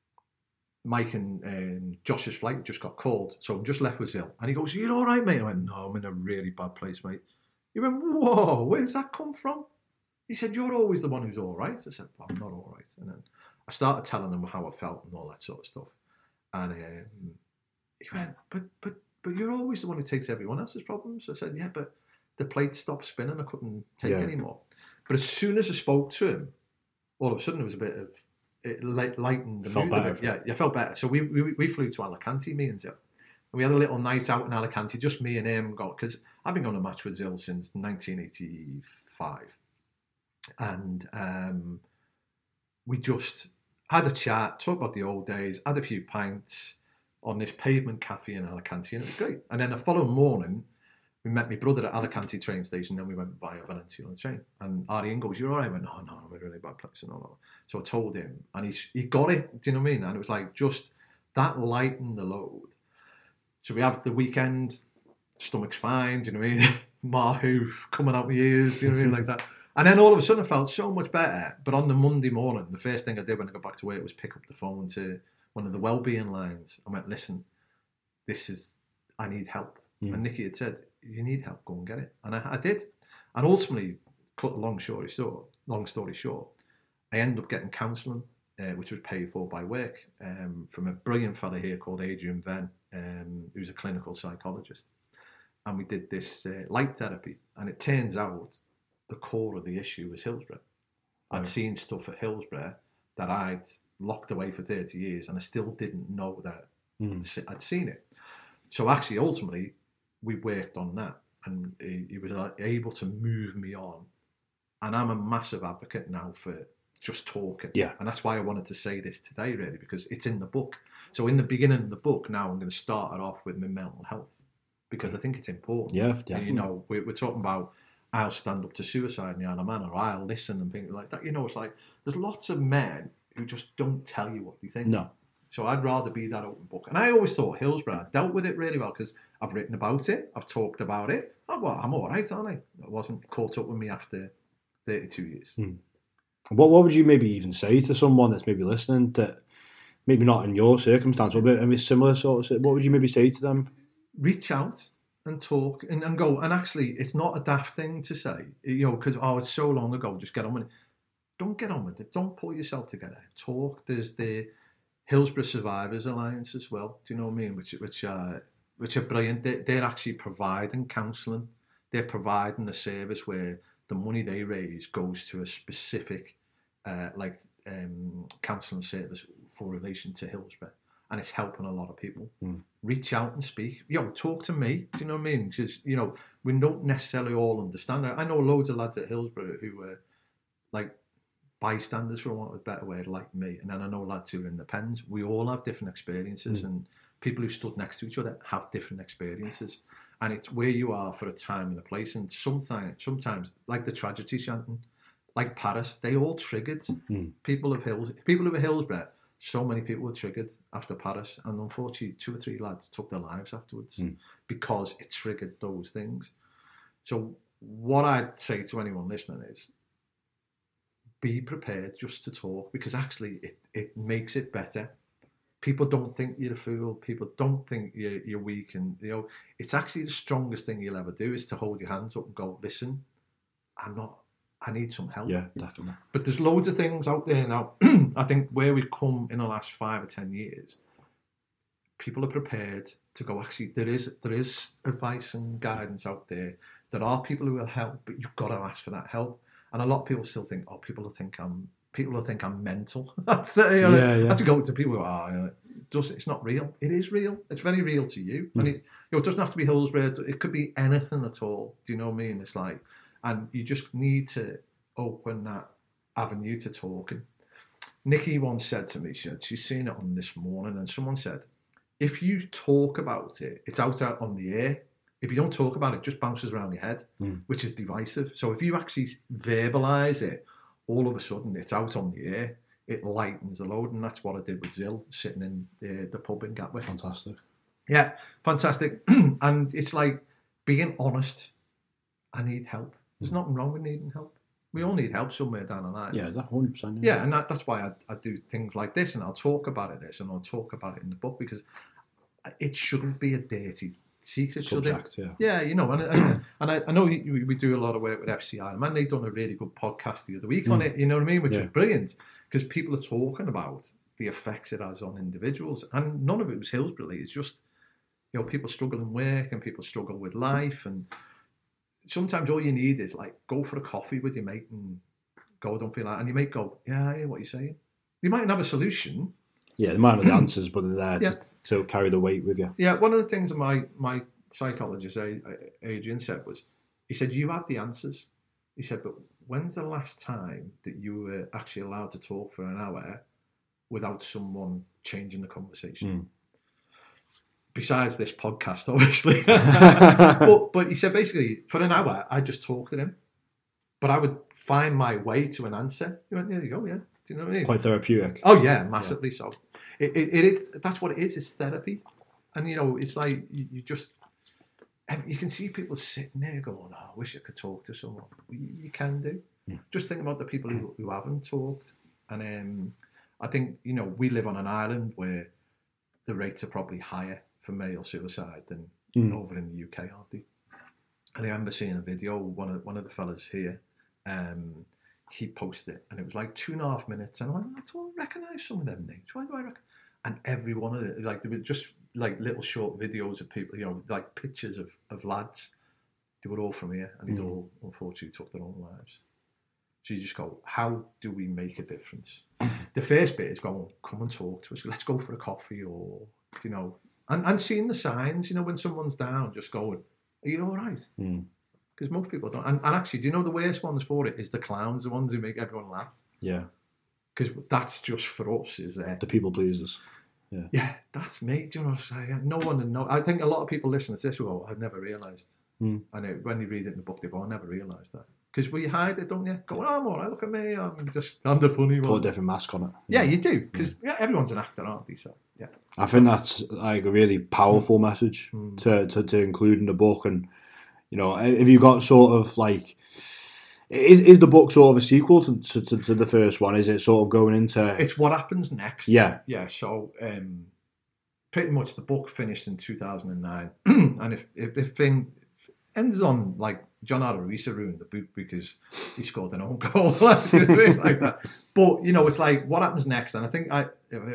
Mike and um, Josh's flight just got called, so I'm just left with Zill. And he goes, "You're all right, mate?" I went, "No, I'm in a really bad place, mate." He went, "Whoa, where's that come from?" He said, "You're always the one who's all right." I said, well, "I'm not all right." And then I started telling him how I felt and all that sort of stuff. And um, he went, "But, but, but you're always the one who takes everyone else's problems." I said, "Yeah, but the plate stopped spinning. I couldn't take yeah. anymore." But as soon as I spoke to him, all of a sudden there was a bit of it lightened the felt mood better. a bit. Yeah, yeah, felt better. So we, we we flew to Alicante, me and Zill. And we had a little night out in Alicante, just me and him. Because I've been going to match with Zill since nineteen eighty-five. And um, we just had a chat, talked about the old days, had a few pints on this pavement cafe in Alicante, and it was great. And then the following morning, we met my brother at Alicante train station, then we went via Valencia on the train. And Arian goes, "You're all right?" I went, "No, no, I'm in a really bad place." And all that. So I told him, and he, he got it, do you know what I mean? And it was like, just that lightened the load. So we have the weekend, stomach's fine, do you know what I mean? Mahu coming out my ears, do you know what I mean? Like that. And then all of a sudden I felt so much better. But on the Monday morning, the first thing I did when I got back to work was pick up the phone to one of the wellbeing lines. I went, "Listen, this is, I need help." Mm. And Nicky had said, "You need help, go and get it." And I, I did. And ultimately, cut a long story short, long story short, I ended up getting counselling, uh, which was paid for by work, um, from a brilliant fella here called Adrian Venn, um, who's a clinical psychologist. And we did this uh, light therapy. And it turns out the core of the issue was Hillsborough. I'd right. seen stuff at Hillsborough that I'd locked away for thirty years, and I still didn't know that mm. I'd seen it. So actually, ultimately, we worked on that, and he, he was able to move me on. And I'm a massive advocate now for just talking. Yeah. And that's why I wanted to say this today, really, because it's in the book. So in the beginning of the book, now I'm going to start it off with my mental health, because I think it's important. Yeah, definitely. And, you know, we're, we're talking about I'll stand up to suicide in the Isle of Man, or I'll listen and things like that. You know, it's like there's lots of men who just don't tell you what they think. No. So I'd rather be that open book. And I always thought Hillsborough, I dealt with it really well because I've written about it, I've talked about it. Oh, well, I'm all right, aren't I? It wasn't caught up with me after thirty-two years. Hmm. What What would you maybe even say to someone that's maybe listening that maybe not in your circumstance, but maybe similar sort of, what would you maybe say to them? Reach out and talk and, and go. And actually, it's not a daft thing to say, you know, because, oh, it's so long ago, just get on with it. Don't get on with it. Don't pull yourself together. Talk. There's the Hillsborough Survivors Alliance as well. Do you know what I mean? Which which are which are brilliant. They, they're actually providing counselling. They're providing a service where the money they raise goes to a specific uh, like um, counselling service for relation to Hillsborough, and it's helping a lot of people. Mm. Reach out and speak. Yo, talk to me. Do you know what I mean? Just, you know, we don't necessarily all understand. I know loads of lads at Hillsborough who were like bystanders, for want of a better word, like me. And then I know lads who are in the pens. We all have different experiences, mm. and people who stood next to each other have different experiences. And it's where you are for a time and a place. And sometimes, sometimes like the tragedy chanting, like Paris, they all triggered mm. people of Hills, people who were Hillsborough. So many people were triggered after Paris, and unfortunately, two or three lads took their lives afterwards mm. because it triggered those things. So, what I'd say to anyone listening is, be prepared just to talk, because actually, it, it makes it better. People don't think you're a fool. People don't think you're, you're weak, and you know it's actually the strongest thing you'll ever do is to hold your hands up and go, "Listen, I'm not. I need some help." Yeah, definitely. But there's loads of things out there now. I think where we've come in the last five or ten years, people are prepared to go, actually, there is there is advice and guidance out there. There are people who will help, but you've got to ask for that help. And a lot of people still think, oh, people will think I'm people will think I'm mental. That's uh, you know, yeah, yeah. I have to go to people who are, you know, it does, it's not real. It is real. It's very real to you. Mm. And it, you know, it doesn't have to be Hillsborough. It could be anything at all. Do you know what I mean? It's like, and you just need to open that avenue to talking. Nikki once said to me, she said, she's seen it on This Morning, and someone said, if you talk about it, it's out, out on the air. If you don't talk about it, it just bounces around your head, mm. which is divisive. So if you actually verbalise it, all of a sudden it's out on the air. It lightens the load, and that's what I did with Zill, sitting in the, the pub in Gatwick. Fantastic. Yeah, fantastic. And it's like being honest. I need help. There's mm. nothing wrong with needing help. We all need help somewhere down the line. Yeah, that's one hundred percent. Yeah, yeah and that, that's why I, I do things like this, and I'll talk about it this, and I'll talk about it in the book, because it shouldn't be a dirty secret. Subject, yeah. Yeah, you know, and, and, and I, I know we, we do a lot of work with F C I, and they've done a really good podcast the other week mm. on it, you know what I mean, which yeah. was brilliant, because people are talking about the effects it has on individuals, and none of it was Hillsborough, it's just, you know, people struggle in work, and people struggle with life, and sometimes all you need is like go for a coffee with your mate and go, I don't feel like, and your mate go, yeah, I hear what you're saying. You mightn't have a solution. Yeah, they might not have the answers, but they're there yeah. to, to carry the weight with you. Yeah, one of the things that my, my psychologist, Adrian, said was, he said, you have the answers. He said, but when's the last time that you were actually allowed to talk for an hour without someone changing the conversation? Mm. Besides this podcast, obviously. but, but he said, basically, for an hour, I just talked to him. But I would find my way to an answer. He went, there you go, yeah. Do you know what I mean? Quite therapeutic. Oh, yeah, massively yeah. so. It, it, it is, that's what it is, it's therapy. And, you know, it's like, you, you just, you can see people sitting there going, oh, I wish I could talk to someone. You, you can do. Yeah. Just think about the people who, who haven't talked. And um, I think, you know, we live on an island where the rates are probably higher for male suicide than mm. over in the U K, aren't they? And I remember seeing a video, one of one of the fellas here, um, he posted it, and it was like two and a half minutes, and I went, I don't recognise some of them names. Why do I recognise? And every one of it, like, there were just like little short videos of people, you know, like pictures of, of lads. They were all from here, and they'd mm. all, unfortunately, took their own lives. So you just go, how do we make a difference? The first bit is going, come and talk to us. Let's go for a coffee, or, you know, And, and seeing the signs, you know, when someone's down, just going, are you all right? Because mm. most people don't. And, and actually, do you know the worst ones for it is the clowns, the ones who make everyone laugh? Yeah. Because that's just for us, is there? The people pleasers. Yeah. Yeah, that's me. Do you know what I'm saying? No one know. I think a lot of people listen to this will go, I've never realised. Mm. And it, when you read it in the book, they go, I never realised that. Because we hide it, don't you? Going, oh, I'm all right, look at me. I'm just, I'm the funny one. Put a different mask on it. Yeah, yeah you do. Because yeah. yeah, everyone's an actor, aren't they? So, yeah. I think that's like a really powerful mm. message mm. To, to to include in the book. And, you know, if you got sort of like, is is the book sort of a sequel to, to, to, to the first one? Is it sort of going into... It's what happens next. Yeah. Yeah, so um, pretty much the book finished in two thousand nine. And if, if, if thing ends on, like, John Arisa ruined the book because he scored an own goal, like that. But, you know, it's like, what happens next? And I think, I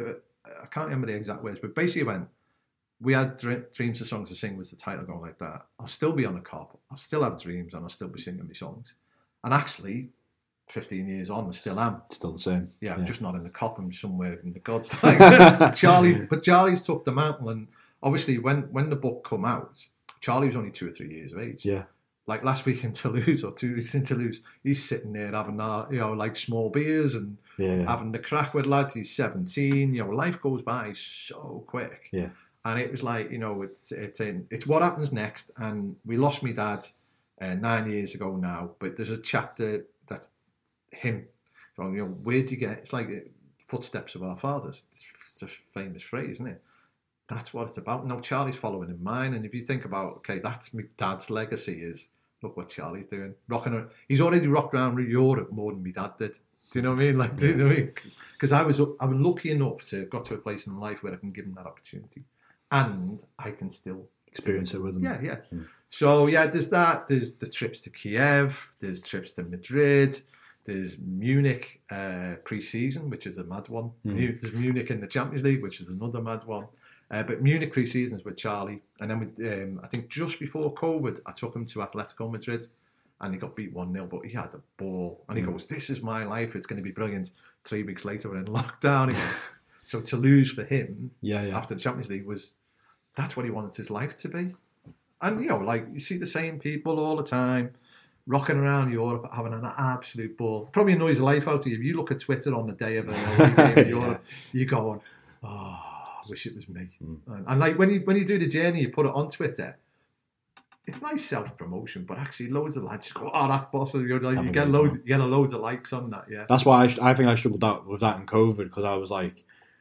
I can't remember the exact words, but basically when we had Dreams of Songs to Sing was the title going like that, I'll still be on the cop, I'll still have dreams, and I'll still be singing my songs. And actually, fifteen years on, I still am. Still the same. Yeah, yeah. Just not in the cop, I'm somewhere in the gods. Like, Charlie, but Charlie's took the mantle, and obviously when, when the book come out, Charlie was only two or three years of age. Yeah. Like last week in Toulouse, or two weeks in Toulouse, he's sitting there having, uh, you know, like small beers and yeah, yeah. having the crack with lads. He's seventeen. You know, life goes by so quick. Yeah. And it was like, you know, it's it's in, it's what happens next. And we lost my dad uh, nine years ago now, but there's a chapter that's him. You know, where do you get? It's like footsteps of our fathers. It's a famous phrase, isn't it? That's what it's about. Now Charlie's following in mine, and if you think about, okay, that's my dad's legacy is, look what Charlie's doing. Rocking, he's already rocked around Europe more than my dad did. Do you know what I mean? Like, do you know what I mean? Because I was, I was lucky enough to got to a place in life where I can give him that opportunity, and I can still experience it with him. Yeah, yeah. Mm. So yeah, there's that. There's the trips to Kiev. There's trips to Madrid. There's Munich uh, pre-season, which is a mad one. Mm. There's Munich in the Champions League, which is another mad one. Uh, but Munich pre-season is with Charlie, and then with, um, I think just before COVID, I took him to Atletico Madrid, and he got beat one nil, but he had a ball, and he mm. goes, this is my life, it's going to be brilliant. Three weeks later, we're in lockdown. So to lose for him yeah, yeah. after the Champions League was, that's what he wanted his life to be. And, you know, like, you see the same people all the time, rocking around Europe, having an absolute ball. Probably annoys the life out of you. If you look at Twitter on the day of a away game in Europe, yeah. you're going, oh, I wish it was me. Mm. And, and like when you when you do the journey, you put it on Twitter. It's nice self-promotion, but actually loads of lads go, oh, that's boss. You're like, you get loads, you get a loads of likes on that, yeah. That's why I, I think I struggled out with that in COVID, because I was like,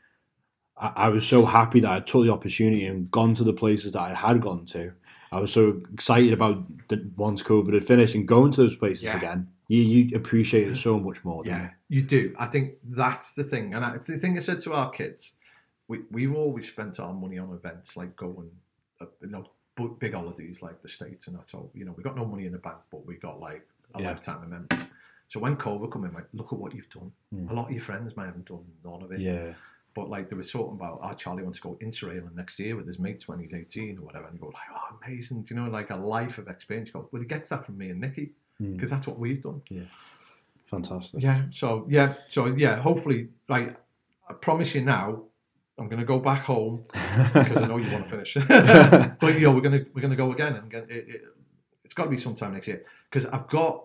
I, I was so happy that I took the opportunity and gone to the places that I had gone to. I was so excited about the, once COVID had finished and going to those places yeah. again. You you appreciate it so much more. Yeah, you? you do. I think that's the thing. And I, the thing I said to our kids, we, we've always spent our money on events like going, uh, you know, big holidays like the States, and that's all. You know, we got no money in the bank, but we got like a yeah. lifetime of memories. So when COVID came in, like, look at what you've done. Mm. A lot of your friends may haven't done none of it. Yeah. But like they were talking about, oh, Charlie wants to go Interrailing next year with his mates when he's eighteen or whatever, and you go like, oh, amazing. Do you know, like a life of experience? You go, well, he gets that from me and Nicky because mm. that's what we've done. Yeah. Fantastic. Yeah. So yeah. So yeah. Hopefully, like I promise you now. I'm going to go back home because I know you want to finish. But you know, we're going to we're going to go again, and it, it, it's got to be sometime next year because I've got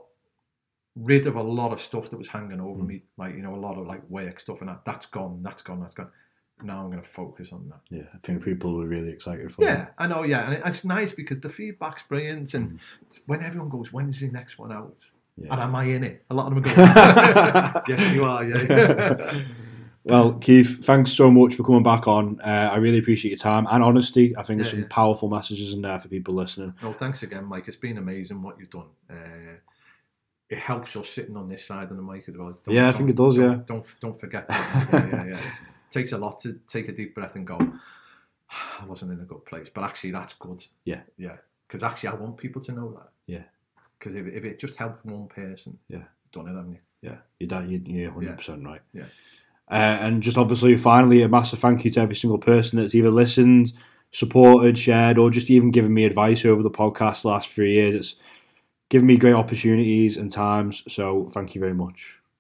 rid of a lot of stuff that was hanging over mm. me, like you know, a lot of like work stuff, and that that's gone, that's gone, that's gone. Now I'm going to focus on that. Yeah, I think people were really excited for. Yeah, that. I know. Yeah, and it, it's nice because the feedback's brilliant, and mm. when everyone goes, "When's the next one out?" Yeah. And am I in it? A lot of them are going, "Yes, you are." Yeah. Well, Keith, thanks so much for coming back on. Uh, I really appreciate your time and honesty. I think there's yeah, some yeah. powerful messages in there for people listening. No, thanks again, Mike. It's been amazing what you've done. Uh, it helps us sitting on this side of the mic as well. Don't, yeah, I think it does, don't, yeah. Don't don't forget that. yeah, yeah, yeah. It takes a lot to take a deep breath and go, I wasn't in a good place. But actually, that's good. Yeah. Yeah. Because actually, I want people to know that. Yeah. Because if, if it just helped one person, yeah, done it, haven't you? Yeah. You're, you're one hundred percent yeah. right. Yeah. Uh, and just obviously, finally, a massive thank you to every single person that's either listened, supported, shared, or just even given me advice over the podcast the last three years. It's given me great opportunities and times. So thank you very much.